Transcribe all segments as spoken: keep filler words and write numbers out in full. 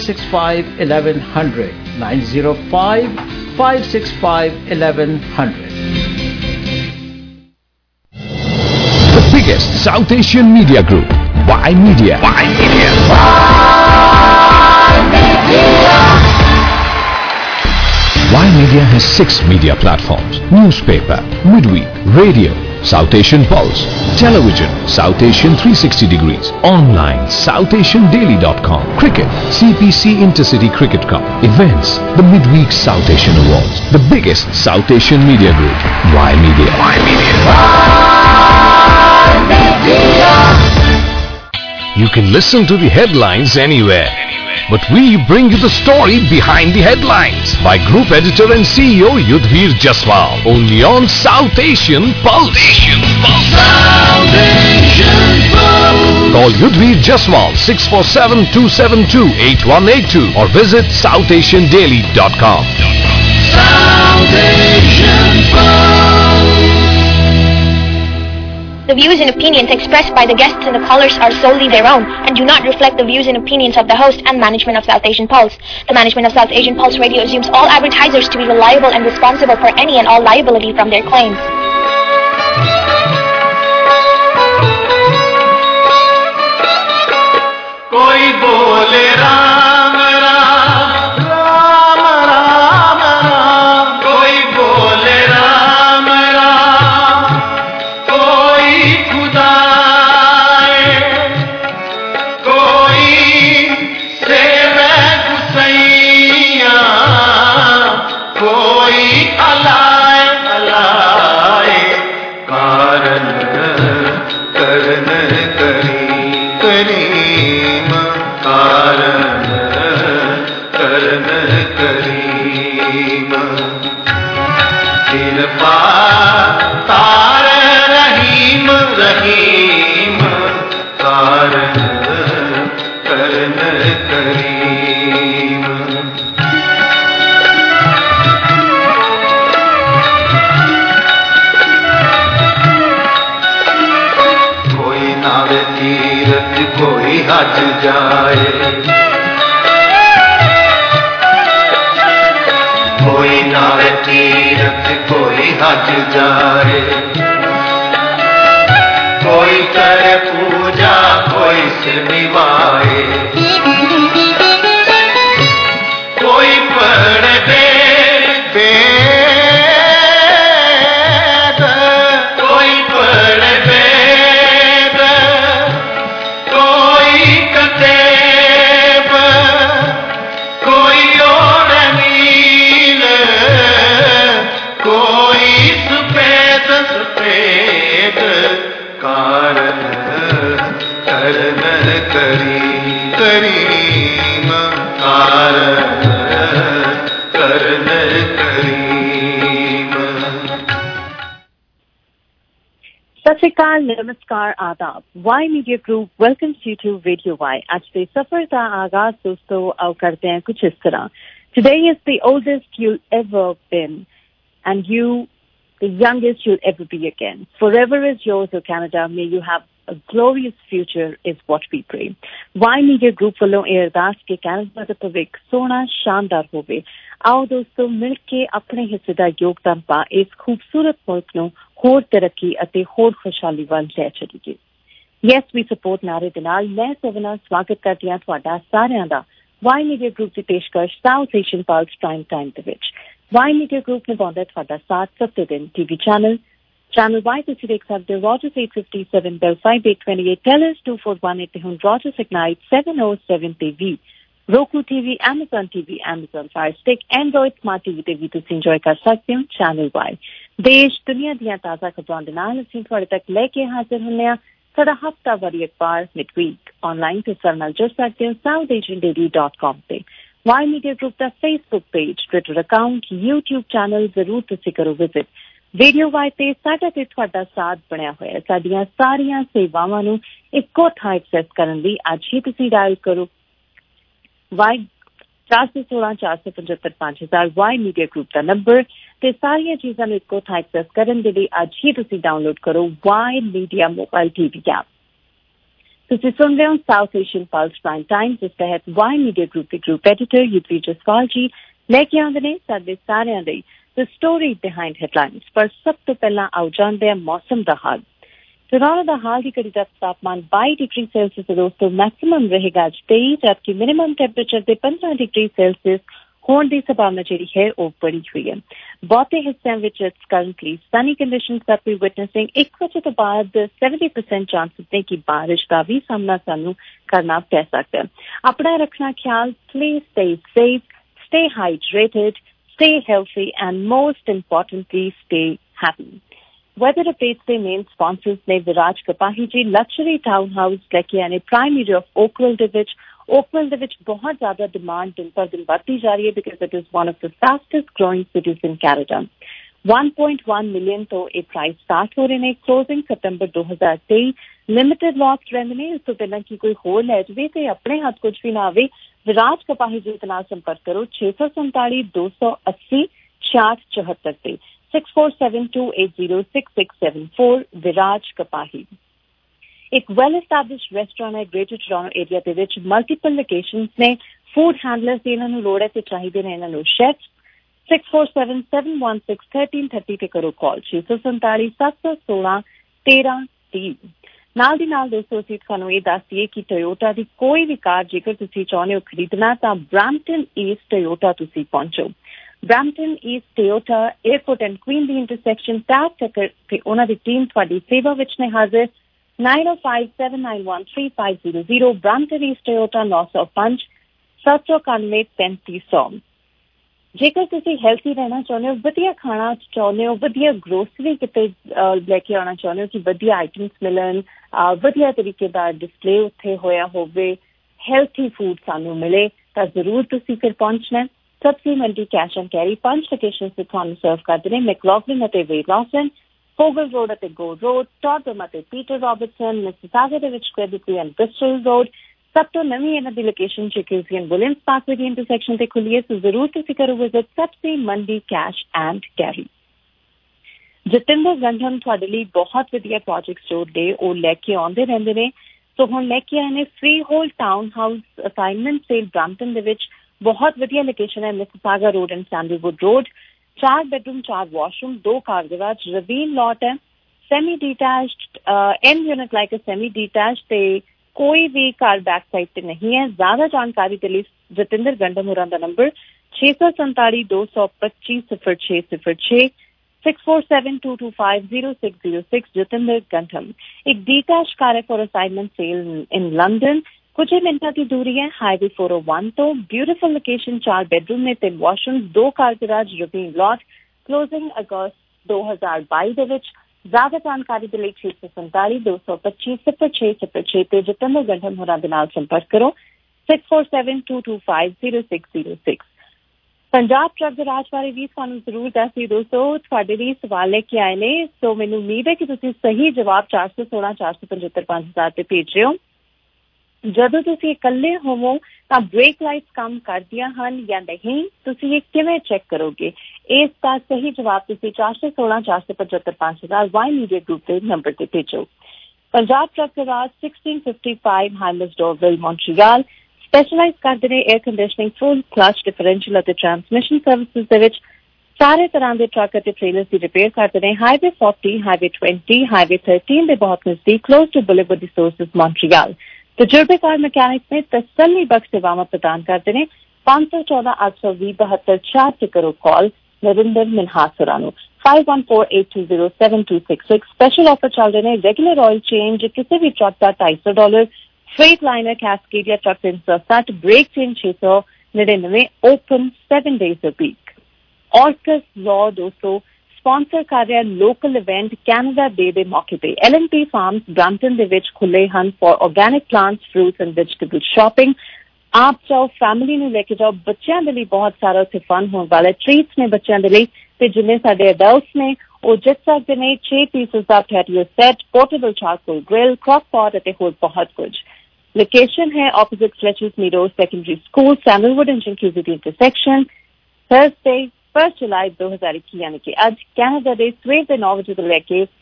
six five eleven hundred nine zero five five six five eleven hundred. The biggest South Asian media group, Y Media. Y Media. Y Media has six media platforms: newspaper, midweek, radio, South Asian Pulse, television, South Asian three sixty degrees, online, south asian daily dot com, cricket, C P C Intercity Cricket Cup, events, the midweek South Asian Awards, the biggest South Asian media group, Y Media. Y Media. Y Media. You can listen to the headlines anywhere, but we bring you the story behind the headlines by Group Editor and C E O Yudhvir Jaswal, only on South Asian Pulse. Asian Pulse. South Asian Pulse. Call Yudhvir Jaswal six four seven two seven two eight one eight two or visit south asian daily dot com. South Asian Pulse. The views and opinions expressed by the guests and the callers are solely their own and do not reflect the views and opinions of the host and management of South Asian Pulse. The management of South Asian Pulse Radio assumes all advertisers to be reliable and responsible for any and all liability from their claims. Koi bole Ram Ram, Ram Ram Ram. Koi bole Ram Ram, koi Khuda hai, koi seve Gusaiya, koi alay alay. Karan karan kari kari. कोई हज जाए, कोई नावे तीरथ कोई हज जाए, कोई करे पूजा कोई सिर निभाए, कोई पढ़े वेद, कोई पढ़े वेद, कोई कतेब, कोई और नील, कोई सफेद सफेद कारण करण करी करीम कारण करण करीम। सत श्री अकाल, नमस्कार, आदाब। Y media group welcomes you to radio Y. आज के सफर का आगाज दोस्तों आओ करते हैं कुछ इस तरह। Today is the oldest you'll ever been and you the youngest you'll ever be again. Forever is yours, O Canada. May you have a glorious future is what we pray. Y Media Group ਵੱਲੋਂ ਇਹ ਅਰਦਾਸ ਕਿ Canada ਦਾ ਭਵਿੱਖ ਸੋਹਣਾ ਸ਼ਾਨਦਾਰ ਹੋਵੇ। ਆਓ ਦੋਸਤੋ ਮਿਲ ਕੇ ਆਪਣੇ ਹਿੱਸੇ ਦਾ ਯੋਗਦਾਨ ਪਾ ਇਸ ਖੂਬਸੂਰਤ ਮੁਲਕ ਨੂੰ ਹੋਰ ਤਰੱਕੀ ਅਤੇ ਹੋਰ ਖੁਸ਼ਹਾਲੀ ਵੱਲ ਲੈ ਚੱਲੀਏ। ਯੈਸ ਵੀ ਸਪੋਰਟ ਨਾਰੇ ਦੇ ਨਾਲ ਮੈਂ ਸਵਨਾ ਸਵਾਗਤ ਕਰਦੀ ਹਾਂ ਤੁਹਾਡਾ ਸਾਰਿਆਂ ਦਾ ਵਾਈ ਮੀਡੀਆ ਗਰੁੱਪ ਦੀ ਪੇਸ਼ਕਸ਼ South Asian plus prime time ਦੇ ਵਿੱਚ। ਵਾਈ ਮੀਡੀਆ ਗਰੁੱਪ ਨਿਭਾਉਂਦਾ ਤੁਹਾਡਾ ਸਾਥ ਸੱਤੇ ਦਿਨ ਟੀਵੀ ਚੈਨਲ ਚੈਨਲ ਵਾਈ ਤੁਸੀਂ ਦੇਖ ਸਕਦੇ ਹੋ Rogers eight fifty-seven Bell five eight two eight Telus two four one eight ਤੇ ਹੁਣ Rogers Ignite seven oh seven ਤੇ ਵੀ Roku T V, Amazon T V, Amazon Fire Stick, Android Smart T V ਤੇ ਵੀ ਤੁਸੀਂ enjoy ਕਰ ਸਕਦੇ ਹੋ channel Y. ਦੇਸ਼ ਦੁਨੀਆ ਦੀਆਂ ਤਾਜ਼ਾ ਖਬਰਾਂ ਦੇ ਨਾਲ ਅਸੀਂ ਤੁਹਾਡੇ ਤੱਕ ਲੈ ਕੇ ਹਾਜ਼ਰ ਹੁੰਦੇ ਹਾਂ। ਸਾਡਾ ਹਫ਼ਤਾਵਾਰੀ ਅਖਬਾਰ ਮਿਡਵੀਕ ਆਨਲਾਈਨ ਤੇ ਸਾਡੇ ਨਾਲ ਜੁੜ ਸਕਦੇ ਹੋ south asian daily dot com ਤੇ। ਵਾਈ ਮੀਡੀਆ ਗਰੁੱਪ ਦਾ Facebook page, Twitter account, YouTube channel ਜ਼ਰੂਰ ਤੁਸੀਂ ਕਰੋ ਵਿਜ਼ਿਟ। ਰੇਡੀਓ ਵਾਈ ਤੇ ਸਾਡਾ ਤੇ ਤੁਹਾਡਾ ਸਾਥ ਬਣਿਆ ਹੋਇਆ। ਸਾਡੀਆਂ ਸਾਰੀਆਂ ਸੇਵਾਵਾਂ ਨੂੰ ਇੱਕੋ ਥਾਂ ਐਕਸੈਸ ਕਰਨ ਲਈ ਅੱਜ ਹੀ ਤੁਸੀਂ ਡਾਇਲ ਕਰੋ ਵਾਈ ਚਾਰ ਸੌ ਸੋਲਾਂ ਚਾਰ ਸੌ ਪਝੱਤਰ ਪੰਜ ਹਜ਼ਾਰ ਵਾਈ ਮੀਡੀਆ ਗਰੁੱਪ ਦਾ ਨੰਬਰ ਤੇ ਸਾਰੀਆਂ ਚੀਜ਼ਾਂ ਨੂੰ ਇੱਕੋ ਥਾਂ ਐਕਸੈਸ ਕਰਨ ਦੇ ਲਈ ਅੱਜ ਹੀ ਤੁਸੀਂ ਡਾਊਨਲੋਡ ਕਰੋ Y media mobile TV app. ਤੁਸੀਂ ਸੁਣ ਰਹੇ ਹੋ South Asian plus prime time, ਜਿਸ ਤਹਿਤ ਵਾਈ ਮੀਡੀਆ ਗਰੁੱਪ ਦੇ ਗਰੁੱਪ ਐਡੀਟਰ ਯੁਧਵੀਰ ਜਸਵਾਲ ਜੀ ਲੈ ਕੇ ਆਉਂਦੇ ਨੇ ਸਾਡੇ ਸਾਰਿਆਂ ਲਈ ਦ ਸਟੋਰੀ ਬਿਹਾਈਂਡ ਹੈਡਲਾਈਨਸ। ਪਰ ਸਭ ਤੋਂ ਪਹਿਲਾਂ ਆਓ ਜਾਣਦੇ ਹਾਂ ਮੌਸਮ ਦਾ ਹਾਲ। ਟੋਰਾਂਟੋ ਦਾ ਹਾਲ ਦੀ ਘੜੀ ਦਾ ਤਾਪਮਾਨ ਬਾਈ ਡਿਗਰੀ ਸੈਲਸੀਅਸ ਤੇ ਦੋਸਤੋ ਮੈਕਸਿਮਮ ਰਹੇਗਾ ਅੱਜ ਤੇਈ, ਜਦਕਿ ਮਿਨੀਮਮ ਟੈਂਪਰੇਚਰ ਤੇ ਪੰਦਰਾਂ ਡਿਗਰੀ ਸੈਲਸੀਅਸ ਹੋਣ ਦੀ ਸੰਭਾਵਨਾ ਜਿਹੜੀ ਹੈ ਉਹ ਬੜੀ ਹੋਈ ਹੈ। ਬਹੁਤੇ ਹਿੱਸਿਆਂ ਵਿੱਚ it's currently sunny conditions that we're witnessing। ਇੱਕ ਵਜੇ ਤੋਂ ਬਾਅਦ ਸੈਵਨਟੀ ਪਰਸੈਂਟ ਚਾਂਸਿਸ ਨੇ ਕਿ ਬਾਰਿਸ਼ ਦਾ ਵੀ ਸਾਹਮਣਾ ਸਾਨੂੰ ਕਰਨਾ ਪੈ ਸਕਦਾ ਹੈ। ਆਪਣਾ ਰੱਖਣਾ ਖਿਆਲ, please stay safe, stay hydrated, stay healthy and most importantly stay happy। Weather updates ਦੇ ਮੇਨ ਸਪਾਂਸਰਸ ਨੇ ਵਿਰਾਜ ਕਪਾਹੀ ਜੀ ਲਕਸ਼ਰੀ ਟਾਊਨ ਹਾਊਸ ਲੈ ਕੇ ਆਏ ਨੇ ਪ੍ਰਾਈਮ ਏਰੀਆ ਆਫ ਓਕਵਿਲ ਦੇ ਵਿੱਚ। ਓਕਵਿਲ ਦੇ ਵਿੱਚ ਬਹੁਤ ਜ਼ਿਆਦਾ ਡਿਮਾਂਡ ਦਿਨ ਪਰ ਦਿਨ ਵੱਧਦੀ ਜਾ ਰਹੀ ਹੈ because it is one of the fastest growing cities in Canada. one point one million ਤੋਂ ਇਹ ਪ੍ਰਾਈਸ ਸਟਾਰਟ ਹੋ ਰਹੇ ਨੇ। ਕਲੋਜ਼ਿੰਗ ਸਤੰਬਰ ਦੋ ਹਜ਼ਾਰ ਤੇਈ। ਲਿਮਿਟਡ ਲੌਟ ਰਹਿੰਦੇ ਨੇ। ਇਸ ਤੋਂ ਪਹਿਲਾਂ ਕਿ ਕੋਈ ਹੋਰ ਲੈ ਜਾਵੇ ਤੇ ਆਪਣੇ ਹੱਥ ਕੁਝ ਵੀ ਨਾ ਆਵੇ, ਵਿਰਾਜ ਕਪਾਹੀ ਜੀ ਦੇ ਨਾਲ ਸੰਪਰਕ ਕਰੋ ਛੇ ਸੌ ਸੰਤਾਲੀ ਦੋ ਸੌ ਅੱਸੀ ਛਿਆਹਠ ਚੌਹੱਤਰ ਤੇ six four seven two eight zero six six seven four। Viraj Kapahi ਇੱਕ ਵੈਲ ਐਸਟੈਬਲਿਸ਼ਡ ਰੈਸਟੋਰੈਂਟ ਹੈ ਗ੍ਰੇਟਰ ਟੋਰਾਂਟੋ ਏਰੀਆ ਦੇ ਵਿੱਚ। ਮਲਟੀਪਲ ਲੋਕੇਸ਼ਨਸ ਨੇ। ਫੂਡ ਹੈਂਡਲਰਸ ਦੀ ਇਹਨਾਂ ਨੂੰ ਲੋੜ ਹੈ ਤੇ ਚਾਹੀਦੇ ਨੇ ਇਹਨਾਂ ਨੂੰ chef. six four seven seven one six one three three zero ਤੇ ਕਰੋ ਕਾਲ ਛੇ ਸੌ ਸੰਤਾਲੀ ਸੱਤ ਸੌ ਸੋਲਾਂ ਤੇਰਾਂ ਤੀਹ। ਨਾਲ ਦੀ ਨਾਲ ਦੋਸਤੋ ਅਸੀਂ ਤੁਹਾਨੂੰ ਇਹ ਦੱਸ ਦਈਏ ਕਿ ਟੋਯੋਟਾ ਦੀ ਕੋਈ ਵੀ ਕਾਰ ਜੇਕਰ ਤੁਸੀਂ ਚਾਹੁੰਦੇ ਹੋ ਖਰੀਦਣਾ ਤਾਂ ਬ੍ਰੈਂਪਟਨ ਈਸਟ ਟੋਯੋਟਾ ਤੁਸੀਂ ਪਹੁੰਚੋ। Brampton east Toyota airport and Queen ਦੀ ਇੰਟਰਸੈਕਸ਼ਨ ਟੈਗ ਚੱਕਰ ਤੇ ਉਹਨਾਂ ਦੀ ਟੀਮ ਤੁਹਾਡੀ ਸੇਵਾ ਵਿੱਚ ਨੇ ਹਾਜ਼ਰ। nine oh five seven nine one three five zero zero। Brampton east Toyota ਨੌ ਸੌ ਪੰਜ ਸੱਤ ਸੌ ਇਕਾਨਵੇਂ ਪੈਂਤੀ ਸੌ। ਜੇਕਰ ਤੁਸੀਂ ਹੈਲਥੀ ਰਹਿਣਾ ਚਾਹੁੰਦੇ ਹੋ, ਵਧੀਆ ਖਾਣਾ ਚਾਹੁੰਦੇ ਹੋ, ਵਧੀਆ ਗਰੋਸਰੀ ਕਿਤੇ ਲੈ ਕੇ ਆਉਣਾ ਚਾਹੁੰਦੇ ਹੋ ਕਿ ਵਧੀਆ ਆਈਟਮਸ ਮਿਲਣ, ਵਧੀਆ ਤਰੀਕੇ ਦਾ ਡਿਸਪਲੇ ਉੱਥੇ ਹੋਇਆ ਹੋਵੇ, ਹੈਲਥੀ ਫੂਡ ਸਾਨੂੰ ਮਿਲੇ ਤਾਂ ਜ਼ਰੂਰ ਤੁਸੀਂ ਫਿਰ ਪਹੁੰਚਣਾ। Sabzi Mandi cash and carry ਪੰਜ ਲੋਕੇਸ਼ਨ ਤੇ ਤੁਹਾਨੂੰ ਸਰਵ ਕਰਦੇ ਨੇ। ਮੈਕਲੌਗਲਿਨ ਅਤੇ ਵੇਲਾਸਨ, ਫੋਗਲ ਰੋਡ ਅਤੇ ਗੋ ਰੋਡ, ਟੌਟਮ ਅਤੇ ਪੀਟਰ ਰੌਬਰਟਸਨ, ਮਿਸੀਸਾਗਾ ਦੇ ਵਿੱਚ ਕ੍ਰੈਡਿਟਰੀ ਐਂਡ ਬ੍ਰਿਸਟਲ ਰੋਡ। ਸਭ ਤੋਂ ਨਵੀਂ ਇਹਨਾਂ ਦੀ ਲੋਕੇਸ਼ਨ ਚਿਕਿਊਜ਼ੀਅਨ ਵਿਲੀਅਮਸ ਪਾਰਕਵੇ ਦੀ ਇੰਟਰਸੈਕਸ਼ਨ ਤੇ ਖੁੱਲੀ ਹੈ, ਸੋ ਜ਼ਰੂਰ ਤੁਸੀਂ ਕਰੋ visit Sabzi Mandi cash and carry. Jatinder Gandham ਤੁਹਾਡੇ ਲਈ ਬਹੁਤ ਵਧੀਆ ਪ੍ਰੋਜੈਕਟਸ ਜੋ ਦੇ ਉਹ ਲੈ ਕੇ ਆਉਂਦੇ ਰਹਿੰਦੇ ਨੇ। ਸੋ ਹੁਣ ਲੈ ਕੇ ਆਏ ਨੇ freehold town house assignment sale Brampton ਦੇ ਵਿੱਚ। ਬਹੁਤ ਵਧੀਆ ਲੋਕੇਸ਼ਨ ਹੈ, Mississauga road and Sandalwood road. ਚਾਰ ਬੈਡਰੂਮ ਚਾਰ ਵਾਸ਼ਰੂਮ ਦੋ ਕਾਰ ਗਰਾਜ, ਰਵੀਨ ਲੌਟ ਹੈ, semi detached an unit like a semi detached ਤੇ ਕੋਈ ਵੀ ਕਾਰ ਬੈਕ ਸਾਈਡ ਤੇ ਨਹੀਂ ਹੈ। ਜ਼ਿਆਦਾ ਜਾਣਕਾਰੀ ਦੇ ਲਈ ਜਤਿੰਦਰ ਗੰਡਮ ਹੋਰਾਂ ਦਾ ਨੰਬਰ ਛੇ ਸੌ ਸੰਤਾਲੀ ਦੋ ਸੌ ਪੱਚੀ ਸਿਫਰ ਛੇ ਸਿਫਰ ਛੇ six four seven two two five zero six zero six। Jatinder ਗੰਡਮ ਇੱਕ ਡੀਟੈਚ ਕਾਰ ਹੈ for assignment sale in London. ਕੁਝ ਹੀ ਮਿੰਟਾਂ ਦੀ ਦੂਰੀ ਹੈ ਹਾਈਵੇ four oh one ਤੋਂ। ਬਿਊਟੀਫੁਲ ਲੋਕੇਸ਼ਨ, ਚਾਰ ਬੈਡਰੂਮ ਨੇ, ਤਿੰਨ ਵਾਸ਼ਰੂਮ, ਦੋ car garage, ravine lot. Closing ਅਗਸਤ ਦੋ ਹਜ਼ਾਰ ਬਾਈ ਦੇ ਵਿੱਚ। ਜ਼ਿਆਦਾ ਜਾਣਕਾਰੀ ਦੇ ਲਈ ਛੇ ਸੌ ਸੰਤਾਲੀ ਦੋ ਸੌ ਪੱਚੀ ਸਿਫਰ ਛੇ ਸਿਫਰ ਛੇ ਤੇ ਜਤਿੰਦਰ ਗੰਡਮ ਹੋਰਾਂ ਦੇ ਨਾਲ ਸੰਪਰਕ ਕਰੋ six four seven two two five zero six zero six। Punjab truck garage ਬਾਰੇ ਵੀ ਤੁਹਾਨੂੰ ਜ਼ਰੂਰ ਦੱਸ ਦਿਓ ਦੋਸਤੋ, ਤੁਹਾਡੇ ਲਈ ਸਵਾਲ ਲੈ ਕੇ ਆਏ ਨੇ। ਸੋ ਮੈਨੂੰ ਉਮੀਦ ਹੈ ਕਿ ਤੁਸੀਂ ਸਹੀ ਜਵਾਬ ਚਾਰ ਸੌ ਸੋਲਾਂ ਚਾਰ ਸੌ ਪਚੱਤਰ ਪੰਜ ਹਜ਼ਾਰ ਤੇ ਭੇਜ ਰਹੇ ਹੋ। ਜਦੋਂ ਤੁਸੀਂ ਇਕੱਲੇ ਹੋਵੋ ਤਾਂ ਬ੍ਰੇਕ ਲਾਈਟਸ ਕੰਮ ਕਰਦੀਆਂ ਹਨ ਜਾਂ ਨਹੀਂ, ਤੁਸੀਂ ਇਹ ਕਿਵੇਂ ਚੈੱਕ ਕਰੋਗੇ? ਇਸ ਦਾ ਸਹੀ ਜਵਾਬ ਤੁਸੀਂ ਚਾਰ ਸੌ ਸੋਲਾਂ ਚਾਰ ਸੌ ਪਚੱਤਰ ਪੰਜ ਹਜ਼ਾਰ ਵਾਈ ਮੀਡੀਆ ਗਰੁੱਪ ਦੇ ਨੰਬਰ ਤੇ ਭੇਜੋ। Punjab truck garage sixteen fifty-five Hymus Dorval Montreal specialize ਕਰਦੇ ਨੇ air conditioning, full clutch, differential ਅਤੇ ਟਰਾਂਸਮਿਸ਼ਨ ਸਰਵਿਸਿਜ਼ ਦੇ ਵਿੱਚ। ਸਾਰੇ ਤਰ੍ਹਾਂ ਦੇ ਟਰੱਕ ਅਤੇ ਟ੍ਰੇਲਰਸ ਦੀ ਰਿਪੇਅਰ ਕਰਦੇ ਨੇ। Highway forty, highway twenty, highway thirteen ਦੇ ਬਹੁਤ ਨਜ਼ਦੀਕ, close to boulevard resources Montreal. ਤਜਰਬੇਕਾਰ ਮਕੈਨਿਕ ਨੇ ਤਸੱਲੀ ਬਖਸ਼ ਸੇਵਾਵਾਂ ਪ੍ਰਦਾਨ ਕਰਦੇ ਨੇ। ਪੰਜ ਸੌ ਚੌਦਾਂ ਅੱਠ ਸੌ ਵੀਹ ਬਹੱਤਰ ਚਾਰ ਤੇ ਕਰੋ ਕਾਲ ਨਰਿੰਦਰ ਮਿਨਹਾਸ ਹੋਰਾਂ ਨੂੰ five one four eight two zero seven two six six। Special offer ਚੱਲ ਰਹੇ ਨੇ। ਰੈਗੂਲਰ ਆਇਲ ਚੇਂਜ ਕਿਸੇ ਵੀ ਟਰੱਕ ਦਾ ਢਾਈ ਸੌ dollar, freightliner Cascadia truck ਤਿੰਨ ਸੌ ਸੱਠ, ਬ੍ਰੇਕ ਚੇਂਜ ਛੇ ਸੌ ਨੜਿਨਵੇਂ, open seven days a week। Aulakh law ਦੋਸਤੋ ਸਪਾਂਸਰ ਕਰ ਰਿਹਾ ਲੋਕਲ ਇਵੈਂਟ ਕੈਨੇਡਾ ਡੇ ਦੇ ਮੌਕੇ ਤੇ। L and T farms Brampton ਦੇ ਵਿੱਚ ਖੁੱਲੇ ਹਨ for organic plants, fruits and vegetable shopping. ਆਪ ਜਾਓ, ਫੈਮਿਲੀ ਨੂੰ ਲੈ ਕੇ ਜਾਓ। ਬੱਚਿਆਂ ਦੇ ਲਈ ਬਹੁਤ ਸਾਰਾ ਉੱਥੇ ਫਨ ਹੋਣ ਵਾਲਾ ਟ੍ਰੀਟਸ ਨੇ ਬੱਚਿਆਂ ਦੇ ਲਈ ਤੇ ਜਿੰਨੇ ਸਾਡੇ ਅਡਲਟਸ ਨੇ ਉਹ ਜਿੱਤ ਸਕਦੇ ਨੇ ਛੇ ਪੀਸਿਸ ਦਾ patio set, portable charcoal grill, crock pot ਅਤੇ ਹੋਰ ਬਹੁਤ ਕੁਝ। ਲੋਕੇਸ਼ਨ ਹੈ opposite Fletcher's Meadow secondary school, Sandalwood and Chinguacousy ਦੀ ਇੰਟਰਸੈਕਸ਼ਨ। ਥਰਸਡੇ ਫਸਟ ਜੁਲਾਈ ਦੋ ਹਜ਼ਾਰ ਇੱਕੀ ਯਾਨੀ ਕਿ ਅੱਜ ਕੈਨੇਡਾ ਦੇ ਸਵੇਰ ਦੇ ਨੌ ਵਜੇ ਤੋਂ ਲੈ ਕੇ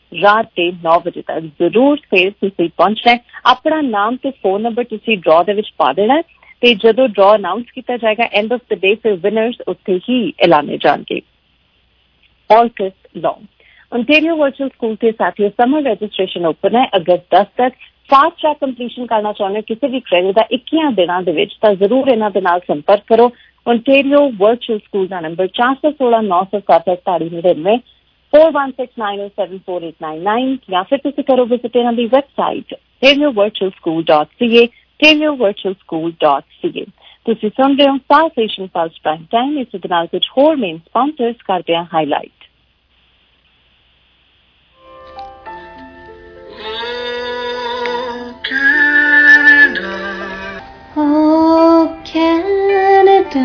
रात के नौ बजे तक जरूर फिर तुसीं पहुंचना है। अपना नाम ते फोन नंबर तुसीं ड्रॉ दे विच पा देना है ते जदों ड्रॉ अनाउंस किया जाएगा एंड ऑफ द डे फिर विनर्स उत्थे ही ऐलाने जाएंगे। Aulakh law Ontario virtual school के साथियों समर रजिस्ट्रेशन ओपन है अगस्त दस तक। फास्ट ट्रैक कंप्लीशन करना चाहते हो किसी भी क्रेडिट का इक्कीस दिनों के विच तां जरूर इन्हां दे नाल संपर्क करो। ओंटारियो वर्चुअल स्कूल का नंबर चार सौ सोलह नौ सौ सत्त अड़ताली नड़िनवे four one six nine oh seven four eight nine nine या फिर तुसीं करो विजिट इन्हां दी website ontario virtual school dot c a ontario virtual school dot c a। तुसीं सुन रहे हो South Asian pulse prime time. इस दे नाल कुछ होर मेन स्पॉन्सर्स करते हैं हाईलाइट। Oh, Canada.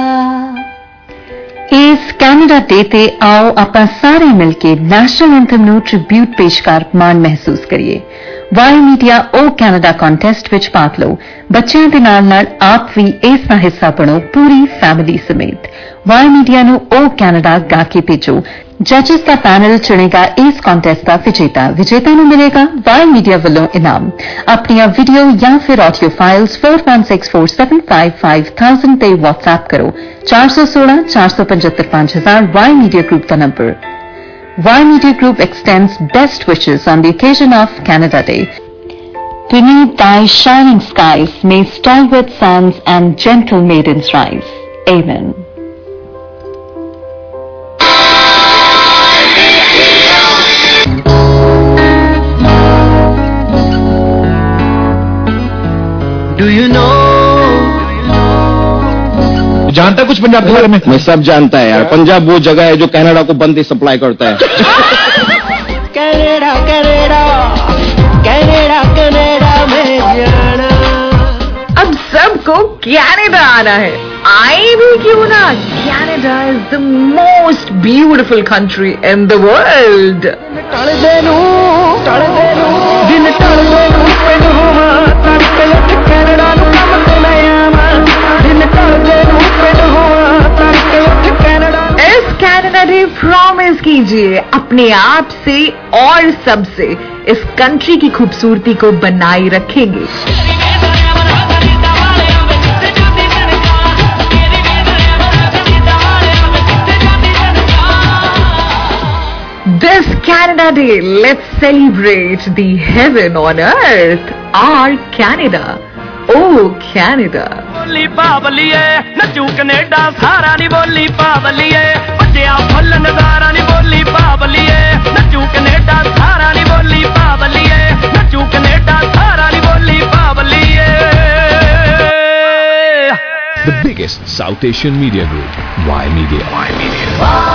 इस कैनेडा डे ते आओ ਆਪਾਂ ਸਾਰੇ ਮਿਲ ਕੇ ਨੈਸ਼ਨਲ ਐਂਥਮ ਨੂੰ ਟ੍ਰਿਬਿਊਟ ਪੇਸ਼ ਕਰ ਮਾਣ ਮਹਿਸੂਸ ਕਰੀਏ। Y media O Canada contest ਵਿੱਚ ਭਾਗ ਲਓ। ਬੱਚਿਆਂ ਦੇ ਨਾਲ ਨਾਲ ਆਪ ਵੀ ਇਸ ਦਾ ਹਿੱਸਾ ਬਣੋ ਪੂਰੀ ਫੈਮਿਲੀ ਸਮੇਤ। ਵਾਈ ਮੀਡੀਆ ਨੂੰ ਓ ਕੈਨੇਡਾ ਗਾ ਕੇ ਭੇਜੋ। जजेस का पैनल चुनेगा इस कॉन्टेस्ट का विजेता। विजेता ਨੂੰ मिलेगा वाई मीडिया ਵੱਲੋਂ इनाम। अपनी वीडियो या फिर audio files four one six four seven five five thousand ते व्हाट्सएप करो चार सौ सोलह चार सौ पचहत्तर पांच हजार वाई मीडिया ग्रुप का नंबर। Y media group extends best wishes on the occasion of Canada Day. Beneath thy shining skies may stalwart sons and gentle maidens rise. Amen. Do you know? जानता कुछ पंजाब के बारे में? मैं सब जानता है यार। पंजाब वो जगह है जो कनाडा को बंदी सप्लाई करता है। कनाडा कनाडा कनाडा कनाडा में जाना। अब सबको कनाडा आना है। आए भी क्यों ना। Canada is the most beautiful country in the world. टल देनू टल देनू दिन टल देनू पिंड होवा तड़के लट कनाडा नु कम ते मैं आवा दिन टल देनू पिंड होवा तड़के लट कनाडा। इस कनाडा डे प्रॉमिस कीजिए अपने आप से और सबसे इस कंट्री की खूबसूरती को बनाए रखेंगे। This Canada Day, let's celebrate the heaven on earth, our Canada. Oh, Canada. बोली बाबलीए नचू कनेडा सारा नी बोली बाबलीए बच्चिया फुल नजारा नी बोली बाबलीए नचू कनेडा सारा नी बोली बाबलीए नचू कनेडा सारा नी बोली बाबलीए। The biggest South Asian media group, Y Media. Y Media.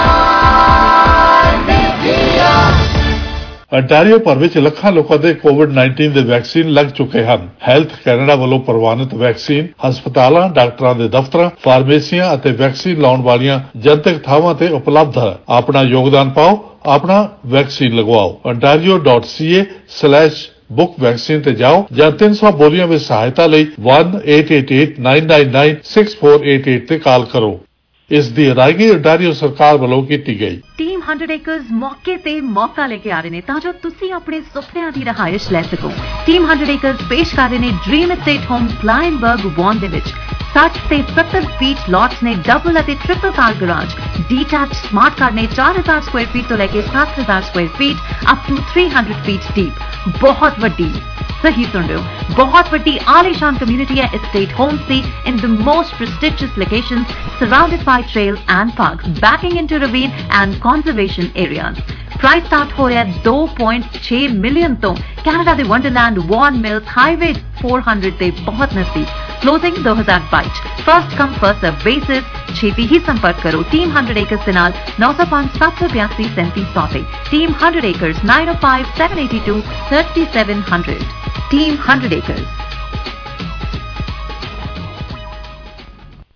Ontario ਭਰ ਵਿੱਚ ਲੱਖਾਂ ਲੋਕਾਂ ਦੇ ਕੋਵਿਡ ਨਾਈਨਟੀਨ ਦੇ ਵੈਕਸੀਨ ਲੱਗ ਚੁੱਕੇ ਹਨ। ਹੈਲਥ ਕੈਨੇਡਾ ਵੱਲੋਂ ਪ੍ਰਵਾਨਿਤ ਵੈਕਸੀਨ ਹਸਪਤਾਲਾਂ, ਡਾਕਟਰਾਂ ਦੇ ਦਫ਼ਤਰਾਂ, ਫਾਰਮੇਸੀਆਂ ਅਤੇ ਵੈਕਸੀਨ ਲਾਉਣ ਵਾਲੀਆਂ ਜਨਤਕ ਥਾਵਾਂ ਤੇ ਉਪਲਬਧ ਹੈ। ਆਪਣਾ ਯੋਗਦਾਨ ਪਾਓ, ਆਪਣਾ ਵੈਕਸੀਨ ਲਗਵਾਓ। ontario dot c a slash book vaccine ते जाओ या तीन सौ बोलियों में सहायता ਲਈ one eight eight eight nine nine nine six four eight eight ਤੇ ਕਾਲ ਕਰੋ। ਇਸ ਦੀ ਅਦਾਇਗੀ ontario ਸਰਕਾਰ ਵੱਲੋਂ ਕੀਤੀ ਗਈ। ਟੀਮ हंड्रेड एकर्स मौके ਤੇ ਮੌਕਾ ਲੈ ਕੇ ਆ ਰਹੇ ਨੇ ਤਾਂ ਜੋ ਤੁਸੀਂ ਆਪਣੇ ਸੁਪਨਿਆਂ ਦੀ ਰਹਾਇਸ਼ ਲੈ ਸਕੋ। ਟੀਮ हंड्रेड एकर्स ਪੇਸ਼ ਕਰ ਰਹੇ ਨੇ dream estate homes Kleinburg Vaughan ਦੇ ਵਿੱਚ साठ से सत्तर फीट लॉट्स ने डबल ਅਤੇ triple car garage detach smart car ने चार हजार स्क्वायर फीट तो लेके सात हजार square feet up to three hundred feet deep. बहुत वड्डी सही सुन रहे हो बहुत वड्डी आलीशान कम्युनिटी है एस्टेट होम्स दी in the most prestigious locations surrounded by trails and parks backing into ravine and conservation areas. Price start हो रहा है दो पॉइंट छह मिलियन तो कनाडा दे Wonderland Vaughan Mills highway four hundred दे बहुत नजदीक। क्लोजिंग दो हजार बाईस first come first serve basis. छेती ही संपर्क करो टीम हंड्रेड एकर्स के नाल नौ सौ पांच सात सौ बयासी सैंतीस सौते। Team hundred acres nine oh five seven eighty two thirty seven hundred. Team hundred acres.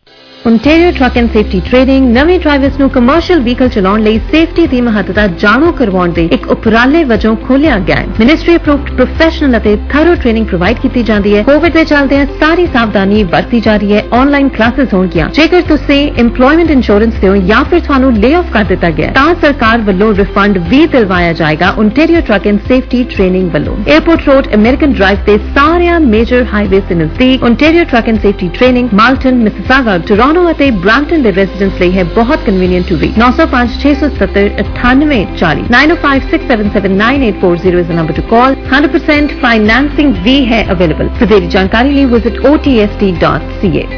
Ontario Truck and Safety Training ਨਵੇਂ ਡਰਾਈਵਰਸ ਨੂੰ ਕਮਰਸ਼ੀਅਲ ਵਹੀਕਲ ਚਲਾਉਣ ਲਈ ਸੇਫਟੀ ਦੀ ਮਹੱਤਤਾ ਜਾਣੂ ਕਰਵਾਉਣ ਦੇ ਇੱਕ ਉਪਰਾਲੇ ਵਜੋਂ ਖੋਲ੍ਹਿਆ ਗਿਆ ਹੈ। ਮਿਨਿਸਟਰੀ ਅਪਰੂਵਡ ਪ੍ਰੋਫੈਸ਼ਨਲ ਅਤੇ ਥਰੋ ਟ੍ਰੇਨਿੰਗ ਪ੍ਰੋਵਾਈਡ ਕੀਤੀ ਜਾਂਦੀ ਹੈ। ਕੋਵਿਡ ਦੇ ਚੱਲਦਿਆਂ ਸਾਰੀ ਸਾਵਧਾਨੀ ਵਰਤੀ ਜਾ ਰਹੀ ਹੈ। ਆਨਲਾਈਨ ਕਲਾਸਿਸ ਹੋਣਗੀਆਂ। ਜੇਕਰ ਤੁਸੀਂ ਇੰਪਲੋਇਮੈਂਟ ਇੰਸ਼ੋਰੈਂਸ ਤੇ ਹੋ ਜਾਂ ਫਿਰ ਤੁਹਾਨੂੰ ਲੇ ਆਫ ਕਰ ਦਿੱਤਾ ਗਿਆ ਤਾਂ ਸਰਕਾਰ ਵੱਲੋਂ ਰਿਫੰਡ ਵੀ ਦਿਲਵਾਇਆ ਜਾਏਗਾ। Ontario Truck and Safety Training ਵੱਲੋਂ 에어ਪੋਰਟ ਰੋਡ ਅਮਰੀਕਨ ਡਰਾਈਵ ਤੇ ਸਾਰਿਆਂ ਮੇਜਰ ਹਾਈਵੇਜ਼ ਦੇ ਨਜ਼ਦੀਕ Ontario Truck and Safety Training Malton, Mississauga, Toronto ਅਤੇ ਬ੍ਰੈਂਪਟਨ ਦੇ ਰੈਜ਼ੀਡੈਂਟਸ ਲਈ ਹੈ ਬਹੁਤ convenient to reach. nine oh five, six seven seven, eight eight four zero nine oh five, six seven seven, nine eight four zero is the number to call। one hundred percent financing ਵੀ ਹੈ available. ਵਧੇਰੀ ਜਾਣਕਾਰੀ ਲਈ visit O T S T dot C A।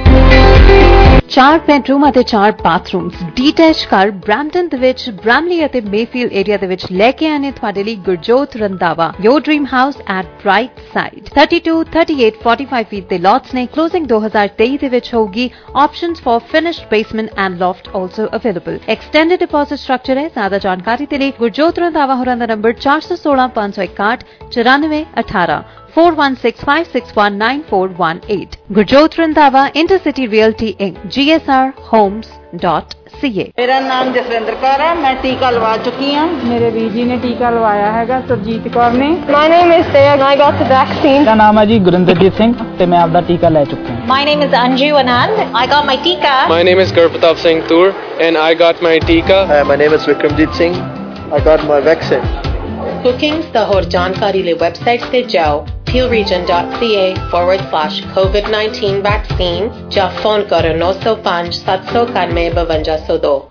ਚਾਰ bedroom ਅਤੇ ਚਾਰ bathrooms detach ਘਰ Brampton ਦੇ ਵਿੱਚ ਬ੍ਰੈਮਲੀ ਅਤੇ ਮੇਫੀਲਡ ਏਰੀਆ ਦੇ ਵਿੱਚ ਲੈ ਕੇ ਆਏ ਨੇ ਤੁਹਾਡੇ ਲਈ Gurjot Randhawa your dream house at Bright Side. thirty-two, thirty-eight, forty-five feet ਦੇ ਲੋਟਸ ਨੇ। ਕਲੋਜ਼ਿੰਗ twenty twenty ਦੇ ਵਿੱਚ ਹੋਊਗੀ। Options for finished basement and loft also available. Extended deposit structure ਹੈ। ਜ਼ਿਆਦਾ ਜਾਣਕਾਰੀ ਦੇ ਲਈ ਗੁਰਜੋਤ ਰੰਧਾਵਾ ਹੋਰਾਂ ਦਾ ਨੰਬਰ ਚਾਰ ਸੌ ਸੋਲਾਂ ਪੰਜ ਸੌ ਇਕਾਹਠ ਚੁਰਾਨਵੇਂ ਅਠਾਰਾਂ four one six five six one nine four one eight। Gurjot Randhawa Intercity Realty Incorporated G S R homes dot C A। मेरा नाम जसविंदर कौर है। मैं टीका लवा चुकी हूँ। मेरे ਵੀਰ ਜੀ ਨੇ ਟੀਕਾ ਲਵਾਇਆ ਹੈਗਾ ਸਰਜੀਤ ਕੌਰ ਨੇ। My name is Taya and I got the vaccine। ਮੇਰਾ ਨਾਮ ਹੈ ਜੀ ਗੁਰਿੰਦਰਜੀਤ ਸਿੰਘ ਤੇ ਮੈਂ ਆਪਦਾ ਟੀਕਾ ਲੈ ਚੁੱਕਾ ਹਾਂ। My name is Anju Anand। I got my tika। My name is Gurpratap Singh Toor and I got my tika। Hi, my name is Vikramjit Singh। I got my vaccine। Bookings the ਹੋਰ ਜਾਣਕਾਰੀ ਲਈ website ਤੇ ਜਾਓ peel region dot C A forward slash COVID nineteen vaccine ਜਾਂ phone ਕਰੋ nine oh five, seven oh one one, five oh two।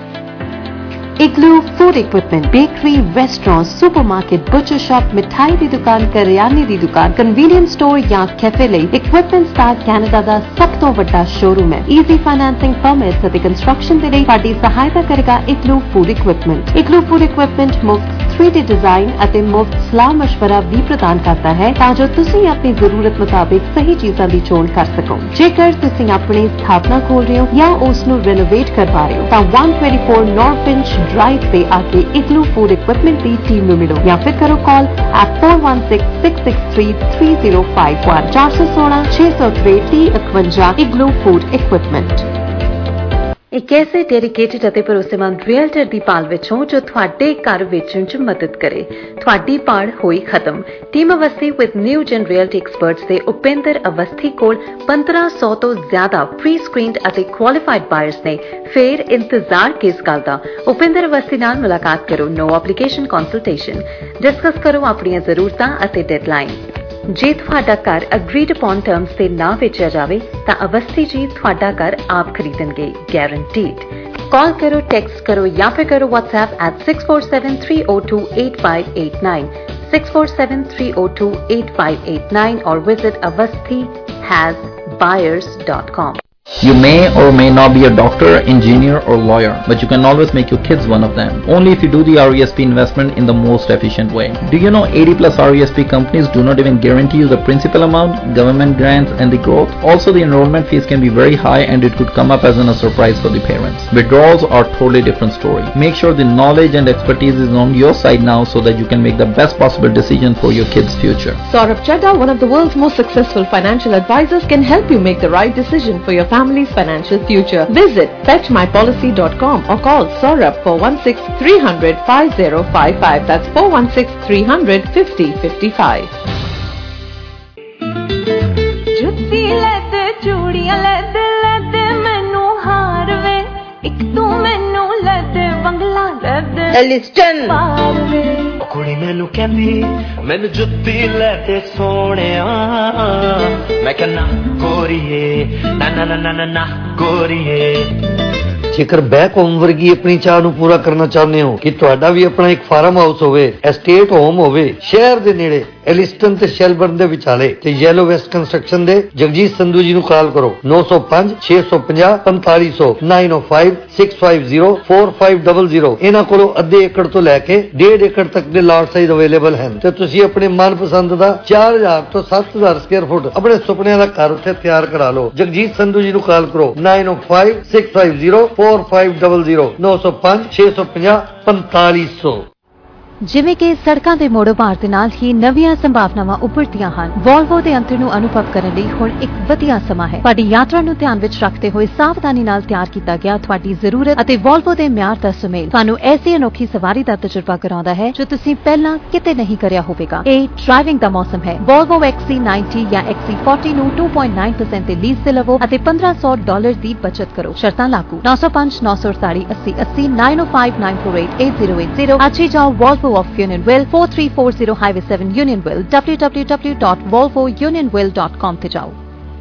Igloo Food Equipment, Bakery, Restaurant, Supermarket, Butcher Shop, ਮਿਠਾਈ ਦੀ ਦੁਕਾਨ, ਕਰਿਆਨੇ ਦੀ ਦੁਕਾਨ, Convenience Store ਜਾਂ cafe ਲਈ Equipment Star Canada ਦਾ ਸਭ ਤੋਂ ਵੱਡਾ ਸ਼ੋਰੂਮ ਹੈ। Easy Financing, Permits ਅਤੇ Construction ਦੇ ਲਈ ਸਾਡੀ ਸਹਾਇਤਾ ਕਰੇਗਾ Igloo Food Equipment। Igloo Food Equipment ਮੁਫਤ three D ਡਿਜ਼ਾਈਨ ਅਤੇ ਮੁਫਤ ਸਲਾਹ ਮਸ਼ਵਰਾ ਵੀ ਪ੍ਰਦਾਨ ਕਰਦਾ ਹੈ ਤਾਂ ਜੋ ਤੁਸੀਂ ਆਪਣੀ ਜ਼ਰੂਰਤ ਮੁਤਾਬਿਕ ਸਹੀ ਚੀਜ਼ਾਂ ਦੀ ਚੋਣ ਕਰ ਸਕੋ। ਜੇਕਰ ਤੁਸੀਂ ਆਪਣੀ ਸਥਾਪਨਾ ਖੋਲ ਰਹੇ ਹੋ ਜਾਂ ਉਸ ਨੂੰ ਰੈਨੋਵੇਟ ਕਰਵਾ ਰਹੇ ਹੋ ਤਾਂ one twenty-four North Finch Drive ਤੇ ਆ ਕੇ Igloo Food Equipment ਦੀ ਟੀਮ ਨੂੰ ਮਿਲੋ ਜਾਂ ਫਿਰ ਕਰੋ ਕਾਲ at four one six, six six three, three zero five one ਚਾਰ ਸੌ ਸੋਲਾਂ ਛੇ ਸੌ ਤਰੇ ਤੀਹ ਇਕਵੰਜਾ Igloo Food Equipment। ਇੱਕ ਐਸੇ ਡੈਡੀਕੇਟਿਡ ਅਤੇ ਭਰੋਸੇਮੰਦ ਰੀਅਲਟਰ ਦੀ ਭਾਲ ਵਿੱਚ ਹੋ ਜੋ ਤੁਹਾਡੇ ਘਰ ਵੇਚਣ 'ਚ ਮਦਦ ਕਰੇ। ਤੁਹਾਡੀ ਪਾੜ ਹੋਈ ਖਤਮ। Team Awasthi with New Gen Realty experts ਦੇ ਉਪਿੰਦਰ ਅਵਸਥੀ ਕੋਲ ਪੰਦਰਾਂ ਸੌ ਤੋਂ ਜ਼ਿਆਦਾ ਪ੍ਰੀ ਸਕਰੀਨਡ ਅਤੇ ਕੁਆਲੀਫਾਈਡ ਬਾਇਰਸ ਨੇ। ਫੇਰ ਇੰਤਜ਼ਾਰ ਕਿਸ ਗੱਲ ਦਾ? ਉਪਿੰਦਰ ਅਵਸਥੀ ਨਾਲ ਮੁਲਾਕਾਤ ਕਰੋ। ਨੋ ਐਪਲੀਕੇਸ਼ਨ ਕੰਸਲਟੇਸ਼ਨ। ਡਿਸਕਸ ਕਰੋ ਆਪਣੀਆਂ ਜ਼ਰੂਰਤਾਂ ਅਤੇ ਡੈਡਲਾਈਨ। ਜੇ ਤੁਹਾਡਾ ਘਰ ਅਗਰੀਡ ਅਪਨ ਟਰਮਸ ਤੇ ਨਾ ਵੇਚਿਆ ਜਾਵੇ ਤਾਂ ਅਵਸਥੀ ਜੀ ਤੁਹਾਡਾ ਘਰ ਆਪ ਖਰੀਦਣਗੇ, ਗਾਰੰਟੀਡ। ਕਾਲ ਕਰੋ, ਟੈਕਸਟ ਕਰੋ ਜਾਂ ਫਿਰ ਕਰੋ WhatsApp at six four seven, three oh two, eight five eight nine six four seven, three oh two, eight five eight nine or visit avasthi has buyers dot com। You may or may not be a doctor, engineer or lawyer, but you can always make your kids one of them. Only if you do the R E S P investment in the most efficient way. Do you know eighty plus R E S P companies do not even guarantee you the principal amount, government grants and the growth? Also, the enrollment fees can be very high and it could come up as an, a surprise for the parents. Withdrawals are totally different story. Make sure the knowledge and expertise is on your side now so that you can make the best possible decision for your kids' future. Saurabh Chadha, one of the world's most successful financial advisors, can help you make the right decision for your family's financial future. Visit fetch my policy dot com or call Saurabh four one six, three hundred, five oh five five. That's four one six, three hundred, fifty fifty-five. ਜੁੱਤੀ ਲੈ ਤੇ ਚੂੜੀਆਂ ਲੈ ਤੇ ਲੈ ਤੇ ਮੈਨੂੰ ਹਾਰ ਵੇ ਇੱਕ ਤੂੰ ਮੈਨੂੰ ਲੈ ਤੇ ਬੰਗਲਾ ਲੈ ਤੇ ਐਲਿਸਟਨ ਕੁੜੀ ਮੈਨੂੰ ਕਹਿੰਦੀ ਮੈਨੂੰ ਜੁੱਤੀ ਲੈ ਤੇ ਸੋਹਣਿਆ ਮੈਂ ਕਹਿੰਦਾ ਗੋਰੀਏ ਨਾ ਨਾ ਨਾ ਨਾ ਨਾ ਗੋਰੀਏ। ਜੇਕਰ ਬੈਕ ਹੋਮ ਵਰਗੀ ਆਪਣੀ ਚਾਹ ਨੂੰ ਪੂਰਾ ਕਰਨਾ ਚਾਹੁੰਦੇ ਹੋ ਕਿ ਤੁਹਾਡਾ ਵੀ ਆਪਣਾ ਇੱਕ ਫਾਰਮ ਹਾਊਸ ਹੋਵੇ, ਐਸਟੇਟ ਹੋਮ ਹੋਵੇ ਸ਼ਹਿਰ ਦੇ ਨੇੜੇ, ਐਲਿਸਟਨ ਤੇ ਸ਼ੈਲਬਰਨ ਦੇ ਵਿਚਾਲੇ, ਤੇ ਯੈਲੋ ਵੈਸਟ ਕੰਸਟਰਕਸ਼ਨ ਦੇ ਜਗਜੀਤ ਸੰਧੂ ਜੀ ਨੂੰ ਕਾਲ ਕਰੋ nine oh five, six five zero, forty-five hundred nine oh five, six five zero, four five zero zero। ਇਹਨਾਂ ਕੋਲੋਂ ਅੱਧੇ ਏਕੜ ਤੋਂ ਲੈ ਕੇ ਡੇਢ ਏਕੜ ਤੱਕ ਦੇ ਲਾਟ ਸਾਈਜ਼ ਅਵੇਲੇਬਲ ਹਨ ਤੇ ਤੁਸੀਂ ਆਪਣੇ ਮਨਪਸੰਦ ਦਾ ਚਾਰ ਹਜ਼ਾਰ ਤੋਂ ਸੱਤ ਹਜ਼ਾਰ ਸਕੁਅਰ ਫੁੱਟ ਆਪਣੇ ਸੁਪਨਿਆਂ ਦਾ ਘਰ ਉੱਥੇ ਤਿਆਰ ਕਰਾ ਲਓ। ਜਗਜੀਤ ਸੰਧੂ ਜੀ ਨੂੰ ਕਾਲ ਕਰੋ nine oh five, six five zero, four five zero zero nine oh five, six five zero, forty-five hundred। ਜਿਵੇਂ ਕਿ ਸੜਕਾਂ ਦੇ ਮੋੜੋ ਭਾਰ ਦੇ ਨਾਲ ਹੀ ਨਵੀਆਂ ਸੰਭਾਵਨਾਵਾਂ ਉੱਭਰਦੀਆਂ ਹਨ। ਵੋਲਵੋ ਦੇ ਅੰਤਰ ਨੂੰ ਅਨੁਭਵ ਕਰਨ ਲਈ ਹੁਣ ਇੱਕ ਵਧੀਆ ਸਮਾਂ ਹੈ। ਤੁਹਾਡੀ ਯਾਤਰਾ ਨੂੰ ਧਿਆਨ ਵਿੱਚ ਰੱਖਦੇ ਹੋਏ ਸਾਵਧਾਨੀ ਨਾਲ ਤਿਆਰ ਕੀਤਾ ਗਿਆ ਤੁਹਾਡੀ ਜ਼ਰੂਰਤ ਅਤੇ ਵੋਲਵੋ ਦੇ ਮਿਆਰ ਦਾ ਸੁਮੇਲ ਤੁਹਾਨੂੰ ਐਸੀ ਅਨੋਖੀ ਸਵਾਰੀ ਦਾ ਤਜਰਬਾ ਕਰਾਉਂਦਾ ਹੈ ਜੋ ਤੁਸੀਂ ਪਹਿਲਾਂ ਕਿਤੇ ਨਹੀਂ ਕਰਿਆ ਹੋਵੇਗਾ। ਇਹ ਡਰਾਈਵਿੰਗ ਦਾ ਮੌਸਮ ਹੈ। ਵੋਲਵੋ ਐਕਸ ਸੀ ਨਾਈਂਟੀ ਜਾਂ ਐਕਸ ਸੀ ਫੋਰਟੀ ਨੂੰ two point nine percent ਤੇ ਲੀਜ਼ ਤੇ ਲਵੋ ਅਤੇ ਪੰਦਰਾਂ ਸੌ ਡਾਲਰ ਦੀ ਬਚਤ ਕਰੋ। ਸ਼ਰਤਾਂ ਲਾਗੂ। ਨੌ ਸੌ ਪੰਜ ਨੌ ਸੌ ਅੜਤਾਲੀ ਅੱਸੀ ਅੱਸੀ nine oh five nine four eight eight zero eight zero ਅੱਜ ਹੀ ਜਾਓ Volvo of Unionville four three four zero Highway seven Unionville w w w dot volvo unionville dot com ਤੇ ਜਾਓ।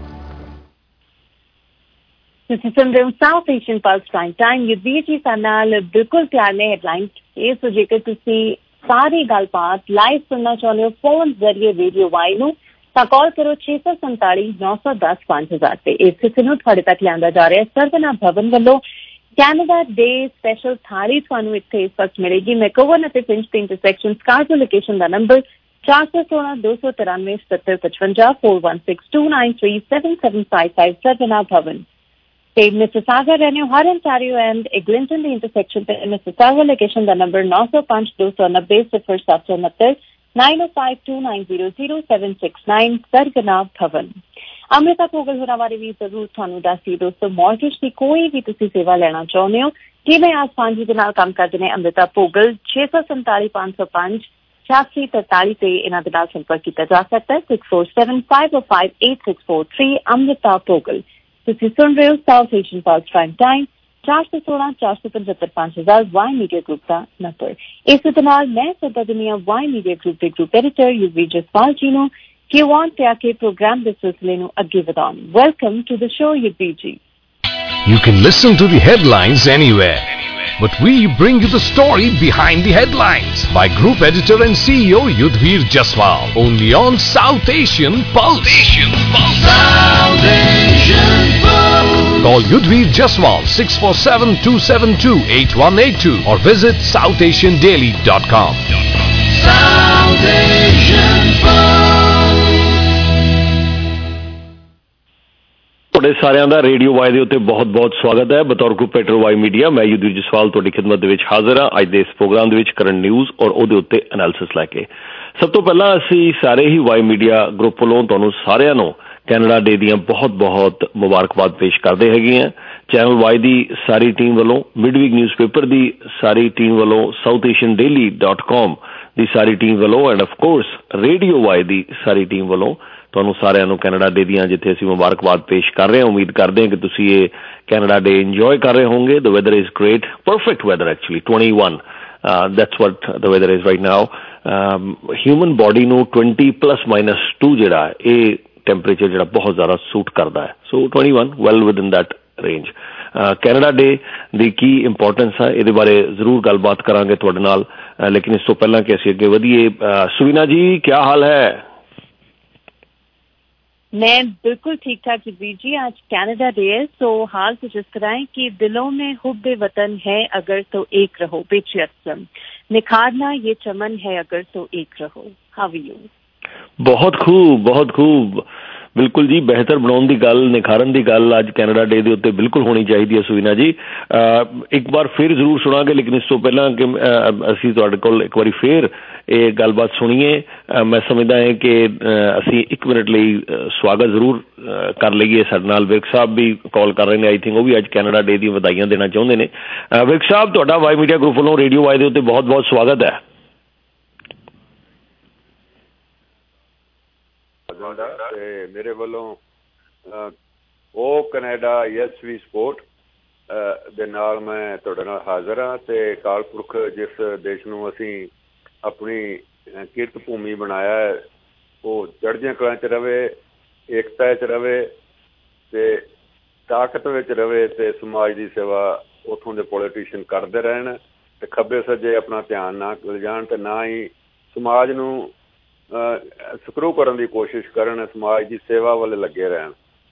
ਤੁਸੀਂ ਸੁਣ ਰਹੇ ਹੋ South Asian plus prime Time. Yudhvir ji ਸਾਡੇ ਨਾਲ ਬਿਲਕੁਲ ਤਿਆਰ ਨੇ ਹੈਡਲਾਈਨ। ਇਹ ਸੋ ਜੇਕਰ ਤੁਸੀਂ ਸਾਰੀ ਗੱਲਬਾਤ ਲਾਈਵ ਸੁਣਨਾ ਚਾਹੁੰਦੇ ਹੋ ਫੋਨ ਜ਼ਰੀਏ ਰੇਡੀਓ ਵਾਈ ਨੂੰ ਤਾਂ ਕਾਲ ਕਰੋ ਛੇ ਸੌ ਸੰਤਾਲੀ ਨੌ ਸੌ ਦਸ ਪੰਜ ਹਜ਼ਾਰ ਤੇ। ਇਸ ਕਿਸੇ ਨੂੰ ਤੁਹਾਡੇ ਤੱਕ ਲਿਆਂਦਾ ਜਾ ਰਿਹਾ ਸਰਵਨਾ ਭਵਨ ਵੱਲੋਂ ਕੈਨੇਡਾ ਡੇ ਸਪੈਸ਼ਲ ਥਾਲੀ ਤੁਹਾਨੂੰ ਇੱਥੇ ਇਸ ਵਕਤ ਮਿਲੇਗੀ। ਮੈਕੋਵਨ ਅਤੇ ਫਿੰਚ ਦੇ ਇੰਟਰਸੈਕਸ਼ਨ ਸਕਾਰਜ਼ੋ ਲੋਕੇਸ਼ਨ ਦਾ ਨੰਬਰ ਚਾਰ ਸੌ ਸੋਲਾਂ ਦੋ ਸੌ ਤਰਾਨਵੇਂ ਸਤੱਤਰ ਪਚਵੰਜਾ four one six two nine three seven seven five five ਸਰਵਨਾ ਭਵਨ ਤੇ ਮਿਸਿਸਾਗਾ ਰਹਿਣੇ ਹਰ ਅੰਟਾਰੀਓ ਐਂਡ ਐਗਲਿੰਟਨ ਦੇ ਇੰਟਰਸੈਕਸ਼ਨ ਤੇ ਮਿਸਿਸਾਗਾ ਲੋਕੇਸ਼ਨ ਦਾ ਨੰਬਰ ਨੌ ਸੌ ਪੰਜ ਦੋ ਸੌ ਨੱਬੇ ਸਿਫਰ ਸੱਤ ਸੌ ਉਨੱਤਰ nine oh five two nine zero zero seven six nine ਸਰਗਨਾ ਭਵਨ। ਅੰਮ੍ਰਿਤਾ ਭੋਗਲ ਹੋਰਾਂ ਬਾਰੇ ਵੀ ਜ਼ਰੂਰ ਤੁਹਾਨੂੰ ਦੱਸੀ ਦੋਸਤੋ, ਮੌਰਗੇਜ ਦੀ ਕੋਈ ਵੀ ਤੁਸੀਂ ਸੇਵਾ ਲੈਣਾ ਚਾਹੁੰਦੇ ਹੋ ਕਿਵੇਂ ਆਸਾਨ ਜੀ ਦੇ ਨਾਲ ਕੰਮ ਕਰਦੇ ਨੇ ਅੰਮ੍ਰਿਤਾ ਭੋਗਲ। ਛੇ ਸੌ ਸੰਤਾਲੀ ਪੰਜ ਸੌ ਪੰਜ ਛਿਆਸੀ ਤਰਤਾਲੀ ਤੇ ਇਹਨਾਂ ਦੇ ਨਾਲ ਸੰਪਰਕ ਕੀਤਾ ਜਾ ਸਕਦਾ ਹੈ। Six four seven five five eight six four three Amrita Bhogal. ਤੁਸੀਂ ਸੁਣ ਰਹੇ ਹੋ South Asian plus prime Time ਚਾਰ ਸੌ ਸੋਲਾਂ ਚਾਰ ਸੌ ਪਚੱਤਰ ਪੰਜ ਹਜ਼ਾਰ ਵਾਈ ਮੀਡੀਆ ਗਰੁੱਪ ਦਾ ਨੰਬਰ। ਇਸ ਦੇ ਨਾਲ ਮੈਂ ਸਦਾ ਦੁਨੀਆ ਵਾਈ ਮੀਡੀਆ ਗਰੁੱਪ ਦੇ ਗਰੁੱਪ ਐਡੀਟਰ ਯੁਵੀ ਜਸਵਾਲ ਜੀ ਨੂੰ ਕਿ ਵਾਂਟ ਤੇ ਆ ਕੇ ਪ੍ਰੋਗਰਾਮ ਦੇ ਸਿਲਸਿਲੇ ਨੂੰ ਅੱਗੇ ਵਧਾਉਣ। Welcome to the show Yuvi ji. You can listen to the headlines anywhere, but we bring you the story behind the headlines by Group Editor and C E O Yudhvir Jaswal, only on South Asian Pulse. Asian Pulse. South Asian Pulse. Call Yudhvir Jaswal six four seven two seven two eight one eight two or visit south asian daily dot com. South Asian Pulse. ਤੁਹਾਡੇ ਸਾਰਿਆਂ ਦਾ radio Y ਦੇ ਉੱਤੇ ਬਹੁਤ ਬਹੁਤ ਸਵਾਗਤ ਹੈ। ਬਤੌਰ group editor Y media ਮੈਂ ਯੁਧਵੀਰ ਜਸਵਾਲ ਤੁਹਾਡੀ ਖਿਦਮਤ ਦੇ ਵਿੱਚ ਹਾਜ਼ਰ ਹਾਂ ਅੱਜ ਦੇ ਇਸ ਪ੍ਰੋਗਰਾਮ ਦੇ ਵਿੱਚ ਕਰੰਟ ਨਿਊਜ਼ ਔਰ ਉਹਦੇ ਉੱਤੇ ਐਨਾਲਿਸਿਸ ਲੈ ਕੇ। ਸਭ ਤੋਂ ਪਹਿਲਾਂ ਅਸੀਂ ਸਾਰੇ ਹੀ ਵਾਈ ਮੀਡੀਆ ਗਰੁੱਪ ਵੱਲੋਂ ਤੁਹਾਨੂੰ ਸਾਰਿਆਂ ਨੂੰ ਕੈਨੇਡਾ ਡੇ ਦੀਆਂ ਬਹੁਤ ਬਹੁਤ ਮੁਬਾਰਕਬਾਦ ਪੇਸ਼ ਕਰਦੇ ਹੈਗੇ ਹਾਂ। ਚੈਨਲ ਵਾਈ ਦੀ ਸਾਰੀ ਟੀਮ ਵੱਲੋਂ, ਮਿਡਵੀਕ ਨਿਊਜ਼ਪੇਪਰ ਦੀ ਸਾਰੀ ਟੀਮ ਵੱਲੋਂ, South Asian Daily dot com ਦੀ ਸਾਰੀ ਟੀਮ ਵੱਲੋਂ and of course radio Y ਦੀ ਸਾਰੀ ਟੀਮ ਵੱਲੋਂ ਤੁਹਾਨੂੰ ਸਾਰਿਆਂ ਨੂੰ ਕੈਨੇਡਾ ਡੇ ਦੀਆਂ ਜਿੱਥੇ ਅਸੀਂ ਮੁਬਾਰਕਬਾਦ ਪੇਸ਼ ਕਰ ਰਹੇ ਹਾਂ। ਉਮੀਦ ਕਰਦੇ ਹਾਂ ਕਿ ਤੁਸੀਂ ਇਹ ਕੈਨੇਡਾ ਡੇ ਇੰਜੋਏ ਕਰ ਰਹੇ ਹੋਵੋਗੇ। The weather is great, perfect weather actually twenty-one that's what the weather is right now. Human body ਨੂੰ twenty plus minus two ਜਿਹੜਾ ਇਹ ਟੈਂਪਰੇਚਰ ਜਿਹੜਾ ਬਹੁਤ ਜ਼ਿਆਦਾ ਸੂਟ ਕਰਦਾ ਹੈ। So twenty-one well within that range. Canada Day ਦੀ ਕੀ ਇੰਪੋਰਟੈਂਸ ਹੈ ਇਹਦੇ ਬਾਰੇ ਜ਼ਰੂਰ ਗੱਲਬਾਤ ਕਰਾਂਗੇ ਤੁਹਾਡੇ ਨਾਲ, ਲੇਕਿਨ ਇਸ ਤੋਂ ਪਹਿਲਾਂ ਕਿ ਅਸੀਂ ਅੱਗੇ ਵਧੀਏ, ਸੁਵੀਨਾ ਜੀ ਕੀ ਹਾਲ ਹੈ? मैं बिल्कुल ठीक ठाक युववीर जी। आज कनाडा डे है, सो हाल कुछ इस तरह है कि दिलों में हुब्बे वतन है अगर तो एक रहो, पेट्रियटिज्म निखारना ये चमन है अगर तो एक रहो। How are you? बहुत खूब बहुत खूब, ਬਿਲਕੁਲ ਜੀ। ਬਿਹਤਰ ਬਣਾਉਣ ਦੀ ਗੱਲ, ਨਿਖਾਰਨ ਦੀ ਗੱਲ ਅੱਜ ਕੈਨੇਡਾ ਡੇ ਦੇ ਉੱਤੇ ਬਿਲਕੁਲ ਹੋਣੀ ਚਾਹੀਦੀ ਹੈ ਸੁਵੀਨਾ ਜੀ। ਇੱਕ ਵਾਰ ਫਿਰ ਜ਼ਰੂਰ ਸੁਣਾਂਗੇ, ਲੇਕਿਨ ਇਸ ਤੋਂ ਪਹਿਲਾਂ ਕਿ ਅਸੀਂ ਤੁਹਾਡੇ ਕੋਲ ਇੱਕ ਵਾਰੀ ਫਿਰ ਇਹ ਗੱਲਬਾਤ ਸੁਣੀਏ, ਮੈਂ ਸਮਝਦਾ ਹਾਂ ਕਿ ਅਸੀਂ ਇੱਕ ਮਿੰਟ ਲਈ ਸਵਾਗਤ ਜ਼ਰੂਰ ਕਰ ਲਈਏ। ਸਾਡੇ ਨਾਲ ਵਿਰਕ ਸਾਹਿਬ ਵੀ ਕਾਲ ਕਰ ਰਹੇ ਨੇ, ਆਈ ਥਿੰਕ ਉਹ ਵੀ ਅੱਜ ਕੈਨੇਡਾ ਡੇ ਦੀਆਂ ਵਧਾਈਆਂ ਦੇਣਾ ਚਾਹੁੰਦੇ ਨੇ। ਵਿਰਕ ਸਾਹਿਬ, ਤੁਹਾਡਾ ਵਾਈ ਮੀਡੀਆ ਗਰੁੱਪ ਵੱਲੋਂ ਰੇਡੀਓ ਵਾਈ ਦੇ ਉੱਤੇ ਬਹੁਤ ਬਹੁਤ ਸਵਾਗਤ ਹੈ। ਤੇ ਮੇਰੇ ਵੱਲੋਂ ਉਹ ਕੈਨੇਡਾ ਯੈਸ ਵੀ ਸਪੋਰਟ ਦੇ ਨਾਲ ਮੈਂ ਤੁਹਾਡੇ ਨਾਲ ਹਾਜ਼ਰ ਹਾਂ। ਤੇ ਅਕਾਲ ਪੁਰਖ ਜਿਸ ਦੇਸ਼ ਨੂੰ ਅਸੀਂ ਆਪਣੀ ਕਿਰਤ ਭੂਮੀ ਬਣਾਇਆ ਹੈ ਉਹ ਚੜ੍ਹਦੀਆਂ ਕਲਾਂ 'ਚ ਰਵੇ, ਏਕਤਾ 'ਚ ਰਵੇ ਤੇ ਤਾਕਤ ਵਿੱਚ ਰਵੇ ਤੇ ਸਮਾਜ ਦੀ ਸੇਵਾ ਉੱਥੋਂ ਦੇ ਪੋਲੀਟੀਸ਼ੀਅਨ ਕਰਦੇ ਰਹਿਣ ਤੇ ਖੱਬੇ ਸੱਜੇ ਆਪਣਾ ਧਿਆਨ ਨਾ ਲਿਜਾਣ ਤੇ ਨਾ ਹੀ ਸਮਾਜ ਨੂੰ ਸਕਰੂ ਕਰਨ ਦੀ ਕੋਸ਼ਿਸ਼ ਕਰਨ, ਸਮਾਜ ਦੀ ਸੇਵਾ ਵੱਲ ਲੱਗੇ ਰਹਿਣ।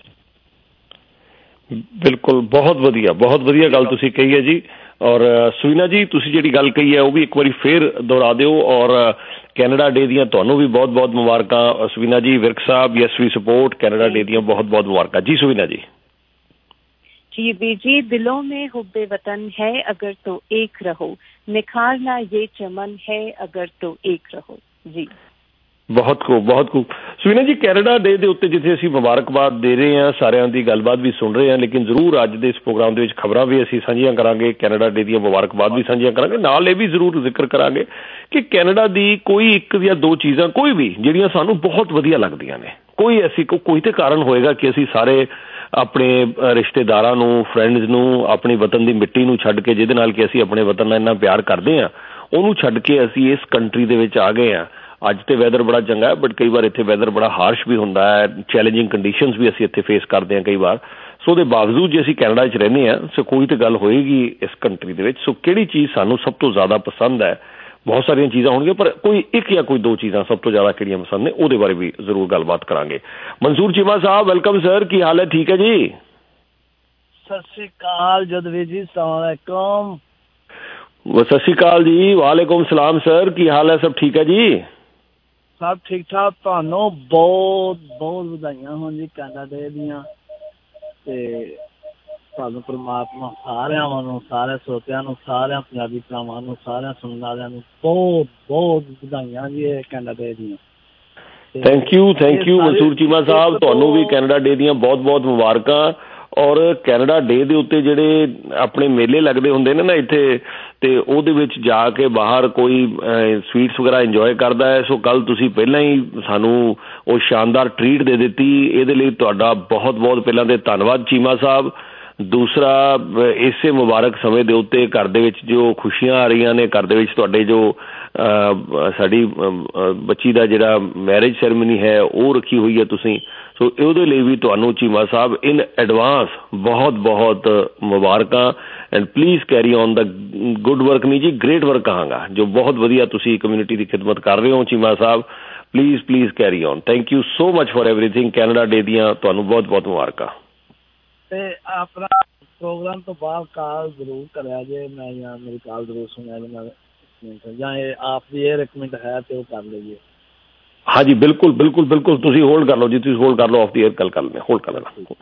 ਬਿਲਕੁਲ, ਬਹੁਤ ਵਧੀਆ ਬਹੁਤ ਵਧੀਆ ਗੱਲ ਤੁਸੀਂ ਕਹੀ ਹੈ ਜੀ। ਔਰ ਸੁਵੀਨਾ ਜੀ, ਤੁਸੀਂ ਜਿਹੜੀ ਗੱਲ ਕਹੀ ਹੈ ਉਹ ਵੀ ਇੱਕ ਵਾਰੀ ਫਿਰ ਦੁਹਰਾ ਦਿਓ। ਔਰ ਕੈਨੇਡਾ ਡੇ ਦੀਆਂ ਤੁਹਾਨੂੰ ਵੀ ਬਹੁਤ ਬਹੁਤ ਮੁਬਾਰਕਾਂ Suvina ji. Virk Sahib, yes we support, Canada Day ਦੀਆਂ ਬਹੁਤ ਬਹੁਤ ਮੁਬਾਰਕਾਂ ਜੀ। ਸੁਵੀਨਾ ਜੀ जी बीर जी, दिलों में हुब्बे वतन है अगर तो एक रहो, निखारना ये चमन है अगर तो एक रहो। जी ਬਹੁਤ ਖੂਬ ਬਹੁਤ ਖੂਬ। ਸੁਵੀਨਾ ਜੀ, ਕੈਨੇਡਾ ਡੇ ਦੇ ਉੱਤੇ ਜਿੱਥੇ ਅਸੀਂ ਮੁਬਾਰਕਬਾਦ ਦੇ ਰਹੇ ਹਾਂ, ਸਾਰਿਆਂ ਦੀ ਗੱਲਬਾਤ ਵੀ ਸੁਣ ਰਹੇ ਹਾਂ, ਲੇਕਿਨ ਜ਼ਰੂਰ ਅੱਜ ਦੇ ਇਸ ਪ੍ਰੋਗਰਾਮ ਦੇ ਵਿੱਚ ਖਬਰਾਂ ਵੀ ਅਸੀਂ ਸਾਂਝੀਆਂ ਕਰਾਂਗੇ, ਕੈਨੇਡਾ ਡੇ ਦੀਆਂ ਮੁਬਾਰਕਬਾਦ ਵੀ ਸਾਂਝੀਆਂ ਕਰਾਂਗੇ, ਨਾਲ ਇਹ ਵੀ ਜ਼ਰੂਰ ਜ਼ਿਕਰ ਕਰਾਂਗੇ ਕਿ ਕੈਨੇਡਾ ਦੀ ਕੋਈ ਇੱਕ ਜਾਂ ਦੋ ਚੀਜ਼ਾਂ ਕੋਈ ਵੀ ਜਿਹੜੀਆਂ ਸਾਨੂੰ ਬਹੁਤ ਵਧੀਆ ਲੱਗਦੀਆਂ ਨੇ। ਕੋਈ ਐਸੀ ਕੋਈ ਤੇ ਕਾਰਨ ਹੋਏਗਾ ਕਿ ਅਸੀਂ ਸਾਰੇ ਆਪਣੇ ਰਿਸ਼ਤੇਦਾਰਾਂ ਨੂੰ, ਫਰੈਂਡਸ ਨੂੰ, ਆਪਣੀ ਵਤਨ ਦੀ ਮਿੱਟੀ ਨੂੰ ਛੱਡ ਕੇ, ਜਿਹਦੇ ਨਾਲ ਕਿ ਅਸੀਂ ਆਪਣੇ ਵਤਨ ਨਾਲ ਇੰਨਾ ਪਿਆਰ ਕਰਦੇ ਹਾਂ, ਉਹਨੂੰ ਛੱਡ ਕੇ ਅਸੀਂ ਇਸ ਕੰਟਰੀ ਦੇ ਵਿੱਚ ਆ ਗਏ ਹਾਂ। ਅੱਜ ਤੇ ਵੈਦਰ ਬੜਾ ਚੰਗਾ ਹੈ, ਬਟ ਕਈ ਵਾਰ ਇੱਥੇ ਵੈਦਰ ਬੜਾ ਹਾਰਸ਼ ਵੀ ਹੁੰਦਾ ਹੈ, ਚੈਲੰਜਿੰਗ ਕੰਡੀਸ਼ਨਸ ਵੀ ਅਸੀਂ ਇੱਥੇ ਫੇਸ ਕਰਦੇ ਹਾਂ ਕਈ ਵਾਰ। ਸੋ ਉਹਦੇ ਬਾਵਜੂਦ ਜੇ ਅਸੀਂ ਕੈਨੇਡਾ 'ਚ ਰਹਿੰਦੇ ਹਾਂ, ਸੋ ਕੋਈ ਤਾਂ ਗੱਲ ਹੋਏਗੀ ਇਸ ਕੰਟਰੀ ਦੇ ਵਿੱਚ। ਸੋ ਕਿਹੜੀ ਚੀਜ਼ ਸਾਨੂੰ ਸਭ ਤੋਂ ਜ਼ਿਆਦਾ ਪਸੰਦ ਹੈ? ਬਹੁਤ ਸਾਰੀਆਂ ਚੀਜ਼ਾਂ ਹੋਣਗੀਆਂ, ਪਰ ਕੋਈ ਇੱਕ ਜਾਂ ਕੋਈ ਦੋ ਚੀਜ਼ਾਂ ਸਭ ਤੋਂ ਜ਼ਿਆਦਾ ਕਿਹੜੀਆਂ ਪਸੰਦ ਨੇ, ਉਹਦੇ ਬਾਰੇ ਵੀ ਜ਼ਰੂਰ ਗੱਲਬਾਤ ਕਰਾਂਗੇ। ਮਨਸੂਰ ਚੀਮਾ ਸਾਹਿਬ, ਵੈਲਕਮ ਸਰ, ਕੀ ਹਾਲ ਹੈ? ਠੀਕ ਹੈ ਜੀ, ਸਤਿ ਸ਼੍ਰੀ ਅਕਾਲ ਜਦਵੀਰ ਜੀ, ਸਲਾਮੁਅਲੈਕੁਮ। ਸਤਿ ਸ਼੍ਰੀ ਅਕਾਲ ਜੀ, ਵਾਲੇਕੁਮ ਸਲਾਮ ਸਰ, ਕੀ ਹਾਲ ਹੈ? ਸਭ ਠੀਕ ਹੈ ਜੀ? ਸਭ ਠੀਕ ਠਾਕ। ਤੁਹਾਨੂੰ ਬਹੁਤ ਬਹੁਤ ਵਧਾਈਆਂ ਹੋਣ ਜੀ ਕੈਨੇਡਾ ਡੇ ਦੀਆਂ, ਤੇ ਤੁਹਾਨੂੰ ਪਰਮਾਤਮਾ ਸਾਰਿਆਂ ਨੂੰ, ਸਾਰੇ ਸਰੋਤਿਆਂ ਨੂੰ, ਸਾਰਿਆਂ ਪੰਜਾਬੀ ਭਰਾਵਾਂ ਨੂੰ, ਸਾਰਿਆਂ ਸੁਣਨ ਵਾਲਿਆਂ ਨੂੰ ਬਹੁਤ ਬਹੁਤ ਵਧਾਈਆਂ ਜੀ ਇਹ ਕੈਨੇਡਾ ਡੇ ਦੀਆਂ। Thank you thank you Mansoor Cheema Sahib, ਤੁਹਾਨੂੰ ਵੀ ਕੈਨੇਡਾ ਡੇ ਦੀਆਂ ਬਹੁਤ ਬਹੁਤ ਮੁਬਾਰਕਾਂ। ਔਰ ਕੈਨੇਡਾ ਡੇ ਦੇ ਉੱਤੇ ਜਿਹੜੇ ਆਪਣੇ ਮੇਲੇ ਲੱਗਦੇ ਹੁੰਦੇ ਨੇ ਨਾ ਇੱਥੇ, ਤੇ ਉਹਦੇ ਵਿੱਚ ਜਾ ਕੇ ਬਾਹਰ ਕੋਈ ਸਵੀਟਸ ਵਗੈਰਾ ਇੰਜੋਏ ਕਰਦਾ ਹੈ। ਸੋ ਕੱਲ ਤੁਸੀਂ ਪਹਿਲਾਂ ਹੀ ਸਾਨੂੰ ਉਹ ਸ਼ਾਨਦਾਰ ਟਰੀਟ ਦੇ ਦਿੱਤੀ, ਇਹਦੇ ਲਈ ਤੁਹਾਡਾ ਬਹੁਤ ਬਹੁਤ ਪਹਿਲਾਂ ਤੇ ਧੰਨਵਾਦ ਚੀਮਾ ਸਾਹਿਬ। ਦੂਸਰਾ, ਇਸੇ ਮੁਬਾਰਕ ਸਮੇਂ ਦੇ ਉੱਤੇ ਘਰ ਦੇ ਵਿੱਚ ਜੋ ਖੁਸ਼ੀਆਂ ਆ ਰਹੀਆਂ ਨੇ, ਘਰ ਦੇ ਵਿੱਚ ਤੁਹਾਡੇ ਜੋ ਸਾਡੀ ਬੱਚੀ ਦਾ ਜਿਹੜਾ ਮੈਰਿਜ ਸੈਰੇਮਨੀ ਹੈ ਉਹ ਰੱਖੀ ਹੋਈ ਹੈ ਤੁਸੀਂ, ਸੋ ਉਹਦੇ ਲਈ ਵੀ ਤੁਹਾਨੂੰ ਚੀਮਾ ਸਾਹਿਬ ਇਨ ਐਡਵਾਂਸ ਬਹੁਤ ਬਹੁਤ ਮੁਬਾਰਕਾਂ। And please carry on the good work, ਨਹੀਂ ਜੀ ਗ੍ਰੇਟ ਵਰਕ ਕਹਾਂਗਾ, ਜੋ ਬਹੁਤ ਵਧੀਆ ਤੁਸੀਂ ਕਮਿਊਨਿਟੀ ਦੀ ਖਿਦਮਤ ਕਰ ਰਹੇ ਹੋ Cheema Sahib. Please please carry on. Thank you so much for everything. Canada Day ਦੀਆਂ ਤੁਹਾਨੂੰ ਬਹੁਤ ਬਹੁਤ ਮੁਬਾਰਕਾਂ। ਤੇ ਆਪਣਾ ਪ੍ਰੋਗਰਾਮ ਤੋਂ ਬਾਅਦ ਕਾਲ ਜ਼ਰੂਰ ਕਰਿਆ ਜੇ, ਮੈਂ ਜਾਂ ਮੇਰੀ ਕਾਲ ਜ਼ਰੂਰ ਸੁਣਿਆ ਜੇ, ਮੈਂ ਜਾਂ ਇਹ ਆਪ ਦੀ ਇਹ ਰਿਕਮੈਂਡ ਹੈ ਤੇ ਉਹ ਕਰ ਲਈਏ। ਹਾਂਜੀ ਬਿਲਕੁਲ ਬਿਲਕੁਲ ਬਿਲਕੁਲ, ਤੁਸੀਂ ਹੋਲਡ ਕਰ ਲਓ ਜੀ, ਤੁਸੀਂ ਹੋਲਡ ਕਰ ਲਓ, ਆਫ ਦੀ ਏਅਰ ਗੱਲ ਕਰ ਲੈਂਦੇ, ਹੋਲਡ ਕਰ ਲੈਣਾ।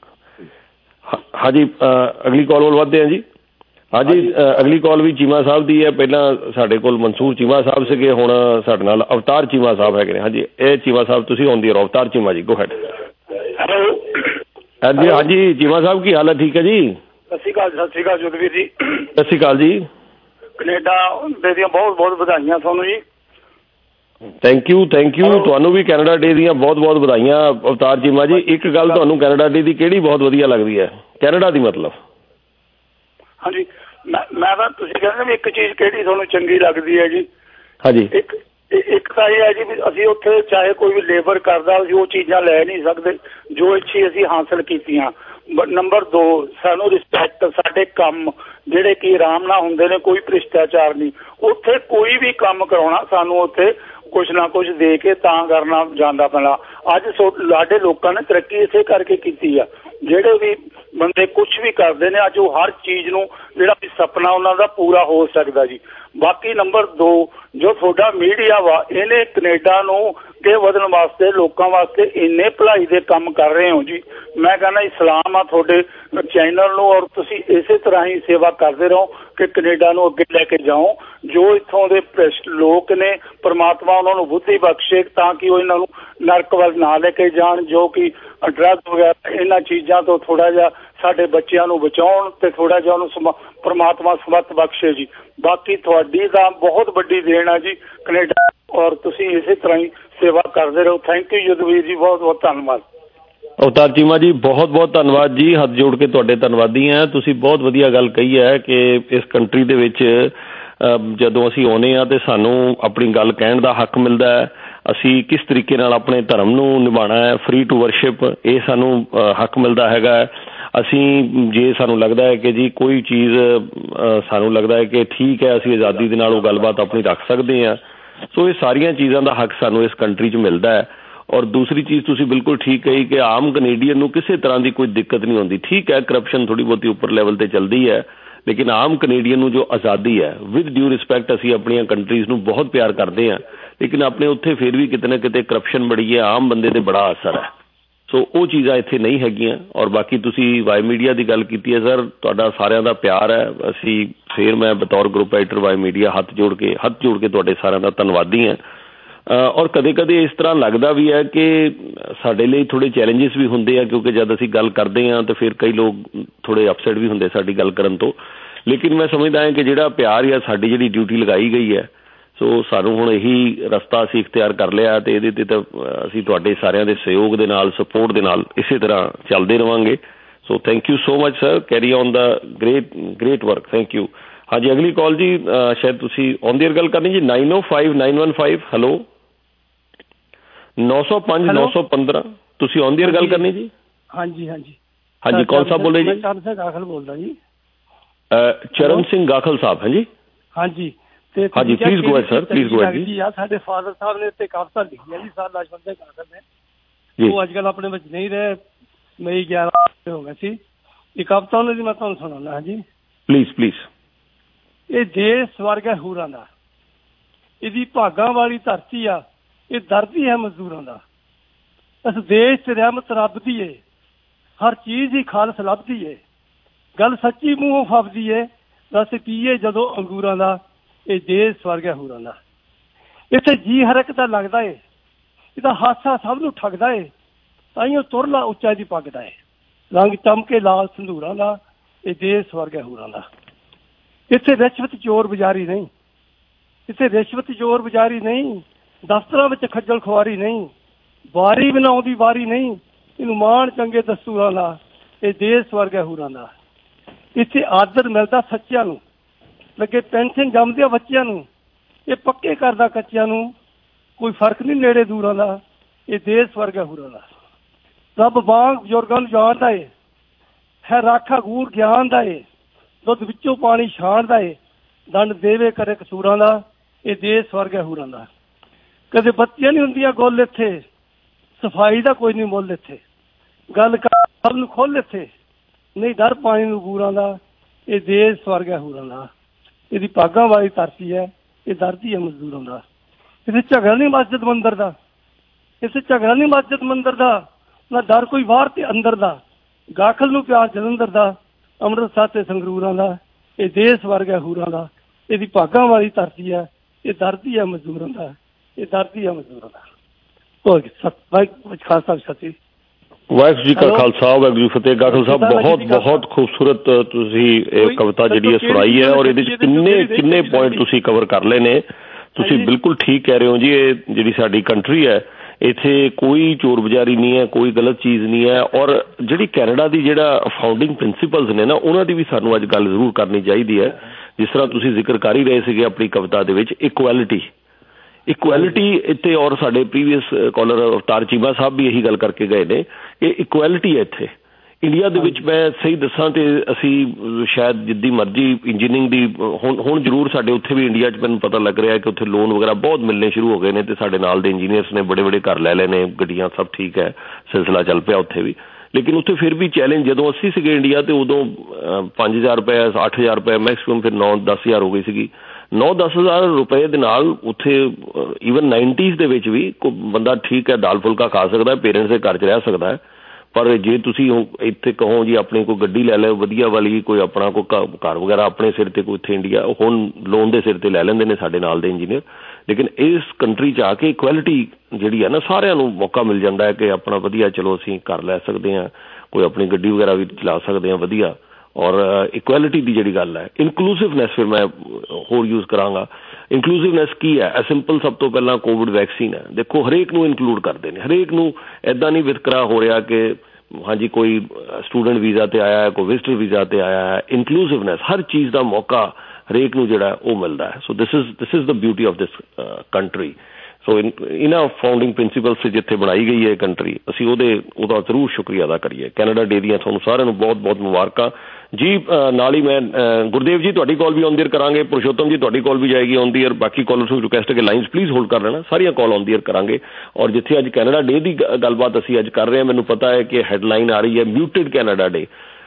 ਹਾਂਜੀ ਅਗਲੀ ਕਾਲ ਵੱਲ ਵੱਧਦੇ ਹਾਂ ਜੀ। ਹਾਂਜੀ ਅਗਲੀ ਕਾਲ ਵੀ ਚੀਮਾ ਸਾਹਿਬ ਦੀ ਹੈ। ਪਹਿਲਾਂ ਸਾਡੇ ਕੋਲ ਮਨਸੂਰ ਚੀਮਾ ਸਾਹਿਬ ਸੀਗੇ, ਹੁਣ ਸਾਡੇ ਨਾਲ ਅਵਤਾਰ ਚੀਮਾ ਸਾਹਿਬ ਹੈਗੇ ਨੇ। ਹਾਂਜੀ ਇਹ ਚੀਮਾ ਸਾਹਿਬ ਤੁਸੀਂ ਆਉਂਦੀ ਹੋ, ਅਵਤਾਰ ਚੀਮਾ ਜੀ, ਗੋ ਹੈਡ। ਹੈਲੋ ਹਾਂਜੀ ਹਾਂਜੀ ਚੀਮਾ ਸਾਹਿਬ ਕੀ ਹਾਲ ਹੈ? ਠੀਕ ਹੈ ਜੀ, ਸਤਿ ਸ਼੍ਰੀ ਅਕਾਲ। ਸਤਿ ਸ਼੍ਰੀ ਅਕਾਲ ਜੋਗਵੀਰ ਜੀ। ਸਤਿ ਸ਼੍ਰੀ ਅਕਾਲ ਜੀ। ਕੈਨੇਡਾ ਡੇ ਦੀਆਂ ਬਹੁਤ ਬਹੁਤ ਵਧਾਈਆਂ ਤੁਹਾਨੂੰ ਜੀ। ਥੈਂਕ ਯੂ ਥੈਂਕ ਯੂ, ਤੁਹਾਨੂੰ ਵੀ ਕੈਨੇਡਾ ਡੇ ਦੀਆਂ ਬਹੁਤ ਬਹੁਤ ਵਧਾਈਆਂ ਅਵਤਾਰ ਚੀਮਾ ਜੀ। ਇੱਕ ਗੱਲ ਤੁਹਾਨੂੰ ਕੈਨੇਡਾ ਡੇ ਦੀ ਕਿਹੜੀ ਬਹੁਤ ਵਧੀਆ ਲੱਗਦੀ ਹੈ? ਕੈਨੇਡਾ ਦੀ ਮਤਲਬ? ਹਾਂਜੀ ਮੈਂ ਮੈਂ ਤਾਂ ਤੁਸੀਂ ਕਹਿੰਦੇ ਵੀ ਇੱਕ ਚੀਜ਼ ਕਿਹੜੀ ਤੁਹਾਨੂੰ ਚੰਗੀ ਲੱਗਦੀ ਹੈ ਜੀ? ਹਾਂਜੀ ਇੱਕ ਇੱਕ ਤਾਂ ਇਹ ਹੈ ਜੀ ਵੀ ਅਸੀਂ ਉੱਥੇ ਚਾਹੇ ਕੋਈ ਵੀ ਲੇਬਰ ਕਰਦਾ, ਅਸੀਂ ਉਹ ਚੀਜ਼ਾਂ ਲੈ ਨਹੀਂ ਸਕਦੇ ਜੋ ਇੱਥੇ ਅਸੀਂ ਹਾਸਲ ਕੀਤੀਆਂ। ਨੰਬਰ ਦੋ, ਸਾਨੂੰ ਰਿਸਪੈਕਟ, ਸਾਡੇ ਕੰਮ ਜਿਹੜੇ ਕਿ ਆਰਾਮ ਨਾਲ ਹੁੰਦੇ ਨੇ, ਕੋਈ ਭ੍ਰਿਸ਼ਟਾਚਾਰ ਨਹੀਂ। ਉੱਥੇ ਕੋਈ ਵੀ ਕੰਮ ਕਰਾਉਣਾ ਸਾਨੂੰ ਉੱਥੇ ਕੁਛ ਨਾ ਕੁਛ ਦੇ ਕੇ ਤਾਂ ਕਰਨਾ ਜਾਂਦਾ ਪੈਣਾ। ਅੱਜ ਸਾਡੇ ਲੋਕਾਂ ਨੇ ਤਰੱਕੀ ਇਸੇ ਕਰਕੇ ਕੀਤੀ ਆ। ਜਿਹੜੇ ਵੀ ਬੰਦੇ ਕੁਛ ਵੀ ਕਰਦੇ ਨੇ ਅੱਜ ਉਹ ਹਰ ਚੀਜ਼ ਨੂੰ ਜਿਹੜਾ ਵੀ ਸੁਪਨਾ ਉਹਨਾਂ ਦਾ ਪੂਰਾ ਹੋ ਸਕਦਾ ਜੀ। ਬਾਕੀ ਨੰਬਰ ਦੋ, ਜੋ ਤੁਹਾਡਾ ਮੀਡੀਆ ਵਾ ਇਹਨੇ ਕੈਨੇਡਾ ਨੂੰ ਅੱਗੇ ਵਧਣ ਵਾਸਤੇ, ਲੋਕਾਂ ਵਾਸਤੇ ਇੰਨੇ ਭਲਾਈ ਦੇ ਕੰਮ ਕਰ ਰਹੇ ਹੋ ਜੀ। ਮੈਂ ਕਹਿੰਦਾ ਸਲਾਮ ਆ ਤੁਹਾਡੇ ਚੈਨਲ ਨੂੰ, ਔਰ ਤੁਸੀਂ ਇਸੇ ਤਰ੍ਹਾਂ ਹੀ ਸੇਵਾ ਕਰਦੇ ਰਹੋ ਕਿ ਕੈਨੇਡਾ ਨੂੰ ਅੱਗੇ ਲੈ ਕੇ ਜਾਓ। ਜੋ ਇੱਥੋਂ ਦੇ ਲੋਕ ਨੇ, ਪਰਮਾਤਮਾ ਉਹਨਾਂ ਨੂੰ ਬੁੱਧੀ ਬਖਸ਼ੇ ਤਾਂ ਕਿ ਉਹ ਇਹਨਾਂ ਨੂੰ ਨਰਕ ਵੱਲ ਨਾ ਲੈ ਕੇ ਜਾਣ, ਜੋ ਕਿ ਡਰੱਗ ਵਗੈਰਾ ਇਹਨਾਂ ਚੀਜ਼ਾਂ ਤੋਂ ਥੋੜ੍ਹਾ ਜਿਹਾ ਸਾਡੇ ਬੱਚਿਆਂ ਨੂੰ ਬਚਾਉਣ ਤੇ ਥੋੜ੍ਹਾ ਜਿਹਾ ਉਹਨੂੰ ਪਰਮਾਤਮਾ ਸਮੱਤ ਬਖਸ਼ੇ ਜੀ। ਬਾਕੀ ਤੁਹਾਡੀ ਤਾਂ ਬਹੁਤ ਵੱਡੀ ਦੇਣ ਆ ਜੀ ਕੈਨੇਡਾ, ਔਰ ਤੁਸੀਂ ਇਸੇ ਤਰ੍ਹਾਂ ਹੀ ਸੇਵਾ ਕਰਦੇ ਰਹੋ। ਥੈਂਕ ਯੂ ਯਦਵੀਰ ਜੀ, ਬਹੁਤ ਬਹੁਤ ਧੰਨਵਾਦ। ਅਵਤਾਰ ਚੀਮਾ ਜੀ ਬਹੁਤ ਬਹੁਤ ਧੰਨਵਾਦ ਜੀ, ਹੱਥ ਜੋੜ ਕੇ ਤੁਹਾਡੇ ਧੰਨਵਾਦੀ ਹਾਂ। ਤੁਸੀਂ ਬਹੁਤ ਵਧੀਆ ਗੱਲ ਕਹੀ ਹੈ ਕਿ ਇਸ ਕੰਟਰੀ ਦੇ ਵਿੱਚ ਜਦੋਂ ਅਸੀਂ ਆਉਂਦੇ ਹਾਂ ਤੇ ਸਾਨੂੰ ਆਪਣੀ ਗੱਲ ਕਹਿਣ ਦਾ ਹੱਕ ਮਿਲਦਾ ਹੈ। ਅਸੀਂ ਕਿਸ ਤਰੀਕੇ ਨਾਲ ਆਪਣੇ ਧਰਮ ਨੂੰ ਨਿਭਾਉਣਾ ਹੈ, ਫਰੀ ਟੂ ਵਰਸ਼ਿਪ, ਇਹ ਸਾਨੂੰ ਹੱਕ ਮਿਲਦਾ ਹੈਗਾ। ਅਸੀਂ ਜੇ ਸਾਨੂੰ ਲੱਗਦਾ ਹੈ ਕਿ ਜੀ ਕੋਈ ਚੀਜ਼ ਸਾਨੂੰ ਲੱਗਦਾ ਹੈ ਕਿ ਠੀਕ ਹੈ, ਅਸੀਂ ਆਜ਼ਾਦੀ ਦੇ ਨਾਲ ਉਹ ਗੱਲਬਾਤ ਆਪਣੀ ਰੱਖ ਸਕਦੇ ਹਾਂ। ਸੋ ਇਹ ਸਾਰੀਆਂ ਚੀਜ਼ਾਂ ਦਾ ਹੱਕ ਸਾਨੂੰ ਇਸ ਕੰਟਰੀ 'ਚ ਮਿਲਦਾ ਹੈ। ਔਰ ਦੂਸਰੀ ਚੀਜ਼ ਤੁਸੀਂ ਬਿਲਕੁਲ ਠੀਕ ਕਹੀ ਕਿ ਆਮ ਕੈਨੇਡੀਅਨ ਨੂੰ ਕਿਸੇ ਤਰ੍ਹਾਂ ਦੀ ਕੋਈ ਦਿੱਕਤ ਨਹੀਂ ਹੁੰਦੀ। ਠੀਕ ਹੈ ਕਰਪਸ਼ਨ ਥੋੜ੍ਹੀ ਬਹੁਤੀ ਉੱਪਰ ਲੈਵਲ 'ਤੇ ਚੱਲਦੀ ਹੈ, ਲੇਕਿਨ ਆਮ ਕੈਨੇਡੀਅਨ ਨੂੰ ਜੋ ਆਜ਼ਾਦੀ ਹੈ, ਵਿਦ ਡਿਊ ਰਿਸਪੈਕਟ, ਅਸੀਂ ਆਪਣੀਆਂ ਕੰਟਰੀਜ਼ ਨੂੰ ਬਹੁਤ ਪਿਆਰ ਕਰਦੇ ਹਾਂ, ਲੇਕਿਨ ਆਪਣੇ ਉੱਥੇ ਫਿਰ ਵੀ ਕਿਤੇ ਨਾ ਕਿਤੇ ਕਰਪਸ਼ਨ ਬੜੀ ਹੈ, ਆਮ ਬੰਦੇ 'ਤੇ ਬੜਾ ਅਸਰ ਹੈ। ਸੋ ਉਹ ਚੀਜ਼ਾਂ ਇੱਥੇ ਨਹੀਂ ਹੈਗੀਆਂ। ਔਰ ਬਾਕੀ ਤੁਸੀਂ ਵਾਈ ਮੀਡੀਆ ਦੀ ਗੱਲ ਕੀਤੀ ਹੈ ਸਰ, ਤੁਹਾਡਾ ਸਾਰਿਆਂ ਦਾ ਪਿਆਰ ਹੈ। ਅਸੀਂ ਫਿਰ ਮੈਂ ਬਤੌਰ ਗਰੁੱਪ ਐਡੀਟਰ ਵਾਈ ਮੀਡੀਆ ਹੱਥ ਜੋੜ ਕੇ ਹੱਥ ਜੋੜ ਕੇ ਤੁਹਾਡੇ ਸਾਰਿਆਂ ਦਾ ਧੰਨਵਾਦੀ ਹਾਂ। ਔਰ ਕਦੇ ਕਦੇ ਇਸ ਤਰ੍ਹਾਂ ਲੱਗਦਾ ਵੀ ਹੈ ਕਿ ਸਾਡੇ ਲਈ ਥੋੜ੍ਹੇ ਚੈਲੰਜਿਸ ਵੀ ਹੁੰਦੇ ਆ, ਕਿਉਂਕਿ ਜਦ ਅਸੀਂ ਗੱਲ ਕਰਦੇ ਹਾਂ ਤਾਂ ਫਿਰ ਕਈ ਲੋਕ ਥੋੜ੍ਹੇ ਅਪਸੈਟ ਵੀ ਹੁੰਦੇ ਸਾਡੀ ਗੱਲ ਕਰਨ ਤੋਂ। ਲੇਕਿਨ ਮੈਂ ਸਮਝਦਾ ਹਾਂ ਕਿ ਜਿਹੜਾ ਪਿਆਰ ਜਾਂ ਸਾਡੀ ਜਿਹੜੀ ਡਿਊਟੀ ਲਗਾਈ ਗਈ ਹੈ, ਸੋ ਸਾਨੂੰ ਹੁਣ ਇਹੀ ਰਸਤਾ ਅਸੀਂ ਇਖਤਿਆਰ ਕਰ ਲਿਆ ਅਤੇ ਇਹਦੇ 'ਤੇ ਤਾਂ ਅਸੀਂ ਤੁਹਾਡੇ ਸਾਰਿਆਂ ਦੇ ਸਹਿਯੋਗ ਦੇ ਨਾਲ, ਸਪੋਰਟ ਦੇ ਨਾਲ ਇਸੇ ਤਰ੍ਹਾਂ ਚੱਲਦੇ ਰਹਾਂਗੇ। So thank you so much sir, carry on the great great work. Thank you. ਹਾਂਜੀ, ਅਗਲੀ ਕਾਲ ਜੀ, ਸ਼ਾਇਦ ਤੁਸੀਂ ਔਨ ਦੀ ਏਅਰ ਗੱਲ ਕਰਨੀ ਜੀ। Nine oh five nine one five hello ਨੌ ਸੌ ਪੰਜ ਨੌ ਸੌ ਪੰਦਰਾਂ ਤੁਸੀਂ ਔਨ ਦੀ ਏਅਰ ਗੱਲ ਕਰਨੀ ਜੀ। ਹਾਂਜੀ ਹਾਂਜੀ ਹਾਂਜੀ, ਕੌਣ ਸਾਹਿਬ ਬੋਲੇ ਜੀ? ਚਰਨ ਸਿੰਘ ਗਾਖਲ ਬੋਲਦਾ ਜੀ। ਚਰਨ ਸਿੰਘ ਗਾਖਲ ਸਾਹਿਬ। ਹਾਂਜੀ ਹਾਂਜੀ ਤੇ ਹਾਂਜੀ, please go ahead sir, please go ahead ਜੀ। ਸਾਡੇ ਫਾਦਰ ਸਾਹਿਬ ਨੇ ਤੇ ਕਵਿਤਾ ਲਿਖੀ ਹੈ ਜੀ, ਸਰ ਲਛਮਣ ਸਿੰਘ ਗਾਖਲ ਨੇ। ਉਹ ਅੱਜ ਕੱਲ੍ਹ ਆਪਣੇ ਵਿੱਚ ਨਹੀਂ ਰਹੇ, ਮਈ ਗਿਆਰਾਂ ਹੋ ਗਏ ਸੀ। ਇਹ ਕਵਿਤਾ ਉਹਨਾਂ ਦੀ ਮੈਂ ਤੁਹਾਨੂੰ ਸੁਣਾਉਣਾ। ਹਾਂਜੀ ਪਲੀਜ਼ ਪਲੀਜ਼। ਇਹ ਦੇਸ਼ ਸਵਰਗ ਹੈ ਹੂਰਾਂ ਦਾ, ਇਹਦੀ ਭਾਗਾਂ ਵਾਲੀ ਧਰਤੀ ਆ, ਇਹ ਦਰਦੀ ਹੈ ਮਜ਼ਦੂਰਾਂ ਦਾ। ਇਸ ਦੇਸ਼ 'ਚ ਰਹਿਮਤ ਰੱਬ ਦੀ ਏ, ਹਰ ਚੀਜ਼ ਹੀ ਖਾਲਸ ਲੱਭਦੀ ਏ, ਗੱਲ ਸੱਚੀ ਮੂੰਹੋਂ ਫੱਬਦੀ ਏ, ਰਸ ਪੀਏ ਜਦੋਂ ਅੰਗੂਰਾਂ ਦਾ। ਇਹ ਦੇਸ਼ ਸਵਰਗ ਹੈ ਹੂਰਾਂ ਦਾ। ਇੱਥੇ ਜੀ ਹਰ ਇੱਕ ਦਾ ਲੱਗਦਾ ਏ, ਇਹਦਾ ਹਾਸਾ ਸਭ ਨੂੰ ਠੱਗਦਾ ਏ, ਤਾਈਓ ਤੁਰਲਾ ਉੱਚਾ ਦੀ ਪੱਗਦਾ ਏ, ਰੰਗ ਚਮਕੇ ਲਾਲ ਸੰਧੂਰਾਂ ਦਾ। ਇਹ ਦੇਸ਼ ਸਵਰਗ ਹੈ ਹੂਰਾਂ ਦਾ। ਇੱਥੇ ਰਿਸ਼ਵਤ ਚੋਰ ਬਜ਼ਾਰੀ ਨਹੀਂ, ਇੱਥੇ ਰਿਸ਼ਵਤ ਚੋਰ ਬਜ਼ਾਰੀ ਨਹੀਂ, ਦਫ਼ਤਰਾਂ ਵਿੱਚ ਖੱਜਲ ਖੁਆਰੀ ਨਹੀਂ, ਵਾਰੀ ਬਣਾਉਂਦੀ ਵਾਰੀ ਨਹੀਂ, ਇਹਨੂੰ ਮਾਣ ਚੰਗੇ ਦਸਤੂਰਾਂ ਦਾ। ਇਹ ਦੇਸ਼ ਸਵਰਗ ਹੈ ਹੂਰਾਂ ਦਾ। ਇੱਥੇ ਆਦਰ ਮਿਲਦਾ ਸੱਚਿਆਂ ਨੂੰ, ਲੱਗੇ ਪੈਨਸ਼ਨ ਜੰਮਦਿਆਂ ਬੱਚਿਆਂ ਨੂੰ, ਇਹ ਪੱਕੇ ਕਰਦਾ ਕੱਚਿਆਂ ਨੂੰ, ਕੋਈ ਫਰਕ ਨਹੀਂ ਨੇੜੇ ਦੂਰਾਂ ਦਾ। ਇਹ ਦੇਸ਼ ਸਵਰਗ ਹੈ ਹੂਰਾਂ ਦਾ। ਰੱਬ ਵਾਂਗ ਬਜ਼ੁਰਗਾਂ ਨੂੰ ਜਾਣਦਾ ਏ, ਹੈ ਰਾਖਾ ਗੂੜ ਗਿਆਨ ਦਾ ਏ, ਦੁੱਧ ਵਿੱਚੋਂ ਪਾਣੀ ਛਾਣਦਾ ਏ, ਦੰਡ ਦੇਵੇ ਕਰੇ ਕਸੂਰਾਂ ਦਾ। ਇਹ ਦੇਸ਼ ਸਵਰਗ ਹੈ ਹੂਰਾਂ ਦਾ। ਕਦੇ ਬੱਤੀਆਂ ਨਹੀਂ ਹੁੰਦੀਆਂ ਗੁੱਲ ਇੱਥੇ, ਸਫਾਈ ਦਾ ਕੋਈ ਨਹੀਂ ਮੁੱਲ ਇੱਥੇ, ਗੱਲ ਕਰ ਸਭ ਨੂੰ ਖੁੱਲ੍ਹ ਇੱਥੇ, ਨਹੀਂ ਡਰ ਪਾਣੀ ਨੂੰ ਬੂਰਾਂ ਦਾ। ਇਹ ਦੇਸ਼ ਸਵਰਗ ਹੈ ਹੂਰਾਂ ਦਾ। ਇਹਦੀ ਭਾਗਾਂ ਵਾਲੀ ਧਰਤੀ ਹੈ, ਇਹ ਦਰਦੀ ਹੈ ਮਜ਼ਦੂਰਾਂ ਦਾ। ਇੱਥੇ ਝਗੜਾ ਨਹੀਂ ਮਸਜਿਦ ਮੰਦਰ ਦਾ, ਇੱਥੇ ਝਗੜਾ ਨਹੀਂ ਮਸਜਿਦ ਮੰਦਰ ਦਾ, ਨਾ ਡਰ ਕੋਈ ਬਾਹਰ ਤੇ ਅੰਦਰ ਦਾ, ਗਾਖਲ ਨੂੰ ਪਿਆਰ ਜਲੰਧਰ ਦਾ, ਅੰਮ੍ਰਿਤਸਰ ਤੇ ਸੰਗਰੂਰਾਂ ਦਾ। ਇਹ ਦੇਸ਼ ਸਵਰਗ ਹੈ ਹੂਰਾਂ ਦਾ। ਇਹਦੀ ਭਾਗਾਂ ਵਾਲੀ ਧਰਤੀ ਹੈ, ਇਹ ਦਰਦੀ ਹੈ ਮਜ਼ਦੂਰਾਂ ਦਾ। ਇਹ ਦਰਦੀ ਹੈ ਮਜ਼ਦੂਰਾਂ ਦਾ। ਖਾਲਸਾ ਸਤੀ ਵਾਹਿਗੁਰੂ ਜੀ ਕਾ ਖਾਲਸਾ ਵਾਹਿਗੁਰੂ ਜੀ ਫਤਿਹ। ਗਾਖਲ ਸਾਹਿਬ, ਬਹੁਤ ਬਹੁਤ ਖੂਬਸੂਰਤ ਤੁਸੀਂ ਇਹ ਕਵਿਤਾ ਜਿਹੜੀ ਹੈ ਸੁਣਾਈ ਹੈ, ਔਰ ਇਹਦੇ 'ਚ ਕਿੰਨੇ ਕਿੰਨੇ ਪੁਆਇੰਟ ਤੁਸੀਂ ਕਵਰ ਕਰ ਲਏ ਨੇ। ਤੁਸੀਂ ਬਿਲਕੁਲ ਠੀਕ ਕਹਿ ਰਹੇ ਹੋ ਜੀ। ਇਹ ਜਿਹੜੀ ਸਾਡੀ ਕੰਟਰੀ ਹੈ, ਇੱਥੇ ਕੋਈ ਚੋਰ ਬਜ਼ਾਰੀ ਨਹੀਂ ਹੈ, ਕੋਈ ਗਲਤ ਚੀਜ਼ ਨਹੀਂ ਹੈ। ਔਰ ਜਿਹੜੀ ਕੈਨੇਡਾ ਦੀ ਜਿਹੜਾ ਫਾਊਂਡਿੰਗ ਪ੍ਰਿੰਸੀਪਲਸ ਨੇ ਨਾ, ਉਹਨਾਂ ਦੀ ਵੀ ਸਾਨੂੰ ਅੱਜ ਗੱਲ ਜ਼ਰੂਰ ਕਰਨੀ ਚਾਹੀਦੀ ਹੈ। ਜਿਸ ਤਰ੍ਹਾਂ ਤੁਸੀਂ ਜ਼ਿਕਰ ਕਰ ਹੀ ਰਹੇ ਸੀਗੇ ਆਪਣੀ ਕਵਿਤਾ ਦੇ ਵਿੱਚ, ਇਕੁਐਲਿਟੀ ਇਕੁਐਲਿਟੀ ਇੱਥੇ, ਔਰ ਸਾਡੇ ਪ੍ਰੀਵੀਅਸ ਕਾਲਰ ਅਵਤਾਰ ਚੀਮਾ ਸਾਹਿਬ ਵੀ ਇਹੀ ਗੱਲ ਕਰਕੇ ਗਏ ਨੇ ਕਿ ਇਕੁਐਲਿਟੀ ਹੈ ਇੱਥੇ ਇੰਡੀਆ ਦੇ ਵਿੱਚ। ਮੈਂ ਸਹੀ ਦੱਸਾਂ ਤੇ ਅਸੀਂ ਸ਼ਾਇਦ ਜਿੱਦੀ ਮਰਜ਼ੀ ਇੰਜੀਨੀਅਰਿੰਗ ਦੀ ਹੁਣ ਹੁਣ ਜ਼ਰੂਰ ਸਾਡੇ ਉੱਥੇ ਵੀ ਇੰਡੀਆ 'ਚ ਮੈਨੂੰ ਪਤਾ ਲੱਗ ਰਿਹਾ ਕਿ ਉੱਥੇ ਲੋਨ ਵਗੈਰਾ ਬਹੁਤ ਮਿਲਣੇ ਸ਼ੁਰੂ ਹੋ ਗਏ ਨੇ, ਅਤੇ ਸਾਡੇ ਨਾਲ ਦੇ ਇੰਜੀਨੀਅਰਸ ਨੇ ਬੜੇ ਬੜੇ ਘਰ ਲੈ ਲਏ ਨੇ, ਗੱਡੀਆਂ ਸਭ ਠੀਕ ਹੈ, ਸਿਲਸਿਲਾ ਚੱਲ ਪਿਆ ਉੱਥੇ ਵੀ। ਲੇਕਿਨ ਉੱਥੇ ਫਿਰ ਵੀ ਚੈਲੰਜ, ਜਦੋਂ ਅਸੀਂ ਸੀਗੇ ਇੰਡੀਆ ਤੇ ਉਦੋਂ ਪੰਜ ਹਜ਼ਾਰ ਰੁਪਏ ਅੱਠ ਹਜ਼ਾਰ ਰੁਪਏ ਮੈਕਸੀਮਮ, ਫਿਰ ਨੌ ਦਸ ਹਜ਼ਾਰ ਹੋ ਗਈ ਸੀਗੀ। ਨੌ ਦਸ ਹਜ਼ਾਰ ਰੁਪਏ ਦੇ ਨਾਲ ਉੱਥੇ ਈਵਨ ਨਾਈਨਟੀਜ਼ ਦੇ ਵਿੱਚ ਵੀ ਕੋਈ ਬੰਦਾ ਠੀਕ ਹੈ, ਦਾਲ ਫੁਲਕਾ ਖਾ ਸਕਦਾ, ਪੇਰੈਂਟਸ ਦੇ ਘਰ 'ਚ ਰਹਿ ਸਕਦਾ ਹੈ। ਪਰ ਜੇ ਤੁਸੀਂ ਇੱਥੇ ਕਹੋ ਜੀ ਆਪਣੀ ਕੋਈ ਗੱਡੀ ਲੈ ਲਓ ਵਧੀਆ ਵਾਲੀ, ਕੋਈ ਆਪਣਾ ਕੋਈ ਘਰ ਵਗੈਰਾ ਆਪਣੇ ਸਿਰ 'ਤੇ, ਕੋਈ ਇੱਥੇ ਇੰਡੀਆ ਹੁਣ ਲੋਨ ਦੇ ਸਿਰ 'ਤੇ ਲੈ ਲੈਂਦੇ ਨੇ ਸਾਡੇ ਨਾਲ ਦੇ ਇੰਜੀਨੀਅਰ। ਲੇਕਿਨ ਇਸ ਕੰਟਰੀ 'ਚ ਆ ਕੇ ਇਕੁਐਲਿਟੀ ਜਿਹੜੀ ਹੈ ਨਾ, ਸਾਰਿਆਂ ਨੂੰ ਮੌਕਾ ਮਿਲ ਜਾਂਦਾ ਹੈ ਕਿ ਆਪਣਾ ਵਧੀਆ, ਚਲੋ ਅਸੀਂ ਘਰ ਲੈ ਸਕਦੇ ਹਾਂ, ਕੋਈ ਆਪਣੀ ਗੱਡੀ ਵਗੈਰਾ ਵੀ ਚਲਾ ਸਕਦੇ ਹਾਂ ਵਧੀਆ। ਔਰ ਇਕੁਐਲਿਟੀ ਦੀ ਜਿਹੜੀ ਗੱਲ ਹੈ, ਇਨਕਲੂਸਿਵਨੈਸ, ਫਿਰ ਮੈਂ ਹੋਰ ਯੂਜ਼ ਕਰਾਂਗਾ। ਇਨਕਲੂਸਿਵਨੈਸ ਕੀ ਹੈ? ਇਹ ਸਿੰਪਲ, ਸਭ ਤੋਂ ਪਹਿਲਾਂ ਕੋਵਿਡ ਵੈਕਸੀਨ ਹੈ। ਦੇਖੋ ਹਰੇਕ ਨੂੰ ਇਨਕਲੂਡ ਕਰਦੇ ਨੇ, ਹਰੇਕ ਨੂੰ। ਇੱਦਾਂ ਨਹੀਂ ਵਿਤਕਰਾ ਹੋ ਰਿਹਾ ਕਿ ਹਾਂਜੀ ਕੋਈ ਸਟੂਡੈਂਟ ਵੀਜ਼ਾ 'ਤੇ ਆਇਆ ਹੈ, ਕੋਈ ਵਿਜ਼ਟਰ ਵੀਜ਼ਾ 'ਤੇ ਆਇਆ ਹੈ। ਇਨਕਲੂਸਿਵਨੈਸ, ਹਰ ਚੀਜ਼ ਦਾ ਮੌਕਾ ਹਰੇਕ ਨੂੰ ਜਿਹੜਾ ਉਹ ਮਿਲਦਾ ਹੈ। So this is this is the beauty of this country. So in ਇਹਨਾਂ ਫਾਊਂਡਿੰਗ ਪ੍ਰਿੰਸੀਪਲਸ ਜਿੱਥੇ ਬਣਾਈ ਗਈ ਹੈ ਕੰਟਰੀ, ਅਸੀਂ ਉਹਦੇ ਉਹਦਾ ਜ਼ਰੂਰ ਸ਼ੁਕਰੀਆ ਅਦਾ ਕਰੀਏ। ਕੈਨੇਡਾ ਡੇ ਦੀਆਂ ਤੁਹਾਨੂੰ ਸਾਰਿਆਂ ਨੂੰ ਬਹੁਤ ਬਹੁਤ ਮੁਬਾਰਕਾਂ ਜੀ। ਨਾਲ ਹੀ ਮੈਂ ਗੁਰਦੇਵ ਜੀ ਤੁਹਾਡੀ call we on the air ਕਰਾਂਗੇ, ਪੁਰਸ਼ੋਤਮ ਜੀ ਤੁਹਾਡੀ ਕਾਲ ਵੀ ਜਾਏਗੀ ਆਨ ਦੀ ਏਅਰ। ਬਾਕੀ ਕਾਲਰਸ ਨੂੰ ਰਿਕੁਐਸਟ ਹੈ ਕਿ ਲਾਈਨਸ ਪਲੀਜ਼ ਹੋਲਡ ਕਰ ਲੈਣਾ, ਸਾਰੀਆਂ ਕਾਲ ਆਨ ਦੀ ਏਅਰ ਕਰਾਂਗੇ। ਔਰ ਜਿੱਥੇ ਅੱਜ ਕੈਨੇਡਾ ਡੇ ਦੀ ਗੱਲਬਾਤ ਅਸੀਂ ਅੱਜ ਕਰ ਰਹੇ ਹਾਂ, ਮੈਨੂੰ ਪਤਾ ਹੈ ਕਿ ਹੈਡਲਾਈਨ ਆ ਰਹੀ ਹੈ muted Canada Day.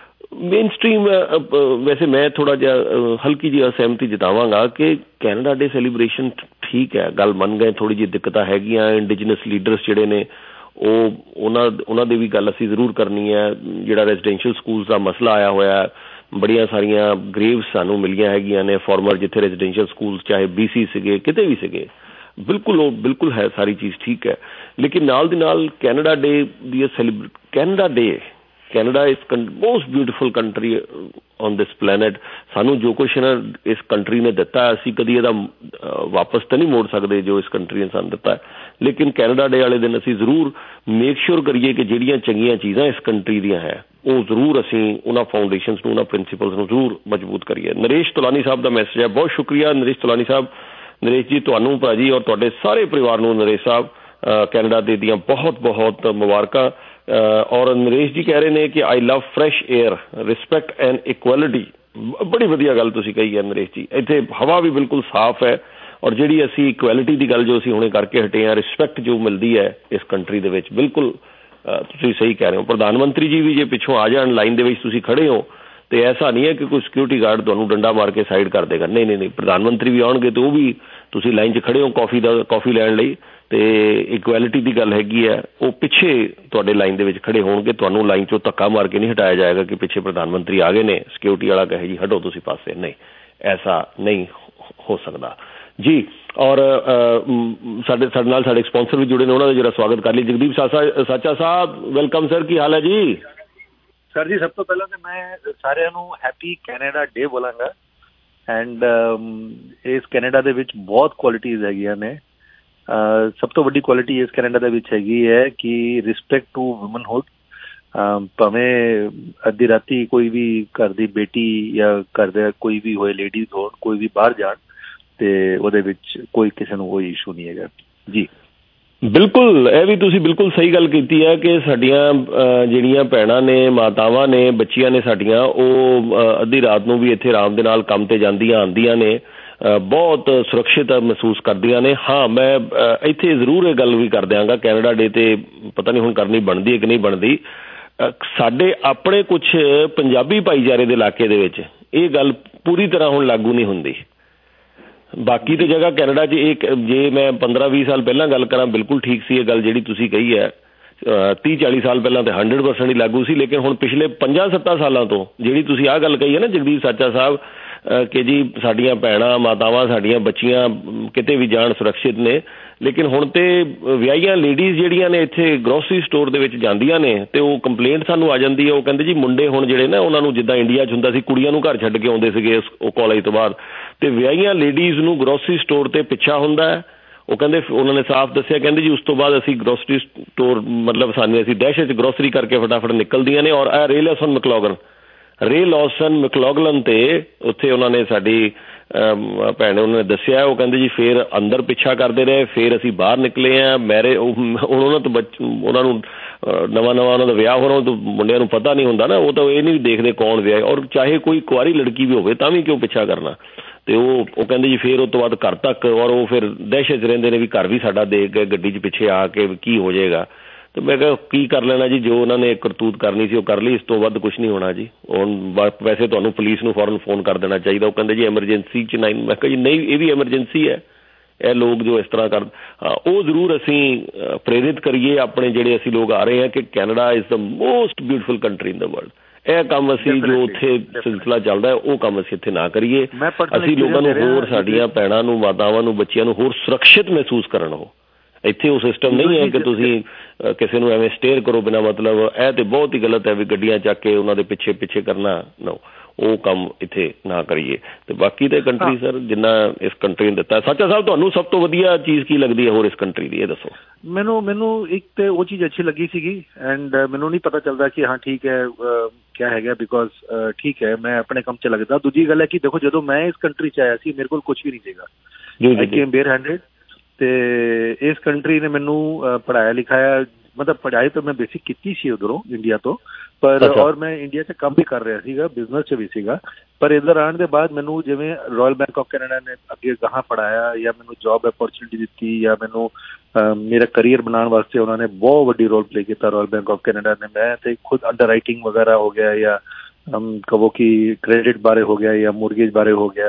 Mainstream ਵੈਸੇ ਮੈਂ ਥੋੜ੍ਹਾ ਜਿਹਾ ਹਲਕੀ ਜਿਹੀ ਅਸਹਿਮਤੀ ਜਤਾਵਾਂਗਾ ਕਿ ਕੈਨੇਡਾ ਡੇ ਸੈਲੀਬ੍ਰੇਸ਼ਨ ਠੀਕ ਹੈ, ਗੱਲ ਮੰਨ ਗਏ, ਥੋੜ੍ਹੀ ਜਿਹੀ ਦਿੱਕਤਾਂ ਹੈਗੀਆਂ। ਇੰਡੀਜਨਸ ਲੀਡਰਸ ਜਿਹੜੇ ਨੇ ਉਹ ਉਹਨਾਂ ਉਹਨਾਂ ਦੀ ਵੀ ਗੱਲ ਅਸੀਂ ਜ਼ਰੂਰ ਕਰਨੀ ਹੈ। ਜਿਹੜਾ ਰੈਜ਼ੀਡੈਂਸ਼ੀਅਲ ਸਕੂਲਸ ਦਾ ਮਸਲਾ ਆਇਆ ਹੋਇਆ, ਬੜੀਆਂ ਸਾਰੀਆਂ ਗ੍ਰੇਵਸ ਸਾਨੂੰ ਮਿਲੀਆਂ ਹੈਗੀਆਂ ਨੇ ਫਾਰਮਰ, ਜਿੱਥੇ ਰੈਜ਼ੀਡੈਂਸ਼ੀਅਲ ਸਕੂਲਸ ਚਾਹੇ ਬੀ ਸੀ ਸੀਗੇ, ਕਿਤੇ ਵੀ ਸੀਗੇ, ਬਿਲਕੁਲ ਉਹ ਬਿਲਕੁਲ ਹੈ, ਸਾਰੀ ਚੀਜ਼ ਠੀਕ ਹੈ। ਲੇਕਿਨ ਨਾਲ ਦੀ ਨਾਲ ਕੈਨੇਡਾ ਡੇ ਦੀ celebrate Canada Day Canada is most beautiful country on this planet. ਸਾਨੂੰ ਜੋ ਕੁਛ ਨਾ ਇਸ ਕੰਟਰੀ ਨੇ ਦਿੱਤਾ, ਅਸੀਂ ਕਦੀ ਇਹਦਾ ਵਾਪਸ ਤਾਂ ਨਹੀਂ ਮੋੜ ਸਕਦੇ ਜੋ ਇਸ ਕੰਟਰੀ ਨੇ ਸਾਨੂੰ ਦਿੱਤਾ, ਲੇਕਿਨ ਕੈਨੇਡਾ ਡੇ ਵਾਲੇ ਦਿਨ ਅਸੀਂ ਜ਼ਰੂਰ ਮੇਕ ਸ਼ੋਰ ਕਰੀਏ ਕਿ ਜਿਹੜੀਆਂ ਚੰਗੀਆਂ ਚੀਜ਼ਾਂ ਇਸ ਕੰਟਰੀ ਦੀਆਂ ਹੈ ਉਹ ਜ਼ਰੂਰ ਅਸੀਂ ਉਹਨਾਂ ਫਾਊਂਡੇਸ਼ਨਸ ਨੂੰ, ਉਹਨਾਂ ਪ੍ਰਿੰਸੀਪਲਸ ਨੂੰ ਜ਼ਰੂਰ ਮਜ਼ਬੂਤ ਕਰੀਏ। ਨਰੇਸ਼ ਤੋਲਾਨੀ ਸਾਹਿਬ ਦਾ ਮੈਸੇਜ ਹੈ, ਬਹੁਤ ਸ਼ੁਕਰੀਆ ਨਰੇਸ਼ ਤੋਲਾਨੀ ਸਾਹਿਬ। ਨਰੇਸ਼ ਜੀ, ਤੁਹਾਨੂੰ ਭਾਜੀ ਔਰ ਤੁਹਾਡੇ ਸਾਰੇ ਪਰਿਵਾਰ ਨੂੰ ਨਰੇਸ਼ ਸਾਹਿਬ ਕੈਨੇਡਾ ਡੇ ਦੀਆਂ ਬਹੁਤ ਬਹੁਤ ਮੁਬਾਰਕਾਂ। ਔਰ ਨਰੇਸ਼ ਜੀ ਕਹਿ ਰਹੇ ਨੇ ਕਿ I love fresh air, respect and equality. ਬੜੀ ਵਧੀਆ ਗੱਲ ਤੁਸੀਂ ਕਹੀ ਹੈ ਨਰੇਸ਼ ਜੀ। ਇੱਥੇ ਹਵਾ ਵੀ ਬਿਲਕੁਲ ਸਾਫ਼ ਹੈ, ਔਰ ਜਿਹੜੀ ਅਸੀਂ ਇਕੁਐਲਿਟੀ ਦੀ ਗੱਲ ਜੋ ਅਸੀਂ ਹੁਣੇ ਕਰਕੇ ਹਟੇ ਹਾਂ, ਰਿਸਪੈਕਟ ਜੋ ਮਿਲਦੀ ਹੈ ਇਸ ਕੰਟਰੀ ਦੇ ਵਿੱਚ, ਬਿਲਕੁਲ ਤੁਸੀਂ ਸਹੀ ਕਹਿ ਰਹੇ ਹੋ। ਪ੍ਰਧਾਨ ਮੰਤਰੀ ਜੀ ਵੀ ਜੇ ਪਿੱਛੋਂ ਆ ਜਾਣ, ਲਾਈਨ ਦੇ ਵਿੱਚ ਤੁਸੀਂ ਖੜੇ ਹੋ, ਤੇ ਐਸਾ ਨਹੀਂ ਹੈ ਕਿ ਕੋਈ ਸਿਕਿਉਰਿਟੀ ਗਾਰਡ ਤੁਹਾਨੂੰ ਡੰਡਾ ਮਾਰ ਕੇ ਸਾਈਡ ਕਰ ਦੇਗਾ। ਨਹੀਂ ਨਹੀਂ ਨਹੀਂ, ਪ੍ਰਧਾਨ ਮੰਤਰੀ ਵੀ ਆਉਣਗੇ ਤੇ ਉਹ ਵੀ, ਤੁਸੀਂ ਲਾਈਨ 'ਚ ਖੜੇ ਹੋ ਕਾਫੀ ਦਾ ਕਾਫੀ ਲੈਣ ਲਈ, ਤੇ ਇਕੁਐਲਿਟੀ ਦੀ ਗੱਲ ਹੈਗੀ ਹੈ, ਉਹ ਪਿੱਛੇ ਤੁਹਾਡੇ ਲਾਈਨ ਦੇ ਵਿੱਚ ਖੜੇ ਹੋਣਗੇ, ਤੁਹਾਨੂੰ ਲਾਈਨ 'ਚੋਂ ਧੱਕਾ ਮਾਰ ਕੇ ਨਹੀਂ ਹਟਾਇਆ ਜਾਏਗਾ ਕਿ ਪਿੱਛੇ ਪ੍ਰਧਾਨ ਮੰਤਰੀ ਆ ਗਏ ਨੇ, ਸਿਕਿਉਰਿਟੀ ਵਾਲਾ ਕਹੇ ਜੀ ਹਟੋ ਤੁਸੀਂ ਪਾਸੇ। ਨਹੀਂ, ਐਸਾ ਨਹੀਂ ਹੋ ਸਕਦਾ ਜੀ। ਔਰ ਸਾਡੇ ਸਾਡੇ ਨਾਲ ਸਾਡੇ ਸਪਾਂਸਰ ਵੀ ਜੁੜੇ ਨੇ, ਉਹਨਾਂ ਦਾ ਜਿਹੜਾ ਸਵਾਗਤ ਕਰ ਲਈ। ਜਗਦੀਪ ਸਾਚਾ ਸਾਚਾ ਸਾਹਿਬ, ਵੈਲਕਮ ਸਰ, ਕੀ ਹਾਲ ਹੈ ਜੀ? ਸਰ ਜੀ, ਸਭ ਤੋਂ ਪਹਿਲਾਂ ਤਾਂ ਮੈਂ ਸਾਰਿਆਂ ਨੂੰ ਹੈਪੀ ਕੈਨੇਡਾ ਡੇ ਬੋਲਾਂਗਾ। ਐਂਡ ਇਸ ਕੈਨੇਡਾ ਦੇ ਵਿੱਚ ਬਹੁਤ ਕੁਆਲਿਟੀਜ਼ ਹੈਗੀਆਂ ਨੇ। ਸਭ ਤੋਂ ਵੱਡੀ ਕੁਆਲਿਟੀ ਇਸ ਕੈਨੇਡਾ ਦੇ ਵਿੱਚ ਹੈਗੀ ਹੈ ਕਿ ਰਿਸਪੈਕਟ ਟੂ ਵੂਮਨਹੁੱਡ। ਭਾਵੇਂ ਅੱਧੀ ਰਾਤੀ ਕੋਈ ਵੀ ਘਰ ਦੀ ਬੇਟੀ ਜਾਂ ਘਰ ਦੇ ਕੋਈ ਵੀ ਹੋਏ, ਲੇਡੀਜ਼ ਹੋਣ, ਕੋਈ ਵੀ ਬਾਹਰ ਜਾਣ, ਤੇ ਉਹਦੇ ਵਿੱਚ ਕੋਈ ਕਿਸੇ ਨੂੰ ਕੋਈ ਇਸ਼ੂ ਨਹੀਂ ਹੈਗਾ ਜੀ। ਬਿਲਕੁਲ, ਇਹ ਵੀ ਤੁਸੀਂ ਬਿਲਕੁਲ ਸਹੀ ਗੱਲ ਕੀਤੀ ਹੈ ਕਿ ਸਾਡੀਆਂ ਜਿਹੜੀਆਂ ਭੈਣਾਂ ਨੇ, ਮਾਤਾਵਾਂ ਨੇ, ਬੱਚੀਆਂ ਨੇ ਸਾਡੀਆਂ, ਉਹ ਅੱਧੀ ਰਾਤ ਨੂੰ ਵੀ ਇੱਥੇ ਆਰਾਮ ਦੇ ਨਾਲ ਕੰਮ ਤੇ ਜਾਂਦੀਆਂ ਆਉਂਦੀਆਂ ਨੇ, ਬਹੁਤ ਸੁਰੱਖਿਅਤ ਮਹਿਸੂਸ ਕਰਦੀਆਂ ਨੇ। ਹਾਂ, ਮੈਂ ਇੱਥੇ ਜ਼ਰੂਰ ਇਹ ਗੱਲ ਵੀ ਕਰ ਦਿਆਂਗਾ, ਕੈਨੇਡਾ ਡੇ ਤੇ ਪਤਾ ਨਹੀਂ ਹੁਣ ਕਰਨੀ ਬਣਦੀ ਹੈ ਕਿ ਨਹੀਂ ਬਣਦੀ। ਸਾਡੇ ਆਪਣੇ ਕੁਛ ਪੰਜਾਬੀ ਭਾਈਚਾਰੇ ਦੇ ਇਲਾਕੇ ਦੇ ਵਿੱਚ ਇਹ ਗੱਲ ਪੂਰੀ ਤਰ੍ਹਾਂ ਹੁਣ ਲਾਗੂ ਨਹੀਂ ਹੁੰਦੀ। ਬਾਕੀ ਤੇ ਜਗ੍ਹਾ ਕੈਨੇਡਾ 'ਚ ਇਹ, ਜੇ ਮੈਂ ਪੰਦਰਾਂ ਵੀਹ ਸਾਲ ਪਹਿਲਾਂ ਗੱਲ ਕਰਾਂ, ਬਿਲਕੁਲ ਠੀਕ ਸੀ ਇਹ ਗੱਲ ਜਿਹੜੀ ਤੁਸੀਂ ਕਹੀ ਹੈ। ਤੀਹ ਚਾਲੀ ਸਾਲ ਪਹਿਲਾਂ ਤਾਂ ਹੰਡਰਡ ਪਰਸੈਂਟ ਹੀ ਲਾਗੂ ਸੀ, ਲੇਕਿਨ ਹੁਣ ਪਿਛਲੇ ਪੰਜਾਂ ਸੱਤਾਂ ਸਾਲਾਂ ਤੋਂ ਜਿਹੜੀ ਤੁਸੀਂ ਆਹ ਗੱਲ ਕਹੀ ਹੈ ਨਾ ਜਗਦੀਪ ਸਾਚਾ ਸਾਹਿਬ, ਕਿ ਜੀ ਸਾਡੀਆਂ ਭੈਣਾਂ, ਮਾਤਾਵਾਂ, ਸਾਡੀਆਂ ਬੱਚੀਆਂ ਕਿਤੇ ਵੀ ਜਾਣ ਸੁਰੱਖਿਅਤ ਨੇ। ਲੇਕਿਨ ਹੁਣ ਤੇ ਵਿਆਹੀਆਂ ਲੇਡੀਜ਼ ਜਿਹੜੀਆਂ ਨੇ ਇੱਥੇ ਗਰੋਸਰੀ ਸਟੋਰ ਦੇ ਵਿੱਚ ਜਾਂਦੀਆਂ ਨੇ, ਤੇ ਉਹ ਕੰਪਲੇਂਟ ਸਾਨੂੰ ਆ ਜਾਂਦੀ ਹੈ, ਉਹ ਕਹਿੰਦੇ ਜੀ ਮੁੰਡੇ ਹੁਣ ਜਿਹੜੇ ਨਾ, ਉਹਨਾਂ ਨੂੰ ਜਿੱਦਾਂ ਇੰਡੀਆ 'ਚ ਹੁੰਦਾ ਸੀ, ਕੁੜੀਆਂ ਨੂੰ ਘਰ ਛੱਡ ਕੇ ਆਉਂਦੇ ਸੀਗੇ ਉਹ ਕਾਲਜ ਤੋਂ ਬਾਅਦ, ਤੇ ਵਿਆਹੀਆਂ ਲੇਡੀਜ਼ ਨੂੰ ਗਰੋਸਰੀ ਸਟੋਰ ਤੇ ਪਿੱਛਾ ਹੁੰਦਾ ਹੈ। ਉਹ ਕਹਿੰਦੇ, ਉਹਨਾਂ ਨੇ ਸਾਫ਼ ਦੱਸਿਆ, ਕਹਿੰਦੇ ਜੀ ਉਸ ਤੋਂ ਬਾਅਦ ਅਸੀਂ ਗਰੋਸਰੀ ਸਟੋਰ, ਮਤਲਬ ਸਾਨੂੰ ਅਸੀਂ ਦਹਿਸ਼ਤ 'ਚ ਗਰੋਸਰੀ ਕਰਕੇ ਫਟਾਫਟ ਨਿਕਲਦੀਆਂ ਨੇ। ਔਰ ਇਹ ਰੇ ਲੌਸਨ ਮੈਕਲੋਗਨ ਰੇ ਲੌਸਨ ਮੈਕਲੋਗਲਨ ਤੇ ਉੱਥੇ ਉਹਨਾਂ ਨੇ, ਸਾਡੀ ਭੈਣ ਉਹਨਾਂ ਨੇ ਦੱਸਿਆ, ਉਹ ਕਹਿੰਦੇ ਜੀ ਫਿਰ ਅੰਦਰ ਪਿੱਛਾ ਕਰਦੇ ਰਹੇ, ਫਿਰ ਅਸੀਂ ਬਾਹਰ ਨਿਕਲੇ ਹਾਂ। ਮੈਰੇ ਉਹਨਾਂ ਤੋਂ ਬੱਚ ਉਹਨਾਂ ਨੂੰ ਨਵਾਂ ਨਵਾਂ ਉਹਨਾਂ ਦਾ ਵਿਆਹ ਹੋਣਾ, ਤਾਂ ਮੁੰਡਿਆਂ ਨੂੰ ਪਤਾ ਨਹੀਂ ਹੁੰਦਾ ਨਾ, ਉਹ ਤਾਂ ਇਹ ਨਹੀਂ ਦੇਖਦੇ ਕੌਣ ਵਿਆਹ, ਔਰ ਚਾਹੇ ਕੋਈ ਕੁਆਰੀ ਲੜਕੀ ਵੀ ਹੋਵੇ ਤਾਂ ਵੀ ਕਿਉਂ ਪਿੱਛਾ ਕਰਨਾ। ਤੇ ਉਹ ਉਹ ਕਹਿੰਦੇ ਜੀ ਫਿਰ ਉਸ ਤੋਂ ਬਾਅਦ ਘਰ ਤੱਕ, ਔਰ ਉਹ ਫਿਰ ਦਹਿਸ਼ਤ 'ਚ ਰਹਿੰਦੇ ਨੇ ਵੀ ਘਰ ਵੀ ਸਾਡਾ ਦੇਖ ਕੇ ਗੱਡੀ 'ਚ ਪਿੱਛੇ ਆ ਕੇ ਕੀ ਹੋ ਜਾਏਗਾ। ਤੇ ਮੈਂ ਕਿਹਾ ਕੀ ਕਰ ਲੈਣਾ ਜੀ, ਜੋ ਉਹਨਾਂ ਨੇ ਕਰਤੂਤ ਕਰਨੀ ਸੀ ਉਹ ਕਰ ਲਈ, ਇਸ ਤੋਂ ਵੱਧ ਕੁਛ ਨਹੀਂ ਹੋਣਾ ਜੀ। ਹੁਣ ਵੈਸੇ ਤੁਹਾਨੂੰ ਪੁਲਿਸ ਨੂੰ ਫੌਰਨ ਫੋਨ ਕਰ ਦੇਣਾ ਚਾਹੀਦਾ। ਉਹ ਕਹਿੰਦੇ ਜੀ ਐਮਰਜੈਂਸੀ 'ਚ ਨਹੀਂ। ਮੈਂ ਕਿਹਾ ਜੀ ਨਹੀਂ, ਇਹ ਵੀ ਐਮਰਜੈਂਸੀ ਹੈ। ਇਹ ਲੋਕ ਜੋ ਇਸ ਤਰ੍ਹਾਂ ਕਰ, ਉਹ ਜ਼ਰੂਰ ਅਸੀਂ ਪ੍ਰੇਰਿਤ ਕਰੀਏ ਆਪਣੇ ਜਿਹੜੇ ਅਸੀਂ ਲੋਕ ਆ ਰਹੇ ਹਾਂ ਕਿ Canada is the most beautiful country in the world. ਇਹ ਕੰਮ ਅਸੀਂ ਜੋ ਉੱਥੇ ਸਿਲਸਿਲਾ ਚੱਲਦਾ ਹੈ, ਉਹ ਕੰਮ ਅਸੀਂ ਇੱਥੇ ਨਾ ਕਰੀਏ। ਅਸੀਂ ਲੋਕਾਂ ਨੂੰ ਹੋਰ, ਸਾਡੀਆਂ ਭੈਣਾਂ ਨੂੰ, ਮਾਤਾਵਾਂ ਨੂੰ, ਬੱਚਿਆਂ ਨੂੰ ਹੋਰ ਸੁਰੱਖਿਅਤ ਮਹਿਸੂਸ ਕਰਨ। ਉਹ ਇੱਥੇ ਉਹ ਸਿਸਟਮ ਨਹੀਂ ਹੈ ਕਿ ਤੁਸੀਂ ਕਿਸੇ ਨੂੰ ਐਵੇਂ ਸਟੇਅਰ ਕਰੋ ਬਿਨਾਂ ਮਤਲਬ। ਇਹ ਤੇ ਬਹੁਤ ਹੀ ਗਲਤ ਹੈ ਵੀ ਗੱਡੀਆਂ ਚੱਕ ਕੇ ਉਹਨਾਂ ਦੇ ਪਿੱਛੇ ਪਿੱਛੇ ਕਰਨਾ। ਨੋ, ਉਹ ਕੰਮ ਇੱਥੇ ਨਾ ਕਰੀਏ। ਤੇ ਬਾਕੀ ਤੇ ਕੰਟਰੀ ਸਰ ਜਿੰਨਾ ਇਸ ਕੰਟਰੀ ਨੇ ਦਿੱਤਾ। ਸਾਚਾ ਸਾਹਿਬ, ਤੁਹਾਨੂੰ ਸਭ ਤੋਂ ਵਧੀਆ ਚੀਜ਼ ਕੀ ਲੱਗਦੀ ਹੈ ਹੋਰ ਇਸ ਕੰਟਰੀ ਦੀ, ਇਹ ਦੱਸੋ। ਮੈਨੂੰ ਮੈਨੂੰ ਇੱਕ ਤੇ ਉਹ ਚੀਜ਼ ਅੱਛੀ ਲੱਗੀ ਸੀਗੀ, ਐਂਡ ਮੈਨੂੰ ਨਹੀਂ ਪਤਾ ਚੱਲਦਾ ਕਿ ਹਾਂ ਠੀਕ ਹੈ ਕਿਆ ਹੈਗਾ, ਬਿਕੋਜ਼ ਠੀਕ ਹੈ ਮੈਂ ਆਪਣੇ ਕੰਮ 'ਚ ਲੱਗਦਾ। ਦੂਜੀ ਗੱਲ ਹੈ ਕਿ ਦੇਖੋ, ਜਦੋਂ ਮੈਂ ਇਸ ਕੰਟਰੀ 'ਚ ਆਇਆ ਸੀ ਮੇਰੇ ਕੋਲ ਕੁਛ ਵੀ ਨਹੀਂ ਸੀਗਾ। I came bare handed. ਤੇ ਇਸ ਕੰਟਰੀ ਨੇ ਮੈਨੂੰ ਪੜ੍ਹਾਇਆ ਲਿਖਾਇਆ, ਮਤਲਬ ਪੜ੍ਹਾਈ ਤਾਂ ਮੈਂ ਬੇਸਿਕ ਕੀਤੀ ਸੀ ਉੱਧਰੋਂ ਇੰਡੀਆ ਤੋਂ, ਪਰ ਔਰ ਮੈਂ ਇੰਡੀਆ 'ਚ ਕੰਮ ਵੀ ਕਰ ਰਿਹਾ ਸੀਗਾ, ਬਿਜ਼ਨਸ 'ਚ ਵੀ ਸੀਗਾ। ਪਰ ਇੱਧਰ ਆਉਣ ਦੇ ਬਾਅਦ ਮੈਨੂੰ ਜਿਵੇਂ ਰਾਇਲ ਬੈਂਕ ਆਫ ਕੈਨੇਡਾ ਨੇ ਅੱਗੇ ਗਾਹਾਂ ਪੜ੍ਹਾਇਆ, ਜਾਂ ਮੈਨੂੰ ਜੋਬ ਅਪੋਰਚੁਨਿਟੀ ਦਿੱਤੀ, ਜਾਂ ਮੈਨੂੰ ਮੇਰਾ ਕਰੀਅਰ ਬਣਾਉਣ ਵਾਸਤੇ ਉਹਨਾਂ ਨੇ ਬਹੁਤ ਵੱਡੀ ਰੋਲ ਪਲੇ ਕੀਤਾ ਰਾਇਲ ਬੈਂਕ ਆਫ ਕੈਨੇਡਾ ਨੇ। ਮੈਂ ਤੇ ਖੁਦ ਅੰਡਰ ਰਾਈਟਿੰਗ ਵਗੈਰਾ ਹੋ ਗਿਆ, ਜਾਂ ਕਹੋ ਕਿ ਕ੍ਰੈਡਿਟ ਬਾਰੇ ਹੋ ਗਿਆ, ਜਾਂ ਮੋਰਗੇਜ ਬਾਰੇ ਹੋ ਗਿਆ,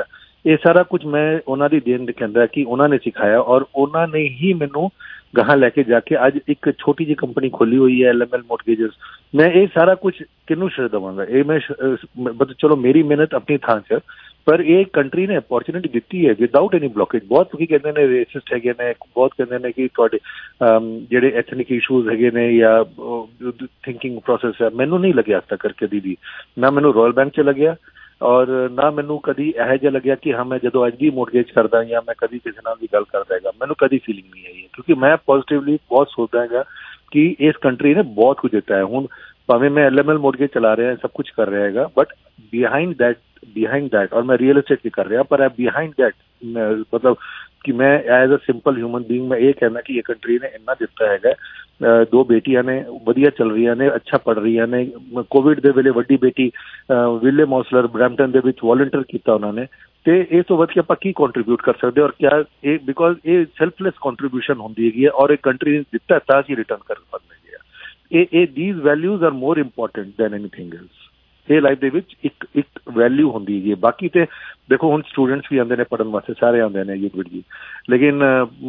ਇਹ ਸਾਰਾ ਕੁਝ ਮੈਂ ਉਹਨਾਂ ਦੀ ਦੇਣ ਕਹਿੰਦਾ ਕਿ ਉਹਨਾਂ ਨੇ ਸਿਖਾਇਆ ਔਰ ਉਹਨਾਂ ਨੇ ਹੀ ਮੈਨੂੰ ਗਾਹਾਂ ਲੈ ਕੇ ਜਾ ਕੇ ਅੱਜ ਇੱਕ ਛੋਟੀ ਜਿਹੀ ਕੰਪਨੀ ਖੋਲੀ ਹੋਈ ਹੈ ਐਲ ਐਮ ਐਲ ਮੋਰਗੇਜਸ। ਮੈਂ ਇਹ ਸਾਰਾ ਕੁਝ ਕਿਹਨੂੰ ਸ਼ਰੇਅ ਦੇਵਾਂਗਾ? ਇਹ ਮੈਂ ਮਤਲਬ ਚਲੋ ਮੇਰੀ ਮਿਹਨਤ ਆਪਣੀ ਥਾਂ 'ਚ, ਪਰ ਇਹ ਕੰਟਰੀ ਨੇ ਅਪੋਰਚੁਨਿਟੀ ਦਿੱਤੀ ਹੈ ਵਿਦਾਊਟ ਐਨੀ ਬਲੋਕੇਜ। ਬਹੁਤ ਲੋਕੀ ਕਹਿੰਦੇ ਨੇ ਰੇਸਿਸਟ ਹੈਗੇ ਨੇ, ਬਹੁਤ ਕਹਿੰਦੇ ਨੇ ਕਿ ਤੁਹਾਡੇ ਜਿਹੜੇ ਐਥਨਿਕ ਇਸ਼ੂਜ਼ ਹੈਗੇ ਨੇ ਜਾਂ ਥਿੰਕਿੰਗ ਪ੍ਰੋਸੈਸ ਹੈ, ਮੈਨੂੰ ਨਹੀਂ ਲੱਗਿਆ ਅੱਜ ਤੱਕ ਕਰਕੇ ਕਦੀ ਵੀ। ਨਾ ਮੈਨੂੰ ਰਾਇਲ ਬੈਂਕ 'ਚ ਲੱਗਿਆ ਔਰ ਨਾ ਮੈਨੂੰ ਕਦੀ ਇਹੋ ਜਿਹਾ ਲੱਗਿਆ ਕਿ ਹਾਂ ਮੈਂ ਜਦੋਂ ਅੱਜ ਵੀ ਮੋਰਗੇਜ ਕਰਦਾ ਜਾਂ ਮੈਂ ਕਦੀ ਕਿਸੇ ਨਾਲ ਵੀ ਗੱਲ ਕਰਦਾ ਹੈਗਾ, ਮੈਨੂੰ ਕਦੀ ਫੀਲਿੰਗ ਨਹੀਂ ਆਈ ਹੈ ਕਿਉਂਕਿ ਮੈਂ ਪੋਜ਼ੀਟਿਵਲੀ ਬਹੁਤ ਸੋਚਦਾ ਹੈਗਾ ਕਿ ਇਸ ਕੰਟਰੀ ਨੇ ਬਹੁਤ ਕੁਝ ਦਿੱਤਾ ਹੈ। ਹੁਣ ਭਾਵੇਂ ਮੈਂ ਐਲ ਐਮ ਐਲ ਮੋਰਗੇਜ ਚਲਾ ਰਿਹਾ ਸਭ ਕੁਝ ਕਰ ਰਿਹਾ ਹੈਗਾ, but behind that behind that और मैं रियल एस्टेट भी कर रहा, पर बिहाइंड दैट मतलब कि मैं as a simple human being मैं ये कहना कि ये कंट्री ने इन्ना दिता है। दो बेटियां ने वधिया चल रही ने, अच्छा पढ़ रही ने। कोविड दे वेले वड्डी बेटी विले मॉसलर ब्रैम्पटन दे विच वॉलंटियर किया उन्होंने, तो इस तो वध के आपां की कॉन्ट्रीब्यूट कर सकते और क्या ये बिकॉज ये सैल्फलैस कॉन्ट्रीब्यूशन होंदी है और एक कंट्री ने दिता तां ही रिटर्न कर पाते हैं। ये these values are more important than anything else. ਇਹ ਲਾਈਫ ਦੇ ਵਿੱਚ ਇੱਕ ਇੱਕ ਵੈਲਿਊ ਹੁੰਦੀ ਹੈਗੀ। ਬਾਕੀ ਤੇ ਦੇਖੋ ਹੁਣ ਸਟੂਡੈਂਟਸ ਵੀ ਆਉਂਦੇ ਨੇ ਪੜ੍ਹਨ ਵਾਸਤੇ, ਸਾਰੇ ਆਉਂਦੇ ਨੇ ਯੂਥ ਵਿੱਚ ਜੀ, ਲੇਕਿਨ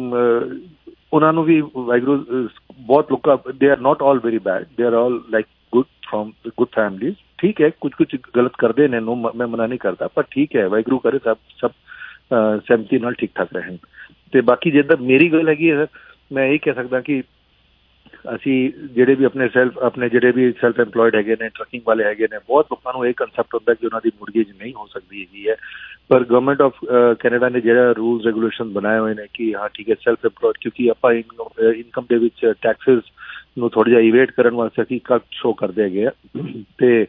ਉਹਨਾਂ ਨੂੰ ਵੀ ਵਾਹਿਗੁਰੂ ਬਹੁਤ ਲੋਕਾਂ ਦੇ are not all very bad, they are all like good from good families. ਠੀਕ ਹੈ, ਕੁਝ ਕੁਝ ਗਲਤ ਕਰਦੇ ਨੇ, ਨੋ ਮੈਂ ਮਨਾ ਨਹੀਂ ਕਰਦਾ, ਪਰ ਠੀਕ ਹੈ, ਵਾਹਿਗੁਰੂ ਕਰੇ ਸਭ ਸਭ ਸਹਿਮਤੀ ਨਾਲ ਠੀਕ ਠਾਕ ਰਹਿਣ। ਤੇ ਬਾਕੀ ਜਿੱਦਾਂ ਮੇਰੀ ਗੱਲ ਹੈਗੀ ਹੈ, ਮੈਂ ਇਹ ਕਹਿ ਸਕਦਾ ਕਿ ਅਸੀਂ ਜਿਹੜੇ ਵੀ ਆਪਣੇ ਸੈਲਫ ਆਪਣੇ ਜਿਹੜੇ ਵੀ ਸੈਲਫ ਇੰਪਲੋਇਡ ਹੈਗੇ ਨੇ, ਟਰੱਕਿੰਗ ਵਾਲੇ ਹੈਗੇ ਨੇ, ਬਹੁਤ ਲੋਕਾਂ ਨੂੰ ਇਹ ਕਨਸੈਪਟ ਹੁੰਦਾ ਕਿ ਉਹਨਾਂ ਦੀ ਮੋਰਗੇਜ ਨਹੀਂ ਹੋ ਸਕਦੀ ਹੈਗੀ ਹੈ। ਪਰ ਗਵਰਨਮੈਂਟ ਆਫ ਕੈਨੇਡਾ ਨੇ ਜਿਹੜਾ ਰੂਲਸ ਰੈਗੂਲੇਸ਼ਨ ਬਣਾਏ ਹੋਏ ਨੇ ਕਿ ਹਾਂ ਠੀਕ ਹੈ ਸੈਲਫ ਇੰਪਲੋਇਡ, ਕਿਉਂਕਿ ਆਪਾਂ ਇਨਕਮ ਦੇ ਵਿੱਚ ਟੈਕਸਿਸ ਨੂੰ ਥੋੜ੍ਹਾ ਜਿਹਾ ਇਵੇਟ ਕਰਨ ਵਾਸਤੇ ਅਸੀਂ ਕੱਟ ਸ਼ੋ ਕਰਦੇ ਹੈਗੇ ਆ। ਤੇ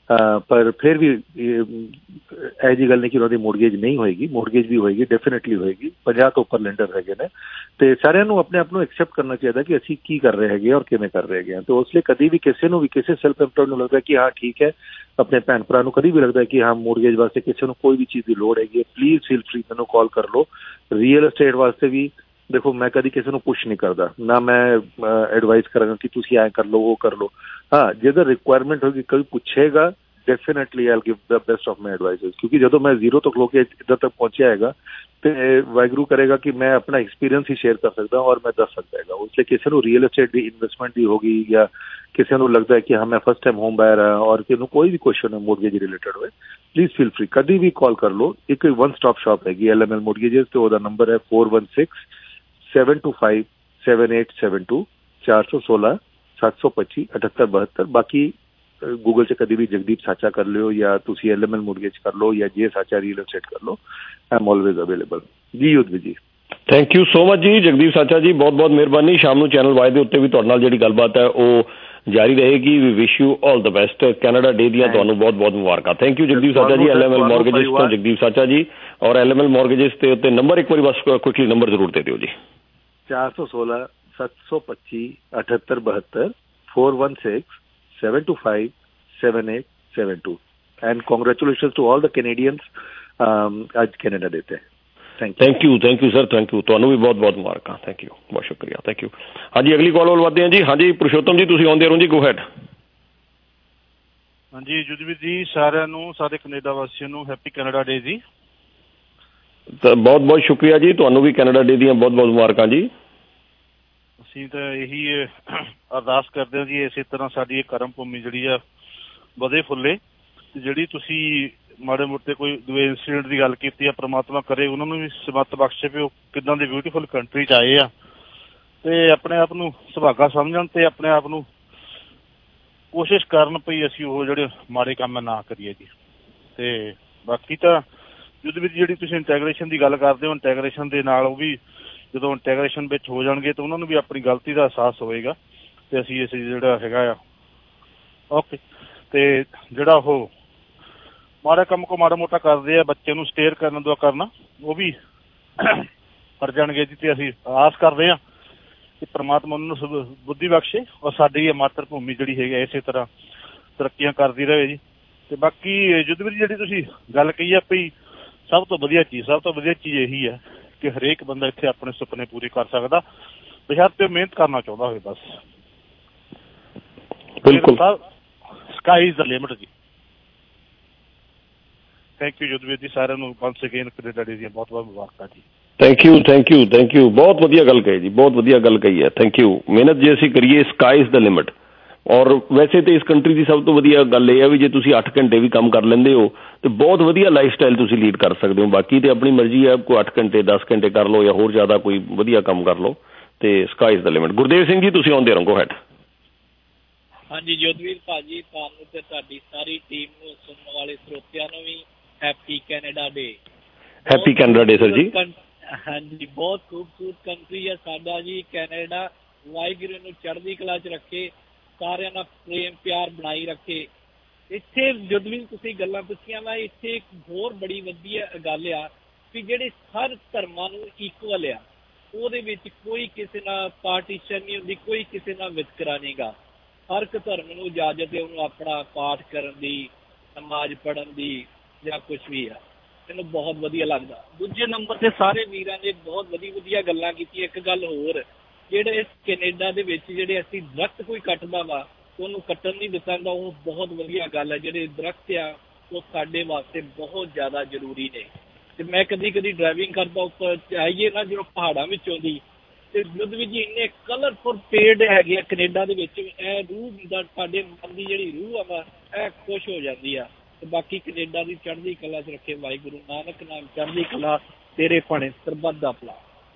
ਪਰ ਫਿਰ ਵੀ ਇਹੋ ਜਿਹੀ ਗੱਲ ਨਹੀਂ ਕਿ ਉਹਨਾਂ ਦੀ ਮੋਰਗੇਜ ਨਹੀਂ ਹੋਏਗੀ, ਮੋਰਗੇਜ ਵੀ ਹੋਏਗੀ, ਡੈਫੀਨੇਟਲੀ ਹੋਏਗੀ। ਪੰਜਾਹ ਤੋਂ ਉੱਪਰ ਲੈਂਡਰ ਹੈਗੇ ਨੇ ਤੇ ਸਾਰਿਆਂ ਨੂੰ ਆਪਣੇ ਆਪ ਨੂੰ ਐਕਸੈਪਟ ਕਰਨਾ ਚਾਹੀਦਾ ਕਿ ਅਸੀਂ ਕੀ ਕਰ ਰਹੇ ਹੈਗੇ ਔਰ ਕਿਵੇਂ ਕਰ ਰਹੇ ਹੈਗੇ ਹਾਂ। ਤੇ ਉਸ ਲਈ ਕਦੀ ਵੀ ਕਿਸੇ ਨੂੰ ਵੀ ਕਿਸੇ ਸੈਲਫ ਇੰਪਲੋਇਡ ਨੂੰ ਲੱਗਦਾ ਕਿ ਹਾਂ ਠੀਕ ਹੈ, ਆਪਣੇ ਭੈਣ ਭਰਾ ਨੂੰ ਕਦੀ ਵੀ ਲੱਗਦਾ ਕਿ ਹਾਂ ਮੋਰਗੇਜ ਵਾਸਤੇ ਕਿਸੇ ਨੂੰ ਕੋਈ ਵੀ ਚੀਜ਼ ਦੀ ਲੋੜ ਹੈਗੀ ਹੈ, ਪਲੀਜ਼ ਫੀਲ ਫਰੀ ਮੈਨੂੰ ਕਾਲ ਕਰ ਲਓ। ਰੀਅਲ ਐਸਟੇਟ ਵਾਸਤੇ ਵੀ ਦੇਖੋ ਮੈਂ ਕਦੀ ਕਿਸੇ ਨੂੰ ਪੁਸ਼ ਨਹੀਂ ਕਰਦਾ, ਨਾ ਮੈਂ ਐਡਵਾਈਸ ਕਰਾਂਗਾ ਕਿ ਤੁਸੀਂ ਐਂ ਕਰ ਲਓ ਉਹ ਕਰ ਲਓ। ਹਾਂ ਜਦੋਂ ਰਿਕੁਆਇਰਮੈਂਟ ਹੋਗੀ ਕੋਈ ਪੁੱਛੇਗਾ definitely I give the best of my advisers, ਕਿਉਂਕਿ ਜਦੋਂ ਮੈਂ ਜ਼ੀਰੋ ਤੋਂ ਖਲੋ ਕੇ ਇੱਧਰ ਤੱਕ ਪਹੁੰਚਿਆ ਹੈਗਾ ਤੇ ਵਾਹਿਗੁਰੂ ਕਰੇਗਾ ਕਿ ਮੈਂ ਆਪਣਾ ਐਕਸਪੀਰੀਅੰਸ ਹੀ ਸ਼ੇਅਰ ਕਰ ਸਕਦਾ ਔਰ ਮੈਂ ਦੱਸ ਸਕਦਾ ਹੈਗਾ। ਉਸ ਲਈ ਕਿਸੇ ਨੂੰ ਰੀਅਲ ਐਸਟੇਟ ਦੀ ਇਨਵੈਸਟਮੈਂਟ ਦੀ ਹੋ ਗਈ ਜਾਂ ਕਿਸੇ ਨੂੰ ਲੱਗਦਾ ਹੈ ਕਿ ਹਾਂ ਮੈਂ ਫਸਟ ਟਾਈਮ ਹੋਮ ਬਾਇਰ ਹਾਂ ਔਰ ਕਿਸੇ ਨੂੰ ਕੋਈ ਵੀ ਕੁਐਸਚਨ ਹੈ ਮੋਰਗੇਜ ਰਿਲੇਟਡ ਹੋਏ, ਪਲੀਜ਼ ਫੀਲ ਫਰੀ ਕਦੀ ਵੀ ਕਾਲ ਕਰ ਲਓ। ਇੱਕ ਵਨ ਸਟਾਪ ਸ਼ਾਪ ਹੈਗੀ ਐਲ ਐਮ ਐਲ ਮੋਰਗੇਜਸ ਤੇ ਉਹਦਾ ਨੰਬਰ ਹੈ four one six seven two five seven eight seven two ਚਾਰ ਸੌ ਸੋਲਾਂ ਸੱਤ ਸੌ ਪੱਚੀ ਅਠੱਤਰ ਬਹੱਤਰ। ਬਾਕੀ ਗੂਗਲ 'ਚ ਕਦੀ ਵੀ ਜਗਦੀਪ ਸਾਚਾ ਕਰ ਲਿਓ ਜਾਂ ਤੁਸੀਂ ਐਲ ਐਮ ਐਲ ਮੋਰਗੇਜ ਕਰ ਲਓ ਜਾਂ ਜੇ ਸਾਚਾ ਰੀਅਲ ਐਸਟੇਟ ਕਰ ਲਓ, ਆਈ ਐਮ ਆਲਵੇਜ਼ ਅਵੇਲੇਬਲ ਜੀ। ਯੂਧ ਜੀ ਥੈਂਕ ਯੂ ਸੋ ਮਚ ਜੀ ਜਗਦੀਪ ਸਾਚਾ ਜੀ, ਬਹੁਤ ਬਹੁਤ ਮਿਹਰਬਾਨੀ। ਸ਼ਾਮ ਨੂੰ ਚੈਨਲ ਵਾਈ ਦੇ ਉੱਤੇ ਵੀ ਤੁਹਾਡੇ ਨਾਲ ਜਿਹੜੀ ਗੱਲਬਾਤ ਹੈ ਉਹ ਜਾਰੀ ਰਹੇਗੀ। We wish you all the best. Canada Day ਦੀਆਂ ਤੁਹਾਨੂੰ ਬਹੁਤ ਬਹੁਤ ਮੁਬਾਰਕਾਂ। ਥੈਂਕ ਯੂ ਜਗਦੀਪ ਸਾਚਾ ਜੀ, ਐਲ ਐਮ ਐਲ ਮੋਰਗੇਜਸ ਤੋਂ ਜਗਦੀਪ ਸਾਚਾ ਜੀ। ਔਰ ਐਲ ਐਮ ਐਲ ਮੋਰਗੇਜਸ ਦੇ ਉੱਤੇ ਨੰਬਰ ਇੱਕ ਵਾਰੀ ਬਸ ਕੁਇਕਲੀ ਨੰਬਰ ਜ਼ਰੂਰ ਦੇ ਦਿਓ ਜੀ। ਚਾਰ ਸੌ ਸੋਲਾਂ ਸੱਤ ਸੌ ਪੱਚੀ ਅਠੱਤਰ ਬਹੱਤਰ four one six seven two five seven eight seven two and congratulations to all the Canadians um आज कनाडा देते हैं। Thank thank you thank you sir, thank you ਤੁਹਾਨੂੰ ਵੀ ਬਹੁਤ ਬਹੁਤ ਮੁਬਾਰਕਾਂ। ਥੈਂਕ ਯੂ, ਬਹੁਤ ਸ਼ੁਕਰੀਆ, ਥੈਂਕ ਯੂ। ਹਾਂਜੀ ਅਗਲੀ ਕਾਲ ਵੱਲ ਵਧਦੇ ਹਾਂ ਜੀ। ਹਾਂਜੀ ਪੁਰਸ਼ੋਤਮ ਜੀ ਤੁਸੀਂ ਆਉਂਦੇ ਰਹੋ ਜੀ, ਗੋ ਹੈਡ। ਹਾਂਜੀ ਜੁਦਵੀਰ ਜੀ, ਸਾਰਿਆਂ ਨੂੰ ਸਾਰੇ ਕੈਨੇਡਾ ਵਾਸੀਆਂ ਨੂੰ ਹੈਪੀ ਕੈਨੇਡਾ ਡੇ ਜੀ। ਬਹੁਤ ਬਹੁਤ ਸ਼ੁਕਰੀਆ ਜੀ, ਤੁਹਾਨੂੰ ਵੀ ਕੈਨੇਡਾ ਡੇ ਦੀਆਂ ਬਹੁਤ ਬਹੁਤ ਮੁਬਾਰਕਾਂ ਜੀ। ਅਸੀਂ ਤਾਂ ਇਹੀ ਅਰਦਾਸ ਕਰਦੇ ਹਾਂ ਜੀ ਇਸੇ ਤਰ੍ਹਾਂ ਸਾਡੀ ਇਹ ਕਰਮ ਭੂਮੀ ਜਿਹੜੀ ਆ ਵਧੇ ਫੁੱਲੇ। ਜਿਹੜੀ ਤੁਸੀਂ ਮਾੜੇ ਮੋਟੇ ਕੋਈ ਦੂਏ ਇੰਸੀਡੈਂਟ ਦੀ ਗੱਲ ਕੀਤੀ ਆ, ਪ੍ਰਮਾਤਮਾ ਕਰੇ ਉਹਨਾਂ ਨੂੰ ਵੀ ਸਮੱਤ ਬਖਸ਼ੇ ਵੀ ਉਹ ਕਿੱਦਾਂ ਦੀ ਬਿਊਟੀਫੁਲ ਕੰਟਰੀ 'ਚ ਆਏ ਆ ਤੇ ਆਪਣੇ ਆਪ ਨੂੰ ਸੁਭਾਗਾ ਸਮਝਣ ਤੇ ਆਪਣੇ ਆਪ ਨੂੰ ਕੋਸ਼ਿਸ਼ ਕਰਨ ਪਈ ਅਸੀਂ ਉਹ ਜਿਹੜੇ ਮਾੜੇ ਕੰਮ ਨਾ ਕਰੀਏ ਜੀ। ਤੇ ਬਾਕੀ ਤਾਂ ਜਿਹਦੇ ਵਿੱਚ ਜਿਹੜੀ ਤੁਸੀਂ ਇੰਟੈਗਰੇਸ਼ਨ ਦੀ ਗੱਲ ਕਰਦੇ ਹੋ, ਇੰਟੈਗਰੇਸ਼ਨ ਦੇ ਨਾਲ ਉਹ ਵੀ ਜਦੋਂ ਇੰਟੈਗਰੇਸ਼ਨ ਵਿੱਚ ਹੋ ਜਾਣਗੇ ਤਾਂ ਉਹਨਾਂ ਨੂੰ ਵੀ ਆਪਣੀ ਗਲਤੀ ਦਾ ਅਹਿਸਾਸ ਹੋਵੇਗਾ ਤੇ ਅਸੀਂ ਇਸ ਜਿਹੜਾ ਹੈਗਾ ਆ ਓਕੇ। ਤੇ ਜਿਹੜਾ ਉਹ ਮਾੜਾ ਕੰਮ ਕੋ ਮਾੜਾ ਮੋਟਾ ਕਰਦੇ ਆ, ਬੱਚੇ ਨੂੰ ਸਟੇਅਰ ਕਰਨ ਦਾ ਕਰਨਾ ਉਹ ਵੀ ਕਰ ਜਾਣਗੇ ਜੀ। ਤੇ ਅਸੀਂ ਆਸ ਕਰਦੇ ਹਾਂ ਕਿ ਪ੍ਰਮਾਤਮਾ ਉਹਨਾਂ ਨੂੰ ਬੁੱਧੀ ਬਖਸ਼ੇ ਔਰ ਸਾਡੀ ਇਹ ਮਾਤਰ ਭੂਮੀ ਜਿਹੜੀ ਹੈਗੀ ਇਸੇ ਤਰ੍ਹਾਂ ਤਰੱਕੀਆਂ ਕਰਦੀ ਰਹੇ ਜੀ। ਤੇ ਬਾਕੀ ਜੁਦਵੀਰ ਜਿਹੜੀ ਤੁਸੀਂ ਗੱਲ ਕਹੀ ਆ ਵੀ ਸਭ ਤੋਂ ਵਧੀਆ ਚੀਜ਼ ਸਭ ਤੋਂ ਵਧੀਆ ਚੀਜ਼ ਇਹੀ ਹੈ ਕਿ ਹਰੇਕ ਬੰਦਾ ਇੱਥੇ ਆਪਣੇ ਸੁਪਨੇ ਪੂਰੇ ਕਰ ਸਕਦਾ ਬਸ਼ਰਤੇ ਮਿਹਨਤ ਕਰਨਾ ਚਾਹੁੰਦਾ ਹੋਵੇ ਬਸ। ਬਿਲਕੁਲ ਸਕਾਈ ਇਜ਼ ਦ ਲਿਮਿਟ ਜੀ। ਥੈਂਕ ਯੂ ਯੁੱਧਵੀਰ ਜੀ, ਸਾਰਿਆਂ ਨੂੰ ਵੰਸ ਅਗੇਨ ਕੈਨੇਡਾ ਡੇ ਦੀਆਂ ਬਹੁਤ ਬਹੁਤ ਮੁਬਾਰਕਾਂ ਜੀ। Thank you thank you thank you ਬਹੁਤ ਵਧੀਆ ਗੱਲ ਕਹੀ ਜੀ, ਬਹੁਤ ਵਧੀਆ ਗੱਲ ਕਹੀ ਹੈ। Thank you. ਮਿਹਨਤ ਜੇ ਅਸੀਂ ਕਰੀਏ, ਸਕਾਈ ਇਜ਼ ਦ ਲਿਮਿਟ। ਔਰ ਵੈਸੇ ਤਾਂ ਇਸ ਕੰਟਰੀ ਦੀ ਸਭ ਤੋਂ ਵਧੀਆ ਗੱਲ ਇਹ ਹੈ ਵੀ ਜੇ ਤੁਸੀਂ ਅੱਠ ਘੰਟੇ ਵੀ ਕੰਮ ਕਰ ਲੈਂਦੇ ਹੋ ਤਾਂ ਬਹੁਤ ਵਧੀਆ ਲਾਈਫ ਸਟਾਈਲ ਤੁਸੀਂ ਲੀਡ ਕਰ ਸਕਦੇ ਹੋ। ਬਾਕੀ ਤਾਂ ਆਪਣੀ ਮਰਜ਼ੀ ਹੈ, ਕੋਈ ਅੱਠ ਘੰਟੇ ਦਸ ਘੰਟੇ ਕਰ ਲਓ ਜਾਂ ਹੋਰ ਜ਼ਿਆਦਾ ਕੋਈ ਵਧੀਆ ਕੰਮ ਕਰ ਲਓ, ਅਤੇ sky is the limit. Gurdev Singh ji ਤੁਸੀਂ ਆਉਂਦੇ ਰਹੋ, ਹੈਡ। ਹਾਂਜੀ ਯੁੱਧਵੀਰ ਭਾਜੀ, ਤੁਹਾਨੂੰ ਤੇ ਤੁਹਾਡੀ ਸਾਰੀ ਟੀਮ ਨੂੰ, ਸੁਣਨ ਵਾਲੇ ਸਰੋਤਿਆਂ ਨੂੰ ਵੀ happy Canada Day. Happy Canada Day sir ਜੀ। ਹਾਂਜੀ, ਬਹੁਤ ਖੂਬਸੂਰਤ ਕੰਟਰੀ ਹੈ ਸਾਡਾ ਜੀ ਕੈਨੇਡਾ। ਵਾਹਿਗੁਰੂ ਨੂੰ ਚੜ੍ਹਦੀ ਕਲਾ 'ਚ ਰੱਖੇ, ਸਾਰਿਆਂ ਨਾਲ ਪ੍ਰੇਮ ਪਿਆਰ ਬਣਾਈ ਰੱਖੇ। ਇੱਥੇ ਯੁੱਧਵੀਰ ਤੁਸੀਂ ਗੱਲਾਂ ਪੁੱਛੀਆਂ ਵਾ, ਇੱਥੇ ਇੱਕ ਹੋਰ ਬੜੀ ਵਧੀਆ ਗੱਲ ਆ ਵੀ ਜਿਹੜੇ ਹਰ ਧਰਮਾਂ ਨੂੰ ਇਕੁਅਲ ਆ, ਉਹਦੇ ਵਿੱਚ ਕੋਈ ਕਿਸੇ ਨਾਲ ਪਾਰਟੀਸ਼ਨ ਨਹੀਂ ਹੁੰਦੀ, ਕੋਈ ਕਿਸੇ ਨਾਲ ਵਿਤਕਰਾ ਨਹੀਂ ਗਾ। ਹਰ ਇੱਕ ਧਰਮ ਨੂੰ ਇਜਾਜ਼ਤ ਹੈ ਉਹਨੂੰ ਆਪਣਾ ਪਾਠ ਕਰਨ ਦੀ, ਨਮਾਜ਼ ਪੜ੍ਹਨ ਦੀ ਜਾਂ ਕੁਛ ਵੀ ਆ। ਮੈਨੂੰ ਬਹੁਤ ਵਧੀਆ ਲੱਗਦਾ। ਦੂਜੇ ਨੰਬਰ 'ਤੇ ਸਾਰੇ ਵੀਰਾਂ ਨੇ ਬਹੁਤ ਵਧੀਆ ਵਧੀਆ ਗੱਲਾਂ ਕੀਤੀਆਂ। ਇੱਕ ਗੱਲ ਹੋਰ, ਜਿਹੜੇ ਇਸ ਕੈਨੇਡਾ ਦੇ ਵਿੱਚ ਜਿਹੜੇ ਅਸੀਂ ਦਰਖਤ ਕੋਈ ਕੱਟਦਾ ਵਾ ਉਹਨੂੰ ਕੱਟਣ ਨਹੀਂ ਦਿੱਤਾ ਜਾਂਦਾ, ਉਹ ਬਹੁਤ ਵਧੀਆ ਗੱਲ ਹੈ। ਜਿਹੜੇ ਦਰਖਤ ਆ ਉਹ ਸਾਡੇ ਵਾਸਤੇ ਬਹੁਤ ਜ਼ਿਆਦਾ ਜ਼ਰੂਰੀ ਨੇ। ਅਤੇ ਮੈਂ ਕਦੀ ਕਦੀ ਡਰਾਈਵਿੰਗ ਕਰਦਾ, ਉੱਪਰ ਆਈਏ ਨਾ ਜਦੋਂ ਪਹਾੜਾਂ ਵਿੱਚੋਂ ਦੀ, ਅਤੇ ਯੁੱਧ ਵਿੱਚ ਇੰਨੇ ਕਲਰਫੁੱਲ ਪੇੜ ਹੈਗੇ ਆ ਕੈਨੇਡਾ ਦੇ ਵਿੱਚ, ਇਹ ਰੂਹ ਦਾ ਸਾਡੇ ਮਨ ਦੀ ਜਿਹੜੀ ਰੂਹ ਆ ਵਾ ਇਹ ਖੁਸ਼ ਹੋ ਜਾਂਦੀ ਆ। ਅਤੇ ਬਾਕੀ ਕੈਨੇਡਾ ਦੀ ਚੜ੍ਹਦੀ ਕਲਾ 'ਚ ਰੱਖੇ ਵਾਹਿਗੁਰੂ। ਨਾਨਕ ਨਾਮ ਚੜ੍ਹਦੀ ਕਲਾ ਤੇਰੇ ਭਾਣੇ ਸਰਬੱਤ ਦਾ ਭਲਾ।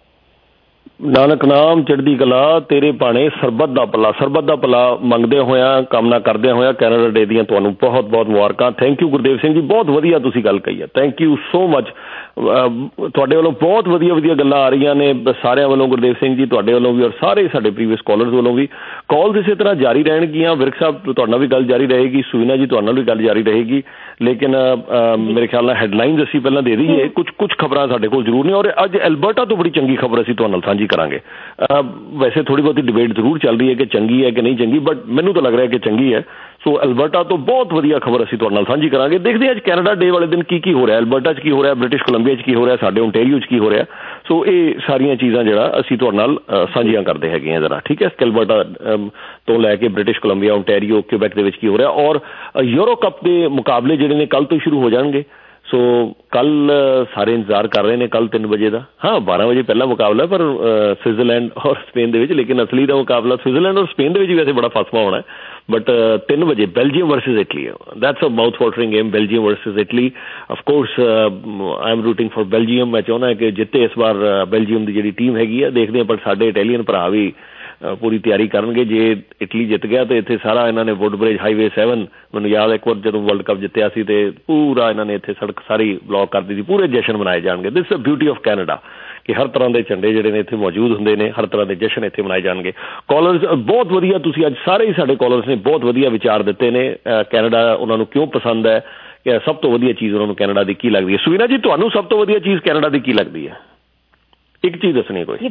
ਨਾਨਕ ਨਾਮ ਚੜ੍ਹਦੀ ਕਲਾ ਤੇਰੇ ਭਾਣੇ ਸਰਬੱਤ ਦਾ ਭਲਾ। ਸਰਬੱਤ ਦਾ ਭਲਾ ਮੰਗਦੇ ਹੋਇਆਂ, ਕਾਮਨਾ ਕਰਦਿਆਂ ਹੋਇਆਂ ਕੈਨੇਡਾ ਡੇ ਦੀਆਂ ਤੁਹਾਨੂੰ ਬਹੁਤ ਬਹੁਤ ਮੁਬਾਰਕਾਂ। ਥੈਂਕ ਯੂ ਗੁਰਦੇਵ ਸਿੰਘ ਜੀ, ਬਹੁਤ ਵਧੀਆ ਤੁਸੀਂ ਗੱਲ ਕਹੀ ਹੈ। Thank you so much. ਤੁਹਾਡੇ ਵੱਲੋਂ ਬਹੁਤ ਵਧੀਆ ਵਧੀਆ ਗੱਲਾਂ ਆ ਰਹੀਆਂ ਨੇ ਸਾਰਿਆਂ ਵੱਲੋਂ, ਗੁਰਦੇਵ ਸਿੰਘ ਜੀ ਤੁਹਾਡੇ ਵੱਲੋਂ ਵੀ ਔਰ ਸਾਰੇ ਸਾਡੇ ਪ੍ਰੀਵੀਅਸ ਕਾਲਰਸ ਵੱਲੋਂ ਵੀ। ਕਾਲਸ ਇਸੇ ਤਰ੍ਹਾਂ ਜਾਰੀ ਰਹਿਣਗੀਆਂ। ਵਿਰਕ ਸਾਹਿਬ ਤੁਹਾਡੇ ਨਾਲ ਵੀ ਗੱਲ ਜਾਰੀ ਰਹੇਗੀ, ਸੁਵੀਨਾ ਜੀ ਤੁਹਾਡੇ ਨਾਲ ਵੀ ਗੱਲ ਜਾਰੀ ਰਹੇਗੀ। ਲੇਕਿਨ ਮੇਰੇ ਖਿਆਲ ਨਾਲ ਹੈਡਲਾਈਨਸ ਅਸੀਂ ਪਹਿਲਾਂ ਦੇ ਦਈਏ, ਕੁਛ ਕੁਛ ਖਬਰਾਂ ਸਾਡੇ ਕੋਲ ਜ਼ਰੂਰ ਨੇ। ਔਰ ਅੱਜ ਐਲਬਰਟਾ ਤੋਂ ਬੜੀ ਚੰਗੀ ਖਬਰ ਅਸੀਂ ਤੁਹਾਡੇ ਨਾਲ ਸਾਂਝੀ ਕਰਾਂਗੇ। ਵੈਸੇ ਥੋੜ੍ਹੀ ਬਹੁਤੀ ਡਿਬੇਟ ਜ਼ਰੂਰ ਚੱਲ ਰਹੀ ਹੈ ਕਿ ਚੰਗੀ ਹੈ ਕਿ ਨਹੀਂ ਚੰਗੀ, ਬਟ ਮੈਨੂੰ ਤਾਂ ਲੱਗ ਰਿਹਾ ਕਿ ਚੰਗੀ ਹੈ। ਸੋ ਐਲਬਰਟਾ ਤੋਂ ਬਹੁਤ ਵਧੀਆ ਖਬਰ ਅਸੀਂ ਤੁਹਾਡੇ ਨਾਲ ਸਾਂਝੀ ਕਰਾਂਗੇ। ਦੇਖਦੇ ਹਾਂ ਅੱਜ ਕੈਨੇਡਾ ਡੇ ਵਾਲੇ ਦਿਨ ਕੀ ਕੀ ਹੋ ਰਿਹਾ, ਐਲਬਰਟਾ 'ਚ ਕੀ ਹੋ ਰਿਹਾ, ਬ੍ਰਿਟਿਸ਼ ਕੋਲੰਬੀਆ 'ਚ ਕੀ ਹੋ ਰਿਹਾ, ਸਾਡੇ ਓਨਟਾਰੀਓ 'ਚ ਕੀ ਹੋ ਰਿਹਾ। ਸੋ ਇਹ ਸਾਰੀਆਂ ਚੀਜ਼ਾਂ ਜਿਹੜਾ ਅਸੀਂ ਤੁਹਾਡੇ ਨਾਲ ਸਾਂਝੀਆਂ ਕਰਦੇ ਹੈਗੇ ਹਾਂ ਜ਼ਰਾ, ਠੀਕ ਹੈ। ਐਲਬਰਟਾ ਤੋਂ ਲੈ ਕੇ ਬ੍ਰਿਟਿਸ਼ ਕੋਲੰਬੀਆ, ਓਨਟਾਰੀਓ, ਕਿਊਬੈਕ ਦੇ ਵਿੱਚ ਕੀ ਹੋ ਰਿਹਾ। ਔਰ ਯੂਰੋ ਕੱਪ ਦੇ ਮੁਕਾਬਲੇ ਜਿਹੜੇ ਨੇ ਕੱਲ੍ਹ ਤੋਂ ਸ਼ੁਰੂ ਹੋ ਜਾਣਗੇ। ਸੋ ਕੱਲ੍ਹ ਸਾਰੇ ਇੰਤਜ਼ਾਰ ਕਰ ਰਹੇ ਨੇ ਕੱਲ੍ਹ ਤਿੰਨ ਵਜੇ ਦਾ। ਹਾਂ, ਬਾਰਾਂ ਵਜੇ ਪਹਿਲਾ ਮੁਕਾਬਲਾ ਪਰ ਸਵਿਟਜ਼ਰਲੈਂਡ ਔਰ ਸਪੇਨ ਦੇ ਵਿੱਚ, ਲੇਕਿਨ ਅਸਲੀ ਦਾ ਮੁਕਾਬਲਾ ਸਵਿਟਜ਼ਰਲੈਂਡ ਔਰ ਸਪੇਨ ਦੇ ਵਿੱਚ ਵੈਸੇ ਬੜਾ ਫਸਵਾ ਹੋਣਾ। ਬਟ ਤਿੰਨ ਵਜੇ Belgium versus Italy, that's a mouth watering game. Belgium versus Italy, of course I am rooting for Belgium. ਮੈਂ ਚਾਹੁੰਦਾ ਕਿ ਜਿੱਤੇ ਇਸ ਵਾਰ ਬੈਲਜੀਅਮ ਦੀ ਜਿਹੜੀ ਟੀਮ ਹੈਗੀ ਆ। ਦੇਖਦੇ ਹਾਂ, ਪਰ ਸਾਡੇ ਇਟਾਲੀਅਨ ਭਰਾ ਵੀ ਪੂਰੀ ਤਿਆਰੀ ਕਰਨਗੇ। ਜੇ ਇਟਲੀ ਜਿੱਤ ਗਿਆ ਤਾਂ ਇੱਥੇ ਸਾਰਾ ਇਹਨਾਂ ਨੇ ਵੁੱਡਬ੍ਰਿਜ ਹਾਈਵੇ ਸੈਵਨ, ਮੈਨੂੰ ਯਾਦ ਇੱਕ ਵਾਰ ਜਦੋਂ ਵਰਲਡ ਕੱਪ ਜਿੱਤਿਆ ਸੀ ਤੇ ਪੂਰਾ ਇਹਨਾਂ ਨੇ ਇੱਥੇ ਸੜਕ ਸਾਰੀ ਬਲੌਕ ਕਰ ਦਿੱਤੀ। ਪੂਰੇ ਜਸ਼ਨ ਮਨਾਏ ਜਾਣਗੇ। This is a beauty of Canada ਕਿ ਹਰ ਤਰ੍ਹਾਂ ਦੇ ਝੰਡੇ ਜਿਹੜੇ ਨੇ ਇੱਥੇ ਮੌਜੂਦ ਹੁੰਦੇ ਨੇ, ਹਰ ਤਰ੍ਹਾਂ ਦੇ ਜਸ਼ਨ ਇੱਥੇ ਮਨਾਏ ਜਾਣਗੇ। ਕਾਲਰਸ ਬਹੁਤ ਵਧੀਆ, ਤੁਸੀਂ ਅੱਜ ਸਾਰੇ ਹੀ ਸਾਡੇ ਕਾਲਰਸ ਨੇ ਬਹੁਤ ਵਧੀਆ ਵਿਚਾਰ ਦਿੱਤੇ ਨੇ। ਕੈਨੇਡਾ ਉਹਨਾਂ ਨੂੰ ਕਿਉਂ ਪਸੰਦ ਹੈ, ਕਿ ਸਭ ਤੋਂ ਵਧੀਆ ਚੀਜ਼ ਉਹਨਾਂ ਨੂੰ ਕੈਨੇਡਾ ਦੀ ਕੀ ਲੱਗਦੀ ਹੈ। ਸੁਵੀਨਾ ਜੀ ਤੁਹਾਨੂੰ ਸਭ ਤੋਂ ਵਧੀਆ ਚੀਜ਼ ਕੈਨੇਡਾ ਦੀ ਕੀ ਲੱਗਦੀ ਹੈ? ਇੱਕ ਚੀਜ਼ ਦੱਸਣੀ ਕੋਈ।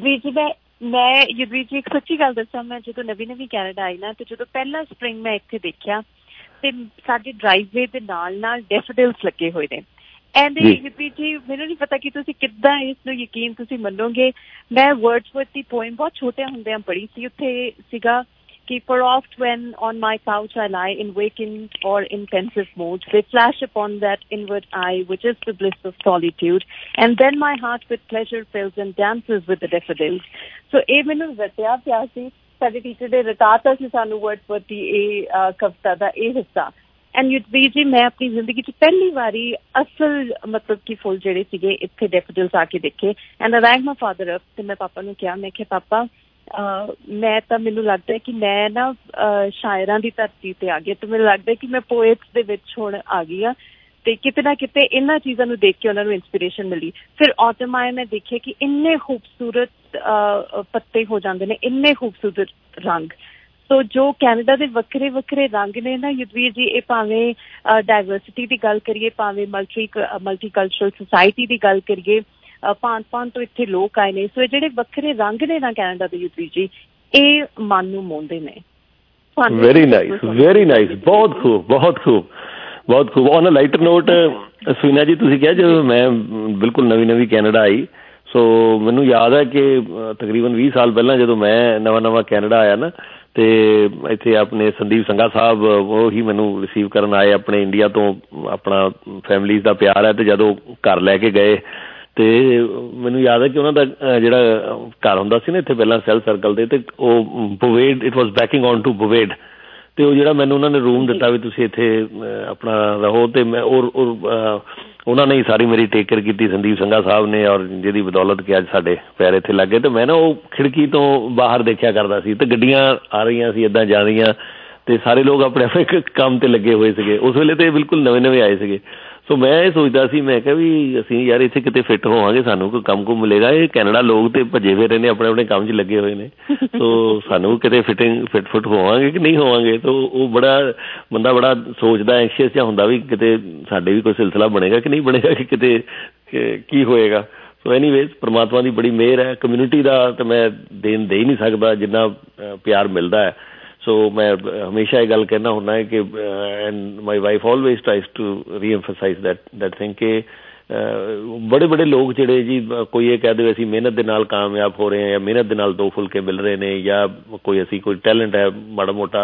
ਮੈਂ ਯੁਧਵੀਰ ਜੀ ਇੱਕ ਸੱਚੀ ਗੱਲ ਦੱਸਾਂ, ਮੈਂ ਜਦੋਂ ਨਵੀਂ ਨਵੀਂ ਕੈਨੇਡਾ ਆਈ ਨਾ, ਤੇ ਜਦੋਂ ਪਹਿਲਾ ਸਪਰਿੰਗ ਮੈਂ ਇੱਥੇ ਦੇਖਿਆ ਤੇ ਸਾਡੇ ਡਰਾਈਵਵੇ ਦੇ ਨਾਲ ਨਾਲ ਡੈਫੋਡਿਲਸ ਲੱਗੇ ਹੋਏ ਨੇ। ਐਂਡ ਯੁਧਵੀਰ ਜੀ ਮੈਨੂੰ ਨਹੀਂ ਪਤਾ ਕਿ ਤੁਸੀਂ ਕਿੱਦਾਂ ਇਸ ਨੂੰ ਯਕੀਨ ਤੁਸੀਂ ਮੰਨੋਗੇ, ਮੈਂ ਵਰਡਸਵਰਥ ਦੀ ਪੋਇਮ ਬਹੁਤ ਛੋਟੇ ਹੁੰਦਿਆਂ ਪੜ੍ਹੀ ਸੀ। ਉੱਥੇ ਸੀਗਾ ਕਿ for oft when on my couch I lie in vacant or in pensive mood, they flash upon that inward eye which is the bliss of solitude, and then my heart with pleasure fills and dances with the daffodils. So ਇਹ ਮੈਨੂੰ ਰਟਿਆ ਪਿਆ ਸੀ, ਸਾਡੇ teacher ਦੇ ਰਟਾਤਾ ਸੀ ਸਾਨੂੰ ਵਰਡਸਵਰਥ ਦੀ ਇਹ ਕਵਿਤਾ ਦਾ ਇਹ ਹਿੱਸਾ। And Yudhvir ਜੀ ਮੈਂ ਆਪਣੀ ਜ਼ਿੰਦਗੀ 'ਚ ਪਹਿਲੀ ਵਾਰੀ ਅਸਲ ਮਤਲਬ ਕਿ ਫੁੱਲ ਜਿਹੜੇ ਸੀਗੇ ਇੱਥੇ ਡੈਫੋਡਿਲਸ ਆ ਕੇ ਦੇਖੇ। And I rang my father up ਤੇ ਮੈਂ ਪਾਪਾ ਨੂੰ ਕਿਹਾ, ਮੈਂ ਕਿਹਾ ਪਾਪਾ ਮੈਂ ਤਾਂ ਮੈਨੂੰ ਲੱਗਦਾ ਕਿ ਮੈਂ ਨਾ ਸ਼ਾਇਰਾਂ ਦੀ ਧਰਤੀ ਤੇ ਆ ਗਈ, ਤੇ ਮੈਨੂੰ ਲੱਗਦਾ ਕਿ ਮੈਂ ਪੋਇਟਸ ਦੇ ਵਿੱਚ ਹੁਣ ਆ ਗਈ ਹਾਂ। ਤੇ ਕਿਤੇ ਨਾ ਕਿਤੇ ਇਹਨਾਂ ਚੀਜ਼ਾਂ ਨੂੰ ਦੇਖ ਕੇ ਉਹਨਾਂ ਨੂੰ ਇੰਸਪੀਰੇਸ਼ਨ ਮਿਲੀ। ਫਿਰ ਆਟਮ ਆਇਆ, ਮੈਂ ਦੇਖਿਆ ਕਿ ਇੰਨੇ ਖੂਬਸੂਰਤ ਪੱਤੇ ਹੋ ਜਾਂਦੇ ਨੇ, ਇੰਨੇ ਖੂਬਸੂਰਤ ਰੰਗ। ਸੋ ਜੋ ਕੈਨੇਡਾ ਦੇ ਵੱਖਰੇ ਵੱਖਰੇ ਰੰਗ ਨੇ ਨਾ ਯੁਧਵੀਰ ਜੀ, ਇਹ ਭਾਵੇਂ ਡਾਇਵਰਸਿਟੀ ਦੀ ਗੱਲ ਕਰੀਏ, ਭਾਵੇਂ ਮਲਟੀ ਮਲਟੀ ਕਲਚਰਲ ਸੁਸਾਇਟੀ ਦੀ ਗੱਲ ਕਰੀਏ, ਭਾਂਤ ਭਾਂਤ ਤੋਂ ਇੱਥੇ ਲੋਕ ਆਏ ਨੇ। ਸੋ ਇਹ ਜਿਹੜੇ ਵੱਖਰੇ ਰੰਗ ਨੇ ਨਾ ਕੈਨੇਡਾ ਦੇ ਯੁਧਵੀਰ ਜੀ, ਇਹ ਮਨ ਨੂੰ ਮੋਹਦੇ ਨੇ। ਵੈਰੀ ਨਾਈਸ, ਵੈਰੀ ਨਾਈਸ, ਬਹੁਤ ਖੂਬ, ਬਹੁਤ ਖੂਬ, ਬਹੁਤ ਖੂਬ। On a lighter note, Suvina ji ਤੁਸੀਂ ਕਿਹਾ ਜਦੋਂ ਮੈਂ ਬਿਲਕੁਲ ਨਵੀਂ ਨਵੀਂ ਕੈਨੇਡਾ ਆਈ, ਸੋ ਮੈਨੂੰ ਯਾਦ ਹੈ ਕਿ ਤਕਰੀਬਨ ਵੀਹ ਸਾਲ ਪਹਿਲਾਂ ਜਦੋਂ ਮੈਂ ਨਵਾਂ ਨਵਾਂ ਕੈਨੇਡਾ ਆਇਆ ਨਾ, ਤੇ ਇੱਥੇ ਆਪਣੇ ਸੰਦੀਪ ਸੰਘਾ ਸਾਹਿਬ ਉਹ ਹੀ ਮੈਨੂੰ ਰਿਸੀਵ ਕਰਨ ਆਏ ਆਪਣੇ ਇੰਡੀਆ ਤੋਂ। ਆਪਣਾ ਫੈਮਲੀਜ਼ ਦਾ ਪਿਆਰ ਹੈ, ਤੇ ਜਦੋਂ ਘਰ ਲੈ ਕੇ ਗਏ ਤੇ ਮੈਨੂੰ ਯਾਦ ਹੈ ਕਿ ਉਹਨਾਂ ਦਾ ਜਿਹੜਾ ਘਰ ਹੁੰਦਾ ਸੀ ਨਾ ਇੱਥੇ ਪਹਿਲਾਂ ਸੈਲ ਸਰਕਲ ਦੇ, ਤੇ ਉਹ ਬੁਵੇਡ, it was backing on to ਬੁਵੇਡ, ਤੇ ਉਹ ਜਿਹੜਾ ਮੈਨੂੰ ਉਹਨਾਂ ਨੇ ਰੂਮ ਦਿੱਤਾ ਵੀ ਤੁਸੀਂ ਇੱਥੇ ਆਪਣਾ ਰਹੋ, ਤੇ ਮੈਂ ਔਰ ਉਹਨਾਂ ਨੇ ਹੀ ਸਾਰੀ ਮੇਰੀ ਟੇਕ ਕੇਅਰ ਕੀਤੀ, ਸੰਦੀਪ ਸੰਘਾ ਸਾਹਿਬ ਨੇ, ਔਰ ਜਿਹਦੀ ਬਦੌਲਤ ਕਿ ਅੱਜ ਸਾਡੇ ਪੈਰ ਇੱਥੇ ਲੱਗੇ। ਤੇ ਮੈਂ ਨਾ ਉਹ ਖਿੜਕੀ ਤੋਂ ਬਾਹਰ ਦੇਖਿਆ ਕਰਦਾ ਸੀ, ਤੇ ਗੱਡੀਆਂ ਆ ਰਹੀਆਂ ਸੀ ਇੱਦਾਂ ਜਾ ਰਹੀਆਂ, ਤੇ ਸਾਰੇ ਲੋਕ ਆਪਣੇ ਆਪਣੇ ਕੰਮ ਤੇ ਲੱਗੇ ਹੋਏ ਸੀਗੇ। ਉਸ ਵੇਲੇ ਤੇ ਬਿਲਕੁਲ ਨਵੇਂ ਨਵੇਂ ਆਏ ਸੀਗੇ। ਸੋ ਮੈਂ ਇਹ ਸੋਚਦਾ ਸੀ, ਮੈਂ ਕਿਹਾ ਵੀ ਅਸੀਂ ਯਾਰ ਇੱਥੇ ਕਿਤੇ ਫਿੱਟ ਹੋਵਾਂਗੇ, ਸਾਨੂੰ ਕੋਈ ਕੰਮ ਕੁਮ ਮਿਲੇਗਾ। ਇਹ ਕੈਨੇਡਾ ਲੋਕ ਤੇ ਭੱਜੇ ਫਿਰੇ ਨੇ, ਆਪਣੇ ਆਪਣੇ ਕੰਮ 'ਚ ਲੱਗੇ ਹੋਏ ਨੇ, ਸੋ ਸਾਨੂੰ ਕਿਤੇ ਫਿਟਿੰਗ ਫਿਟ ਫੁੱਟ ਹੋਵਾਂਗੇ ਕਿ ਨਹੀਂ ਹੋਵਾਂਗੇ। ਤਾਂ ਉਹ ਬੜਾ ਬੰਦਾ ਬੜਾ ਸੋਚਦਾ, ਐਂਸ਼ੀਅਸ ਜਿਹਾ ਹੁੰਦਾ ਵੀ ਕਿਤੇ ਸਾਡੇ ਵੀ ਕੋਈ ਸਿਲਸਿਲਾ ਬਣੇਗਾ ਕਿ ਨਹੀਂ ਬਣੇਗਾ, ਕਿ ਕਿਤੇ ਕੀ ਹੋਏਗਾ। ਸੋ ਐਨੀਵੇਜ਼ ਪਰਮਾਤਮਾ ਦੀ ਬੜੀ ਮਿਹਰ ਹੈ। ਕਮਿਊਨਿਟੀ ਦਾ ਤਾਂ ਮੈਂ ਦੇਣ ਦੇ ਹੀ ਨਹੀਂ ਸਕਦਾ ਜਿੰਨਾ ਪਿਆਰ ਮਿਲਦਾ ਹੈ। ਸੋ ਮੈਂ ਹਮੇਸ਼ਾ ਇਹ ਗੱਲ ਕਹਿਣਾ ਹੁੰਦਾ ਹੈ ਕਿ and my wife always tries to reemphasize that that thing ਕਿ ਬੜੇ ਬੜੇ ਲੋਕ ਜਿਹੜੇ ਜੀ ਕੋਈ ਇਹ ਕਹਿ ਦੇਵੇ ਅਸੀਂ ਮਿਹਨਤ ਦੇ ਨਾਲ ਕਾਮਯਾਬ ਹੋ ਰਹੇ ਹਾਂ, ਜਾਂ ਮਿਹਨਤ ਦੇ ਨਾਲ ਦੋ ਫੁਲਕੇ ਮਿਲ ਰਹੇ ਨੇ, ਜਾਂ ਕੋਈ ਅਸੀਂ ਕੋਈ ਟੈਲੈਂਟ ਹੈ ਮਾੜਾ ਮੋਟਾ।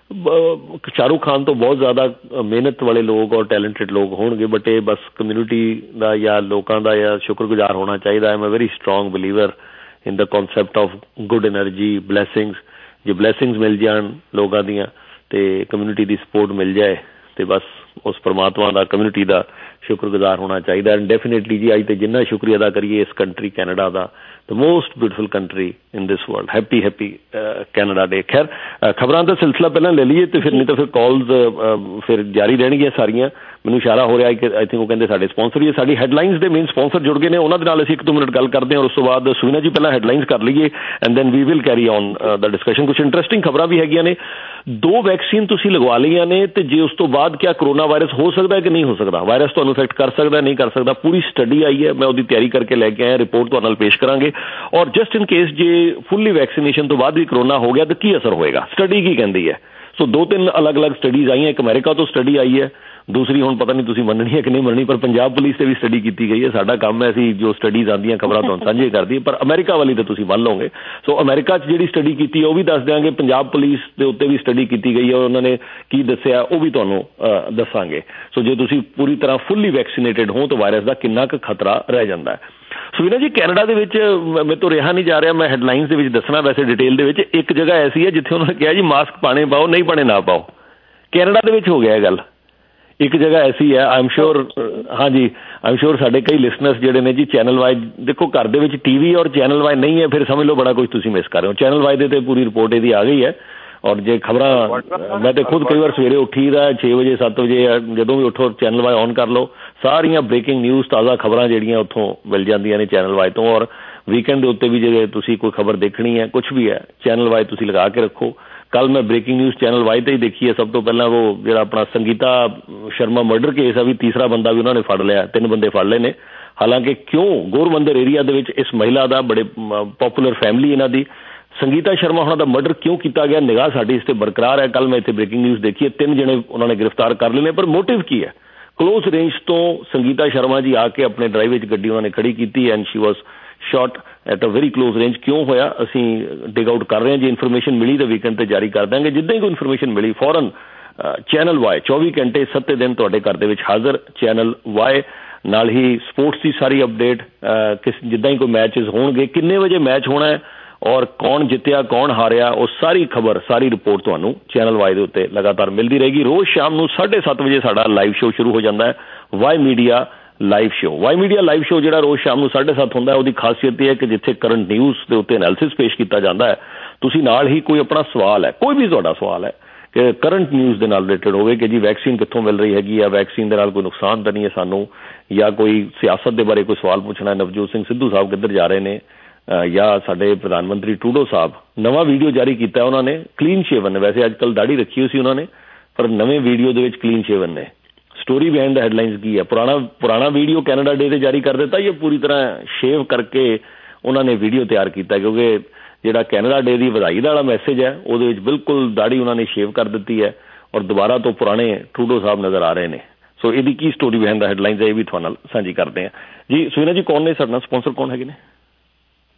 ਸ਼ਾਹਰੁਖ ਖਾਨ ਤੋਂ ਬਹੁਤ ਜ਼ਿਆਦਾ ਮਿਹਨਤ ਵਾਲੇ ਲੋਕ ਔਰ ਟੈਲੈਂਟਡ ਲੋਕ ਹੋਣਗੇ, ਬਟ ਇਹ ਬਸ ਕਮਿਊਨਿਟੀ ਦਾ ਜਾਂ ਲੋਕਾਂ ਦਾ ਜਾਂ ਸ਼ੁਕਰਗੁਜ਼ਾਰ ਹੋਣਾ ਚਾਹੀਦਾ। I am a very strong believer in the concept of good energy, blessings. ਜੇ ਬਲੈਸਿੰਗਸ ਮਿਲ ਜਾਣ ਲੋਕਾਂ ਦੀਆਂ ਅਤੇ ਕਮਿਊਨਿਟੀ ਦੀ ਸਪੋਰਟ ਮਿਲ ਜਾਏ, ਅਤੇ ਬਸ ਉਸ ਪਰਮਾਤਮਾ ਦਾ ਕਮਿਊਨਿਟੀ ਦਾ ਸ਼ੁਕਰਗੁਜ਼ਾਰ ਹੋਣਾ ਚਾਹੀਦਾ। ਐਂਡ ਡੈਫੀਨੇਟਲੀ ਜੀ ਅੱਜ ਤਾਂ ਜਿੰਨਾ ਸ਼ੁਕਰੀਆ ਅਦਾ ਕਰੀਏ ਇਸ ਕੰਟਰੀ ਕੈਨੇਡਾ ਦਾ, the most beautiful country in this world. Happy happy Canada day. ਖੈਰ ਖਬਰਾਂ ਦਾ ਸਿਲਸਿਲਾ ਪਹਿਲਾਂ ਲੈ ਲਈਏ, ਅਤੇ ਫਿਰ ਨਹੀਂ ਤਾਂ ਫਿਰ ਕਾਲਸ ਫਿਰ ਜਾਰੀ ਰਹਿਣਗੀਆਂ ਸਾਰੀਆਂ। ਮੈਨੂੰ ਇਸ਼ਾਰਾ ਹੋ ਰਿਹਾ ਕਿ ਆਈ ਥਿੰਕ ਉਹ ਕਹਿੰਦੇ ਸਾਡੇ ਸਪਾਂਸਰ ਹੀ ਸਾਡੀ ਹੈਡਲਾਈਨਸ ਦੇ ਮੇਨ ਸਪਾਂਸਰ ਜੁੜ ਗਏ ਨੇ, ਉਹਨਾਂ ਦੇ ਨਾਲ ਅਸੀਂ ਇੱਕ ਦੋ ਮਿੰਟ ਗੱਲ ਕਰਦੇ ਹਾਂ, ਔਰ ਉਸ ਤੋਂ ਬਾਅਦ ਸੁਵੀਨਾ ਜੀ ਪਹਿਲਾਂ ਹੈਡਲਾਈਨਸ ਕਰ ਲਈਏ and then we will carry on the discussion. ਕੁਛ ਇੰਟਰਸਟਿੰਗ ਖਬਰਾਂ ਵੀ ਹੈਗੀਆਂ ਨੇ। ਦੋ ਵੈਕਸੀਨ ਤੁਸੀਂ ਲਗਵਾ ਲਈਆਂ ਨੇ, ਅਤੇ ਜੇ ਉਸ ਤੋਂ ਬਾਅਦ ਕਿਆ ਕਰੋਨਾ ਵਾਇਰਸ ਹੋ ਸਕਦਾ ਕਿ ਨਹੀਂ ਹੋ ਸਕਦਾ, ਵਾਇਰਸ ਤੁਹਾਨੂੰ ਇਫੈਕਟ ਕਰ ਸਕਦਾ ਨਹੀਂ ਕਰ ਸਕਦਾ, ਪੂਰੀ ਸਟੱਡੀ ਆਈ ਹੈ, ਮੈਂ ਉਹਦੀ ਤਿਆਰੀ ਕਰਕੇ ਲੈ ਕੇ ਆਇਆ, ਰਿਪੋਰਟ ਤੁਹਾਡੇ ਨਾਲ ਪੇਸ਼ ਕਰਾਂਗੇ। ਔਰ ਜਸਟ ਇਨ ਕੇਸ ਜੇ ਫੁੱਲੀ ਵੈਕਸੀਨੇਸ਼ਨ ਤੋਂ ਬਾਅਦ ਵੀ ਕਰੋਨਾ ਹੋ ਗਿਆ ਤਾਂ ਕੀ ਅਸਰ ਹੋਏਗਾ, ਸਟੱਡੀ ਕੀ ਕਹਿੰਦੀ ਹੈ। ਸੋ ਦੋ ਤਿੰਨ ਅਲੱਗ-ਅਲੱਗ ਸਟੱਡੀਜ਼ ਆਈਆਂ, ਇੱਕ ਅਮਰੀਕਾ ਤੋਂ ਸਟੱਡੀ ਆਈ ਹੈ, ਦੂਸਰੀ ਹੁਣ ਪਤਾ ਨਹੀਂ ਤੁਸੀਂ ਮੰਨਣੀ ਹੈ ਕਿ ਨਹੀਂ ਮੰਨਣੀ, ਪਰ ਪੰਜਾਬ ਪੁਲਿਸ 'ਤੇ ਵੀ ਸਟੱਡੀ ਕੀਤੀ ਗਈ ਹੈ। ਸਾਡਾ ਕੰਮ ਹੈ ਅਸੀਂ ਜੋ ਸਟੱਡੀਜ਼ ਆਉਂਦੀਆਂ ਖਬਰਾਂ ਤੁਹਾਨੂੰ ਸਾਂਝੇ ਕਰਦੀ, ਪਰ ਅਮਰੀਕਾ ਵਾਲੀ ਤਾਂ ਤੁਸੀਂ ਮੰਨ ਲਓਗੇ। ਸੋ ਅਮਰੀਕਾ 'ਚ ਜਿਹੜੀ ਸਟੱਡੀ ਕੀਤੀ ਹੈ ਉਹ ਵੀ ਦੱਸ ਦਿਆਂਗੇ, ਪੰਜਾਬ ਪੁਲਿਸ ਦੇ ਉੱਤੇ ਵੀ ਸਟੱਡੀ ਕੀਤੀ ਗਈ ਹੈ, ਉਹਨਾਂ ਨੇ ਕੀ ਦੱਸਿਆ ਉਹ ਵੀ ਤੁਹਾਨੂੰ ਦੱਸਾਂਗੇ। ਸੋ ਜੇ ਤੁਸੀਂ ਪੂਰੀ ਤਰ੍ਹਾਂ ਫੁੱਲੀ ਵੈਕਸੀਨੇਟਡ ਹੋ ਤਾਂ ਵਾਇਰਸ ਦਾ ਕਿੰਨਾ ਕੁ ਖਤਰਾ ਰਹਿ ਜਾਂਦਾ ਹੈ। ਸੁਵੀਨਾ ਜੀ ਕੈਨੇਡਾ ਦੇ ਵਿੱਚ ਮੇਰੇ ਤੋਂ ਰਿਹਾ ਨਹੀਂ ਜਾ ਰਿਹਾ, ਮੈਂ ਹੈਡਲਾਈਨਸ ਦੇ ਵਿੱਚ ਦੱਸਣਾ ਵੈਸੇ ਡਿਟੇਲ ਦੇ ਵਿੱਚ। ਇੱਕ ਜਗ੍ਹਾ ਐਸੀ ਹੈ ਜਿੱਥੇ ਉਹਨਾਂ ਨੇ ਕਿਹਾ ਜੀ ਮਾਸਕ ਪਾਣੇ ਪਾਓ, ਨਹੀਂ ਪਾਣੇ ਨਾ ਪਾਓ। ਕੈਨੇਡਾ ਦੇ ਵਿੱਚ ਹੋ ਗਿਆ ਇਹ ਗੱਲ। ਇੱਕ ਜਗ੍ਹਾ ਐਸੀ ਹੈ, ਆਈ ਐਮ ਸ਼ੋਰ, ਹਾਂਜੀ ਆਈ ਐਮ ਸ਼ੋਰ ਸਾਡੇ ਕਈ ਲਿਸਨਰਸ ਜਿਹੜੇ ਨੇ ਜੀ ਚੈਨਲ ਵਾਈਜ਼, ਦੇਖੋ ਘਰ ਦੇ ਵਿੱਚ ਟੀ ਵੀ ਔਰ ਚੈਨਲ ਵਾਈਜ਼ ਨਹੀਂ ਹੈ ਫਿਰ ਸਮਝ ਲਓ ਬੜਾ ਕੁਝ ਤੁਸੀਂ ਮਿਸ ਕਰ ਰਹੇ ਹੋ। ਚੈਨਲ ਵਾਈਜ਼ ਦੇ ਤੇ ਪੂਰੀ ਰਿਪੋਰਟ ਇਹਦੀ ਆ ਗਈ ਹੈ। ਔਰ ਜੇ ਖਬਰਾਂ ਮੈਂ ਤਾਂ ਖੁਦ ਕਈ ਵਾਰ ਸਵੇਰੇ ਉੱਠੀ ਦਾ ਛੇ ਵਜੇ ਸੱਤ ਵਜੇ ਜਦੋਂ ਵੀ ਉੱਠੋ ਚੈਨਲ ਵਾਈਜ਼ ਔਨ ਕਰ ਲਓ, ਸਾਰੀਆਂ ਬ੍ਰੇਕਿੰਗ ਨਿਊਜ਼ ਤਾਜ਼ਾ ਖਬਰਾਂ ਜਿਹੜੀਆਂ ਉੱਥੋਂ ਮਿਲ ਜਾਂਦੀਆਂ ਨੇ ਚੈਨਲ ਵਾਈਜ਼ ਤੋਂ। ਔਰ ਵੀਕਐਂਡ ਦੇ ਉੱਤੇ ਵੀ ਜੇ ਤੁਸੀਂ ਕੋਈ ਖਬਰ ਦੇਖਣੀ ਹੈ ਕੁਛ ਵੀ ਹੈ ਚੈਨਲ ਵਾਈਜ਼ ਤੁਸੀਂ ਲਗਾ ਕੇ ਰੱਖੋ। ਕੱਲ ਮੈਂ ਬ੍ਰੇਕਿੰਗ ਨਿਊਜ਼ ਚੈਨਲ ਵਾਈਜ਼ ਤੇ ਹੀ ਦੇਖੀ ਹੈ। ਸਭ ਤੋਂ ਪਹਿਲਾਂ ਉਹ ਜਿਹੜਾ ਆਪਣਾ ਸੰਗੀਤਾ ਸ਼ਰਮਾ ਮਰਡਰ ਕੇਸ ਆ ਵੀ ਤੀਸਰਾ ਬੰਦਾ ਵੀ ਉਹਨਾਂ ਨੇ ਫੜ ਲਿਆ, ਤਿੰਨ ਬੰਦੇ ਫੜ ਲਏ ਨੇ। ਹਾਲਾਂਕਿ ਕਿਉਂ ਗੋਰਮੰਦਰ ਏਰੀਆ ਦੇ ਵਿੱਚ ਇਸ ਮਹਿਲਾ ਦਾ ਬੜੇ ਪੋਪੂਲਰ ਫੈਮਿਲੀ ਇਹਨਾਂ ਦੀ ਸੰਗੀਤਾ ਸ਼ਰਮਾ ਉਹਨਾਂ ਦਾ ਮਰਡਰ ਕਿਉਂ ਕੀਤਾ ਗਿਆ, ਨਿਗਾਹ ਸਾਡੀ ਇਸ ਤੇ ਬਰਕਰਾਰ ਹੈ। ਕੱਲ ਮੈਂ ਇੱਥੇ ਬ੍ਰੇਕਿੰਗ ਨਿਊਜ਼ ਦੇਖੀ ਹੈ, ਤਿੰਨ ਜਣੇ ਉਹਨਾਂ ਨੇ ਗ੍ਰਿਫਤਾਰ ਕਰ ਲਏ ਨੇ, ਪਰ ਮੋਟਿਵ ਕੀ ਹੈ? ਕਲੋਜ਼ ਰੇਂਜ ਤੋਂ ਸੰਗੀਤਾ ਸ਼ਰਮਾ ਜੀ ਆ ਕੇ ਆਪਣੇ ਡਰਾਈਵ ਵਿੱਚ ਗੱਡੀ ਉਹਨਾਂ ਨੇ ਖੜੀ ਕੀਤੀ and she was shot at a very close range. ਕਿਉਂ ਹੋਇਆ ਅਸੀਂ ਡਿਗ ਆਊਟ ਕਰ ਰਹੇ ਹਾਂ। ਜੇ ਇਨਫੋਰਮੇਸ਼ਨ ਮਿਲੀ ਤਾਂ ਵੀਕਐਂਡ ਤੇ ਜਾਰੀ ਕਰ ਦਾਂਗੇ। ਜਿੱਦਾਂ ਹੀ ਕੋਈ ਇਨਫੋਰਮੇਸ਼ਨ ਮਿਲੀ ਫੌਰਨ ਚੈਨਲ ਵਾਈ ਚੌਵੀ ਘੰਟੇ ਸੱਤੇ ਦਿਨ ਤੁਹਾਡੇ ਘਰ ਦੇ ਵਿੱਚ ਹਾਜ਼ਰ ਚੈਨਲ ਵਾਈ। ਨਾਲ ਹੀ ਸਪੋਰਟਸ ਦੀ ਸਾਰੀ ਅਪਡੇਟ, ਕਿਸ ਜਿੱਦਾਂ ਹੀ ਕੋਈ ਮੈਚਿਸ ਹੋਣਗੇ, ਕਿੰਨੇ ਵਜੇ ਮੈਚ ਹੋਣਾ ਹੈ ਔਰ ਕੌਣ ਜਿੱਤਿਆ ਕੌਣ ਹਾਰਿਆ, ਉਹ ਸਾਰੀ ਖਬਰ ਸਾਰੀ ਰਿਪੋਰਟ ਤੁਹਾਨੂੰ ਚੈਨਲ ਵਾਈ ਦੇ ਉੱਤੇ ਲਗਾਤਾਰ ਮਿਲਦੀ ਰਹੇਗੀ। ਰੋਜ਼ ਸ਼ਾਮ ਨੂੰ ਸਾਢੇ ਸੱਤ ਵਜੇ ਸਾਡਾ ਲਾਈਵ ਸ਼ੋਅ ਸ਼ੁਰੂ ਹੋ ਜਾਂਦਾ ਹੈ, Y media live show. Y media live show ਜਿਹੜਾ ਰੋਜ਼ ਸ਼ਾਮ ਨੂੰ ਸਾਢੇ ਸੱਤ ਹੁੰਦਾ, ਉਹਦੀ ਖਾਸੀਅਤ ਇਹ ਹੈ ਕਿ ਜਿੱਥੇ ਕਰੰਟ ਨਿਊਜ਼ ਦੇ ਉੱਤੇ ਐਨਾਲਿਸਿਸ ਪੇਸ਼ ਕੀਤਾ ਜਾਂਦਾ ਹੈ, ਤੁਸੀਂ ਨਾਲ ਹੀ ਕੋਈ ਆਪਣਾ ਸਵਾਲ ਹੈ, ਕੋਈ ਵੀ ਤੁਹਾਡਾ ਸਵਾਲ ਹੈ ਕਿ ਕਰੰਟ ਨਿਊਜ਼ ਦੇ ਨਾਲ ਰਿਲੇਟਡ ਹੋਵੇ ਕਿ ਜੀ ਵੈਕਸੀਨ ਕਿੱਥੋਂ ਮਿਲ ਰਹੀ ਹੈਗੀ ਆ, ਵੈਕਸੀਨ ਦੇ ਨਾਲ ਕੋਈ ਨੁਕਸਾਨ ਤਾਂ ਨਹੀਂ ਹੈ ਸਾਨੂੰ, ਜਾਂ ਕੋਈ ਸਿਆਸਤ ਦੇ ਬਾਰੇ ਕੋਈ ਸਵਾਲ ਪੁੱਛਣਾ, ਨਵਜੋਤ ਸਿੰਘ ਸਿੱਧੂ ਸਾਹਿਬ ਕਿੱਧਰ ਜਾ ਰਹੇ ਨੇ, ਜਾਂ ਸਾਡੇ ਪ੍ਰਧਾਨ ਮੰਤਰੀ ਟਰੂਡੋ ਸਾਹਿਬ। ਨਵਾਂ ਵੀਡੀਓ ਜਾਰੀ ਕੀਤਾ ਉਹਨਾਂ ਨੇ, ਕਲੀਨ ਸ਼ੇਵਨ ਨੇ। ਵੈਸੇ ਅੱਜ ਕੱਲ੍ਹ ਦਾੜੀ ਰੱਖੀ ਹੋਈ ਸੀ ਉਹਨਾਂ ਨੇ, ਪਰ ਨਵੇਂ ਵੀਡੀਓ ਦੇ ਵਿੱਚ ਕਲੀਨ ਸ਼ੇਵਨ ਨੇ। ਸਟੋਰੀ ਬਿਹਾਈਂਡ ਦਾ ਹੈਡਲਾਈਨਸ ਕੀ ਹੈ? ਪੁਰਾਣਾ ਪੁਰਾਣਾ ਵੀਡੀਓ ਕੈਨੇਡਾ ਡੇ 'ਤੇ ਜਾਰੀ ਕਰ ਦਿੱਤਾ, ਜਾਂ ਪੂਰੀ ਤਰ੍ਹਾਂ ਸ਼ੇਵ ਕਰਕੇ ਉਹਨਾਂ ਨੇ ਵੀਡੀਓ ਤਿਆਰ ਕੀਤਾ? ਕਿਉਂਕਿ ਜਿਹੜਾ ਕੈਨੇਡਾ ਡੇ ਦੀ ਵਧਾਈ ਦਾ ਵਾਲਾ ਮੈਸੇਜ ਹੈ ਉਹਦੇ ਵਿੱਚ ਬਿਲਕੁਲ ਦਾੜੀ ਉਹਨਾਂ ਨੇ ਸ਼ੇਵ ਕਰ ਦਿੱਤੀ ਹੈ ਔਰ ਦੁਬਾਰਾ ਤੋਂ ਪੁਰਾਣੇ ਟਰੂਡੋ ਸਾਹਿਬ ਨਜ਼ਰ ਆ ਰਹੇ ਨੇ। ਸੋ ਇਹਦੀ ਕੀ ਸਟੋਰੀ ਬਿਹਾਈਂਡ ਦਾ ਹੈਡਲਾਈਨਸ ਹੈ ਇਹ ਵੀ ਤੁਹਾਡੇ ਨਾਲ ਸਾਂਝੀ ਕਰਦੇ ਹਾਂ ਜੀ। ਸੁਵੀਨਾ ਜੀ ਕੌਣ ਨੇ ਸਾਡੇ ਨਾਲ ਸਪਾਂਸਰ, ਕੌਣ ਹੈਗੇ ਨੇ?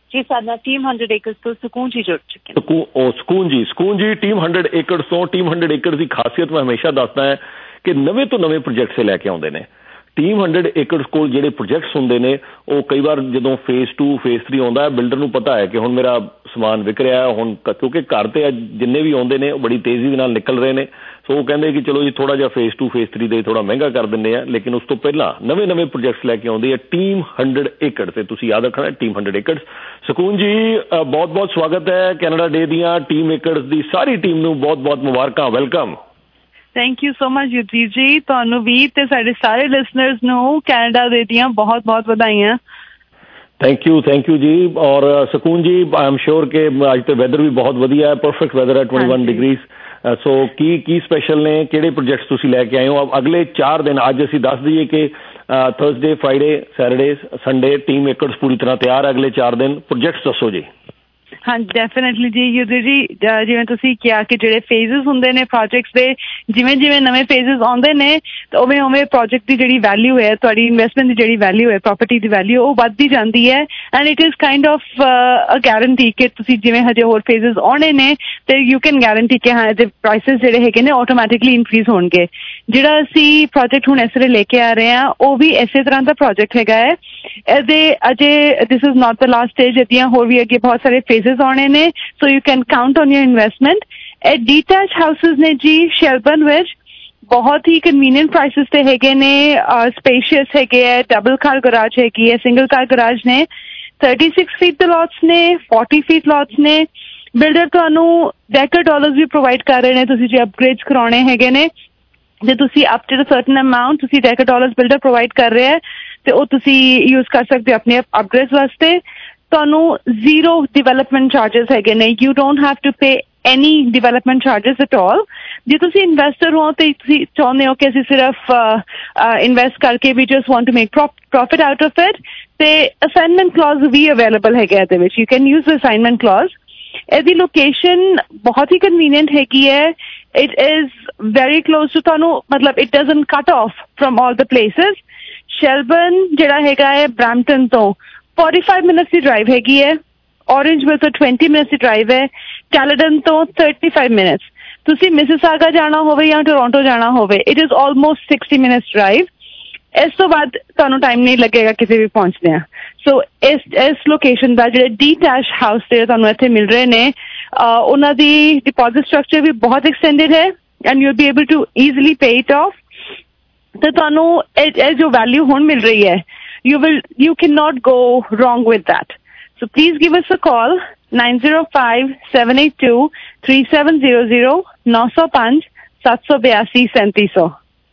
ਜੀ ਸਾਡਾ ਟੀਮ ਹੰਡਰਡ ਏਕਰਸ ਤੋਂ ਸਕੂਨ ਜੀ ਜੁੜ ਚੁੱਕੇ ਨੇ। ਉਹ ਸਕੂਨ ਜੀ ਸਕੂਨ ਜੀ ਟੀਮ ਹੰਡਰਡ ਏਕਰਸ ਤੋਂ ਟੀਮ ਹੰਡਰਡ ਏਕਰਸ ਦੀ ਖਾਸੀਅਤ ਮੈਂ ਹਮੇਸ਼ਾ ਦੱਸਦਾ ਹੈ ਕਿ ਨਵੇਂ ਤੋਂ ਨਵੇਂ ਪ੍ਰੋਜੈਕਟਸ ਲੈ ਕੇ ਆਉਂਦੇ ਨੇ। ਟੀਮ ਹੰਡਰਡ ਏਕਰਸ ਕੋਲ ਜਿਹੜੇ ਪ੍ਰੋਜੈਕਟਸ ਹੁੰਦੇ ਨੇ ਉਹ ਕਈ ਵਾਰ ਜਦੋਂ ਫੇਜ਼ ਟੂ ਫੇਜ਼ ਥਰੀ ਆਉਂਦਾ ਹੈ ਬਿਲਡਰ ਨੂੰ ਪਤਾ ਹੈ ਕਿ ਹੁਣ ਮੇਰਾ ਸਮਾਨ ਵਿਕ ਰਿਹਾ ਹੁਣ, ਕਿਉਂਕਿ ਘਰ ਤੇ ਜਿੰਨੇ ਵੀ ਆਉਂਦੇ ਨੇ ਉਹ ਬੜੀ ਤੇਜ਼ੀ ਦੇ ਨਾਲ ਨਿਕਲ ਰਹੇ ਨੇ। ਸੋ ਉਹ ਕਹਿੰਦੇ ਕਿ ਚਲੋ ਜੀ ਥੋੜਾ ਜਿਹਾ ਫੇਜ਼ ਟੂ ਫੇਜ਼ ਥਰੀ ਦੇ ਥੋੜਾ ਮਹਿੰਗਾ ਕਰ ਦਿੰਦੇ ਆ, ਲੇਕਿਨ ਉਸ ਤੋਂ ਪਹਿਲਾਂ ਨਵੇਂ ਨਵੇਂ ਪ੍ਰੋਜੈਕਟਸ ਲੈ ਕੇ ਆਉਂਦੇ ਆ ਟੀਮ ਹੰਡਰਡ ਏਕੜ ਤੇ। ਤੁਸੀਂ ਯਾਦ ਰੱਖਣਾ ਟੀਮ ਹੰਡਰਡ ਏਕੜਸ। ਸਕੂਨ ਜੀ ਬਹੁਤ ਬਹੁਤ ਸਵਾਗਤ ਹੈ ਕੈਨੇਡਾ ਡੇ ਦੀਆਂ ਟੀਮ ਏਕੜਸ ਦੀ ਸਾਰੀ ਟੀਮ ਨੂੰ ਬਹੁਤ ਬਹੁਤ ਮੁਬਾਰਕਾਂ, welcome. Thank you so much Yudhvir ji, ਤੁਹਾਨੂੰ ਵੀ ਤੇ ਸਾਡੇ ਸਾਰੇ ਲਿਸਨਰਸ ਨੂੰ ਕੈਨੇਡਾ ਡੇ ਦੀਆਂ ਬਹੁਤ ਬਹੁਤ ਵਧਾਈਆਂ। ਥੈਂਕ ਯੂ ਥੈਂਕ ਯੂ ਜੀ। ਔਰ ਸਕੂਨ ਜੀ ਆਈ ਐਮ ਸ਼ੋਰ ਕਿ ਅੱਜ ਤੇ ਵੈਦਰ ਵੀ ਬਹੁਤ ਵਧੀਆ ਹੈ, ਪਰਫੈਕਟ ਵੈਦਰ ਹੈ ਟਵੈਂਟੀ ਵਨ ਡਿਗਰੀਜ਼। ਸੋ ਕੀ ਕੀ ਸਪੈਸ਼ਲ ਨੇ, ਕਿਹੜੇ ਪ੍ਰੋਜੈਕਟਸ ਤੁਸੀਂ ਲੈ ਕੇ ਆਏ ਹੋ ਅਗਲੇ ਚਾਰ ਦਿਨ? ਅੱਜ ਅਸੀਂ ਦੱਸ ਦਈਏ ਕਿ Thursday, Friday, Saturday, Sunday team acres ਪੂਰੀ ਤਰ੍ਹਾਂ ਤਿਆਰ ਹੈ। ਅਗਲੇ ਚਾਰ ਦਿਨ ਪ੍ਰੋਜੈਕਟਸ ਦੱਸੋ ਜੀ। ਹਾਂਜੀ ਡੈਫੀਨੇਟਲੀ ਜੀ ਯੁਧਵੀਰ ਜੀ, ਜਿਵੇਂ ਤੁਸੀਂ ਕਿਹਾ ਕਿ ਜਿਹੜੇ ਫੇਜ਼ਸ ਹੁੰਦੇ ਨੇ ਪ੍ਰੋਜੈਕਟਸ ਦੇ, ਜਿਵੇਂ ਜਿਵੇਂ ਨਵੇਂ ਫੇਜ਼ਸ ਆਉਂਦੇ ਨੇ ਤਾਂ ਉਵੇਂ ਉਵੇਂ ਪ੍ਰੋਜੈਕਟ ਦੀ ਜਿਹੜੀ ਵੈਲਿਊ ਹੈ, ਤੁਹਾਡੀ ਇਨਵੈਸਟਮੈਂਟ ਦੀ ਜਿਹੜੀ ਵੈਲਿਊ ਹੈ, ਪ੍ਰਾਪਰਟੀ ਦੀ ਵੈਲਿਊ ਉਹ ਵੱਧਦੀ ਜਾਂਦੀ ਹੈ। And it is kind of a guarantee ਕਿ ਤੁਸੀਂ ਜਿਵੇਂ ਹਜੇ ਹੋਰ ਫੇਜ਼ਸ ਆਉਣੇ ਨੇ ਤੇ ਯੂ ਕੈਨ ਗਾਰੰਟੀ ਕਿ ਹਾਂ ਇਹਦੇ ਪ੍ਰਾਈਸਿਸ ਜਿਹੜੇ ਹੈਗੇ ਨੇ ਆਟੋਮੈਟਿਕਲੀ ਇਨਕਰੀਜ਼ ਹੋਣਗੇ। ਜਿਹੜਾ ਅਸੀਂ ਪ੍ਰੋਜੈਕਟ ਹੁਣ ਇਸ ਵੇਲੇ ਲੈ ਕੇ ਆ ਰਹੇ ਹਾਂ ਉਹ ਵੀ ਇਸੇ ਤਰ੍ਹਾਂ ਦਾ ਪ੍ਰੋਜੈਕਟ ਹੈਗਾ ਹੈ। ਇਹਦੇ ਅਜੇ this is not the last stage, ਇਹਦੀਆਂ ਹੋਰ ਵੀ ਅੱਗੇ ਬਹੁਤ ਸਾਰੇ ਫੇਜ਼ਸ ਆਉਣੇ ਨੇ। So you can count on your investment. ਇਹ ਡੀਟੈਚ ਹਾਊਸਿਸ ਨੇ ਜੀ ਸ਼ੈਲਬਰਨ ਵਿੱਚ, ਬਹੁਤ ਹੀ ਕਨਵੀਨੀਅੰਟ ਪ੍ਰਾਈਸਿਸ ਤੇ ਹੈਗੇ ਨੇ, ਸਪੇਸ਼ੀਅਸ ਹੈਗੇ ਹੈ, ਡਬਲ ਕਾਰ ਗਰਾਜ ਹੈਗੀ ਹੈ, ਸਿੰਗਲ ਕਾਰ ਗਰਾਜ ਨੇ, ਥਰਟੀ ਸਿਕਸ ਫੀਟ ਦੇ ਲੋਟਸ ਨੇ, ਫੋਰਟੀ ਫੀਟ ਲੋਟਸ ਨੇ। ਬਿਲਡਰ ਤੁਹਾਨੂੰ ਡੈਕਰ ਡਾਲਰਸ ਵੀ ਪ੍ਰੋਵਾਈਡ ਕਰ ਰਹੇ ਨੇ, ਤੁਸੀਂ ਜੇ ਅਪਗ੍ਰੇਡਸ ਕਰਾਉਣੇ ਹੈਗੇ ਨੇ ਜੇ ਤੁਸੀਂ ਅਪ ਟੂ ਸਰਟਨ ਅਮਾਊਂਟ ਤੁਸੀਂ ਡੈਕਰ ਡਾਲਰਸ ਬਿਲਡਰ ਪ੍ਰੋਵਾਈਡ ਕਰ ਰਹੇ ਹੈ ਤੇ ਉਹ ਤੁਸੀਂ ਯੂਜ਼ ਕਰ ਸਕਦੇ ਹੋ ਆਪਣੇ ਅਪਗ੍ਰੇਡਸ ਵਾਸਤੇ। ਤੁਹਾਨੂੰ ਜ਼ੀਰੋ ਡਿਵੈਲਪਮੈਂਟ ਚਾਰਜਸ ਹੈਗੇ ਨੇ, you don't have to pay any development charges at all. ਜੇ ਤੁਸੀਂ ਇਨਵੈਸਟਰ ਹੋ ਤੇ ਤੁਸੀਂ ਚਾਹੁੰਦੇ ਹੋ ਕਿ ਅਸੀਂ ਸਿਰਫ ਇਨਵੈਸਟ ਕਰਕੇ we just want to make profit out of it, ਤੇ ਅਸਾਈਨਮੈਂਟ ਕਲੌਜ਼ ਵੀ ਅਵੇਲੇਬਲ ਹੈਗਾ ਇਹਦੇ ਵਿੱਚ, you can use assignment clause. ਇਹਦੀ ਲੋਕੇਸ਼ਨ ਬਹੁਤ ਹੀ ਕਨਵੀਨੀਅੰਟ ਹੈਗੀ ਹੈ। It is very close to, ਤੁਹਾਨੂੰ ਮਤਲਬ it doesn't cut off from all the places. Shelburne ਜਿਹੜਾ ਹੈਗਾ ਹੈ ਬਰੈਂਪਟਨ ਤੋਂ ਫੋਰਟੀ ਫਾਈਵ ਮਿੰਟਸ ਦੀ ਡਰਾਈਵ ਹੈਗੀ ਹੈ, ਔਰੇਂਜਵਿਲ ਤੋਂ ਟਵੈਂਟੀ ਮਿੰਟਸ ਦੀ ਡਰਾਈਵ ਹੈ, ਕੈਲੇਡਨ ਤੋਂ ਥਰਟੀ ਫਾਈਵ ਮਿੰਟਸ। ਤੁਸੀਂ ਮਿਸਿਸਾਗਾ ਜਾਣਾ ਹੋਵੇ ਜਾਂ ਟੋਰਾਂਟੋ ਜਾਣਾ ਹੋਵੇ it is almost sixty minutes drive. ਇਸ ਤੋਂ ਬਾਅਦ ਤੁਹਾਨੂੰ ਟਾਈਮ ਨਹੀਂ ਲੱਗੇਗਾ ਕਿਸੇ ਵੀ ਪਹੁੰਚਦੇ ਆ। ਸੋ ਇਸ ਇਸ ਲੋਕੇਸ਼ਨ ਦਾ ਜਿਹੜੇ ਡੀਟੈਚ ਹਾਊਸ ਜਿਹੜੇ ਤੁਹਾਨੂੰ ਇੱਥੇ ਮਿਲ ਰਹੇ ਨੇ ਉਹਨਾਂ ਦੀ ਡਿਪੋਜ਼ਿਟ ਸਟਰਕਚਰ ਵੀ ਬਹੁਤ ਐਕਸਟੈਂਡਡ ਹੈ and you be able to easily pay it off. ਤੇ ਤੁਹਾਨੂੰ ਇਹ ਜੋ ਵੈਲਿਊ ਹੁਣ ਮਿਲ ਰਹੀ ਹੈ you will you cannot go wrong with that. So please give us a call nine zero five seven eight two three seven zero zero nine zero five seven two two seven three zero.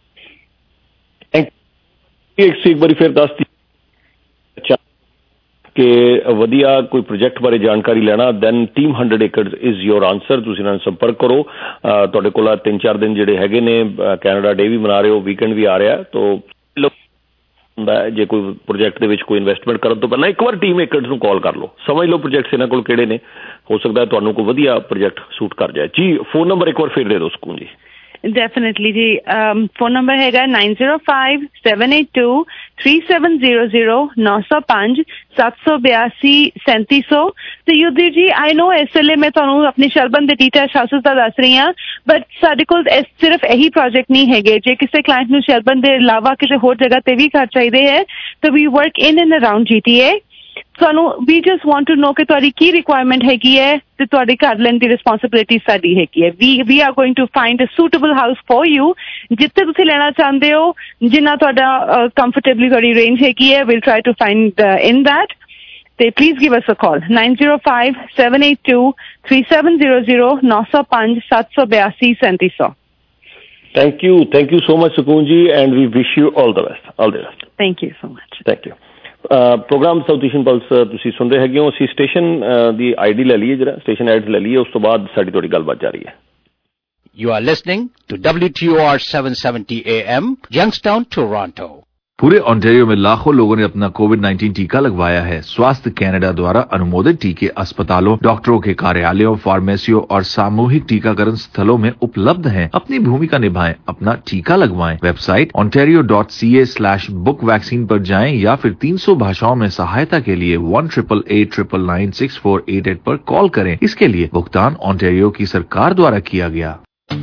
ਇੱਕ ਇੱਕ ਵਾਰੀ ਫਿਰ ਦੱਸ ਅੱਛਾ ਕਿ ਵਧੀਆ ਕੋਈ project ਬਾਰੇ ਜਾਣਕਾਰੀ ਲੈਣਾ then team hundred acres is your answer. ਤੁਸੀਂ ਇਹਨਾਂ ਨਾਲ ਸੰਪਰਕ ਕਰੋ। ਤੁਹਾਡੇ ਕੋਲ ਤਿੰਨ ਚਾਰ ਦਿਨ ਜਿਹੜੇ ਹੈਗੇ ਨੇ, ਕੈਨੇਡਾ ਡੇ ਵੀ ਮਨਾ ਰਹੇ ਹੋ, ਵੀਕਐਂਡ ਵੀ ਆ ਰਿਹਾ, ਤੋ ਹੁੰਦਾ ਜੇ ਕੋਈ ਪ੍ਰੋਜੈਕਟ ਦੇ ਵਿੱਚ ਕੋਈ ਇਨਵੈਸਟਮੈਂਟ ਕਰਨ ਤੋਂ ਪਹਿਲਾਂ ਇੱਕ ਵਾਰ ਟੀਮ ਏਕੜਸ ਨੂੰ ਕਾਲ ਕਰ ਲਓ, ਸਮਝ ਲਓ ਪ੍ਰੋਜੈਕਟਸ ਇਹਨਾਂ ਕੋਲ ਕਿਹੜੇ ਨੇ, ਹੋ ਸਕਦਾ ਤੁਹਾਨੂੰ ਕੋਈ ਵਧੀਆ ਪ੍ਰੋਜੈਕਟ ਸੂਟ ਕਰ ਜਾਏ। ਜੀ ਫੋਨ ਨੰਬਰ ਇੱਕ ਵਾਰ ਫਿਰ ਦੇ ਦਿਓ ਸਕੂਨ ਜੀ। ਡੈਫੀਨੇਟਲੀ ਜੀ, ਫੋਨ ਨੰਬਰ ਹੈਗਾ nine zero five seven eight two three seven zero zero ਨੌ ਸੌ ਪੰਜ ਸੱਤ ਸੌ ਬਿਆਸੀ ਸੈਂਤੀ ਸੌ। ਤੇ ਯੁਧਵੀਰ ਜੀ ਆਈ ਨੋ ਇਸ ਵੇਲੇ ਮੈਂ ਤੁਹਾਨੂੰ ਆਪਣੀ ਸ਼ੈਲਬਰਨ ਦੇ ਡੀਟੈਚ ਹਾਊਸਿਸ ਦਾ ਦੱਸ ਰਹੀ ਹਾਂ, ਬਟ ਸਾਡੇ ਕੋਲ ਸਿਰਫ ਇਹੀ ਪ੍ਰੋਜੈਕਟ ਨਹੀਂ ਹੈਗੇ। ਜੇ ਕਿਸੇ ਕਲਾਇੰਟ ਨੂੰ ਸ਼ੈਲਬਰਨ ਦੇ ਇਲਾਵਾ ਕਿਸੇ ਹੋਰ ਜਗ੍ਹਾ ਤੇ ਵੀ ਘਰ ਚਾਹੀਦੇ ਹੈ ਤਾਂ we work in and around G T A. ਤੁਹਾਨੂੰ we just want to know ਕਿ ਤੁਹਾਡੀ ਕੀ ਰਿਕੁਆਇਰਮੈਂਟ ਹੈਗੀ ਹੈ ਤੇ ਤੁਹਾਡੇ ਘਰ ਲੈਣ ਦੀ ਰਿਸਪੌਂਸਿਬਿਲਿਟੀ ਸਾਡੀ ਹੈਗੀ ਹੈ। We we are going to find a suitable house for you, ਜਿੱਥੇ ਤੁਸੀਂ ਲੈਣਾ ਚਾਹੁੰਦੇ ਹੋ, ਜਿੰਨਾ ਤੁਹਾਡਾ ਕੰਫਰਟੇਬਲੀ ਤੁਹਾਡੀ ਰੇਂਜ ਹੈਗੀ ਹੈ, will try to find in that. ਤੇ please give us a call nine zero five seven eight two three seven zero zero ਨੌ ਸੌ ਪੰਜ ਸੱਤ ਸੌ ਬਿਆਸੀ ਸੈਂਤੀ ਸੌ। Thank you thank you so much Sukoon ji and we wish you all the best all the best. Thank you so much. Thank you. Program south Asian pulse ਤੁਸੀਂ ਸੁਣਦੇ ਹੈਗੇ ਹੋ। ਅਸੀਂ ਸਟੇਸ਼ਨ ਦੀ ਆਈ ਡੀ ਲੈ ਲਈਏ, ਜਿਹੜਾ ਸਟੇਸ਼ਨ ਐਡ ਲੈ ਲਈਏ, ਉਸ ਤੋਂ ਬਾਅਦ ਸਾਡੀ ਤੁਹਾਡੀ ਗੱਲਬਾਤ ਜਾਰੀ ਹੈ। You are listening to W T O R seven seventy A M, Youngstown, Toronto. पूरे ओंटारियो में लाखों लोगों ने अपना कोविड नाइन्टीन टीका लगवाया है। स्वास्थ्य कनाडा द्वारा अनुमोदित टीके अस्पतालों, डॉक्टरों के कार्यालयों, फार्मेसियों और सामूहिक टीकाकरण स्थलों में उपलब्ध हैं। अपनी भूमिका निभाएं, अपना टीका लगवाएं। Website ontario dot c a slash book vaccine पर जाएं या फिर तीन सौ भाषाओं में सहायता के लिए one triple eight triple nine six four eight eight पर कॉल करें। इसके लिए भुगतान ओंटारियो की सरकार द्वारा किया गया।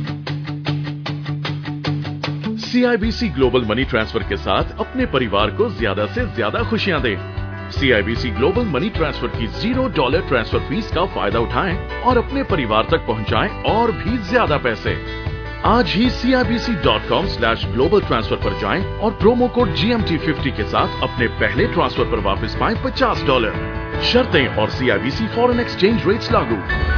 C I B C global money transfer के साथ अपने परिवार को ज्यादा से ज्यादा खुशियां दें। C I B C global money transfer की जीरो डॉलर ट्रांसफर फीस का फायदा उठाएं और अपने परिवार तक पहुंचाएं और भी ज्यादा पैसे। आज ही C I B C dot com slash global transfer पर जाएं और promo code G M T fifty के साथ अपने पहले ट्रांसफर पर वापस पाएं पचास डॉलर। शर्तें और C I B C foreign exchange rates लागू।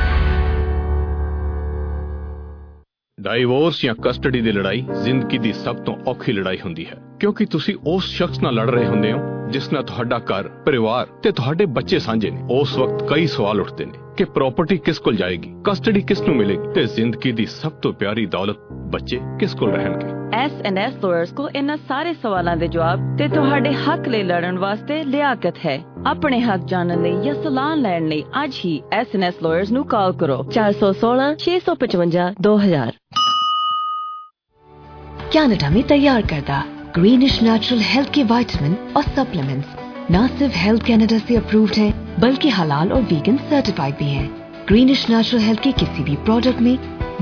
ਡਾਈਵੋਰਸ ਜਾਂ ਕਸਟਡੀ ਦੀ ਲੜਾਈ ਜ਼ਿੰਦਗੀ ਦੀ ਸਭ ਤੋਂ ਔਖੀ ਲੜਾਈ ਹੁੰਦੀ ਹੈ, ਕਿਉਂਕਿ ਤੁਸੀਂ ਉਸ ਸ਼ਖਸ ਨਾਲ ਲੜ ਰਹੇ ਹੁੰਦੇ ਹੋ ਜਿਸ ਨਾਲ ਤੁਹਾਡਾ ਘਰ, ਪਰਿਵਾਰ ਤੇ ਤੁਹਾਡੇ ਬੱਚੇ ਸਾਂਝੇ ਨੇ। ਉਸ ਵਕਤ ਕਈ ਸਵਾਲ ਉੱਠਦੇ ਨੇ ਕਿ ਪ੍ਰਾਪਰਟੀ ਕਿਸ ਕੋਲ ਜਾਏਗੀ, ਕਸਟਡੀ ਕਿਸ ਨੂੰ ਮਿਲੇਗੀ ਤੇ ਜ਼ਿੰਦਗੀ ਦੀ ਸਭ ਤੋਂ ਪਿਆਰੀ ਦੌਲਤ ਬੱਚੇ ਕਿਸ ਕੋਲ ਰਹਿਣਗੇ। ਐਸ ਐਂਡ ਐਸ ਲਾਇਰਸ ਕੋਲ ਇਹਨਾਂ ਸਾਰੇ ਸਵਾਲਾਂ ਦੇ ਜਵਾਬ ਤੇ ਤੁਹਾਡੇ ਹੱਕ ਲਈ ਲੜਨ ਵਾਸਤੇ ਲਿਆਕਤ ਹੈ। ਆਪਣੇ ਹੱਕ ਜਾਣਨ ਲਈ ਜਾਂ ਸਲਾਹ ਲੈਣ ਲਈ ਅੱਜ ਹੀ ਐਸ ਐਂਡ ਐਸ ਲਾਇਰਸ ਨੂੰ ਕਾਲ ਕਰੋ ਚਾਰ ਸੌ सोलह छह सौ पचवंजा दो हजार। कनाडा में तैयार करदा ग्रीनिश नेचुरल हेल्थ के विटामिन और सप्लीमेंट्स न सिर्फ हेल्थ कनाडा से अप्रूव्ड है बल्कि हलाल और वीगन सर्टिफाइड भी हैं। ग्रीनिश नेचुरल हेल्थ के किसी भी प्रोडक्ट में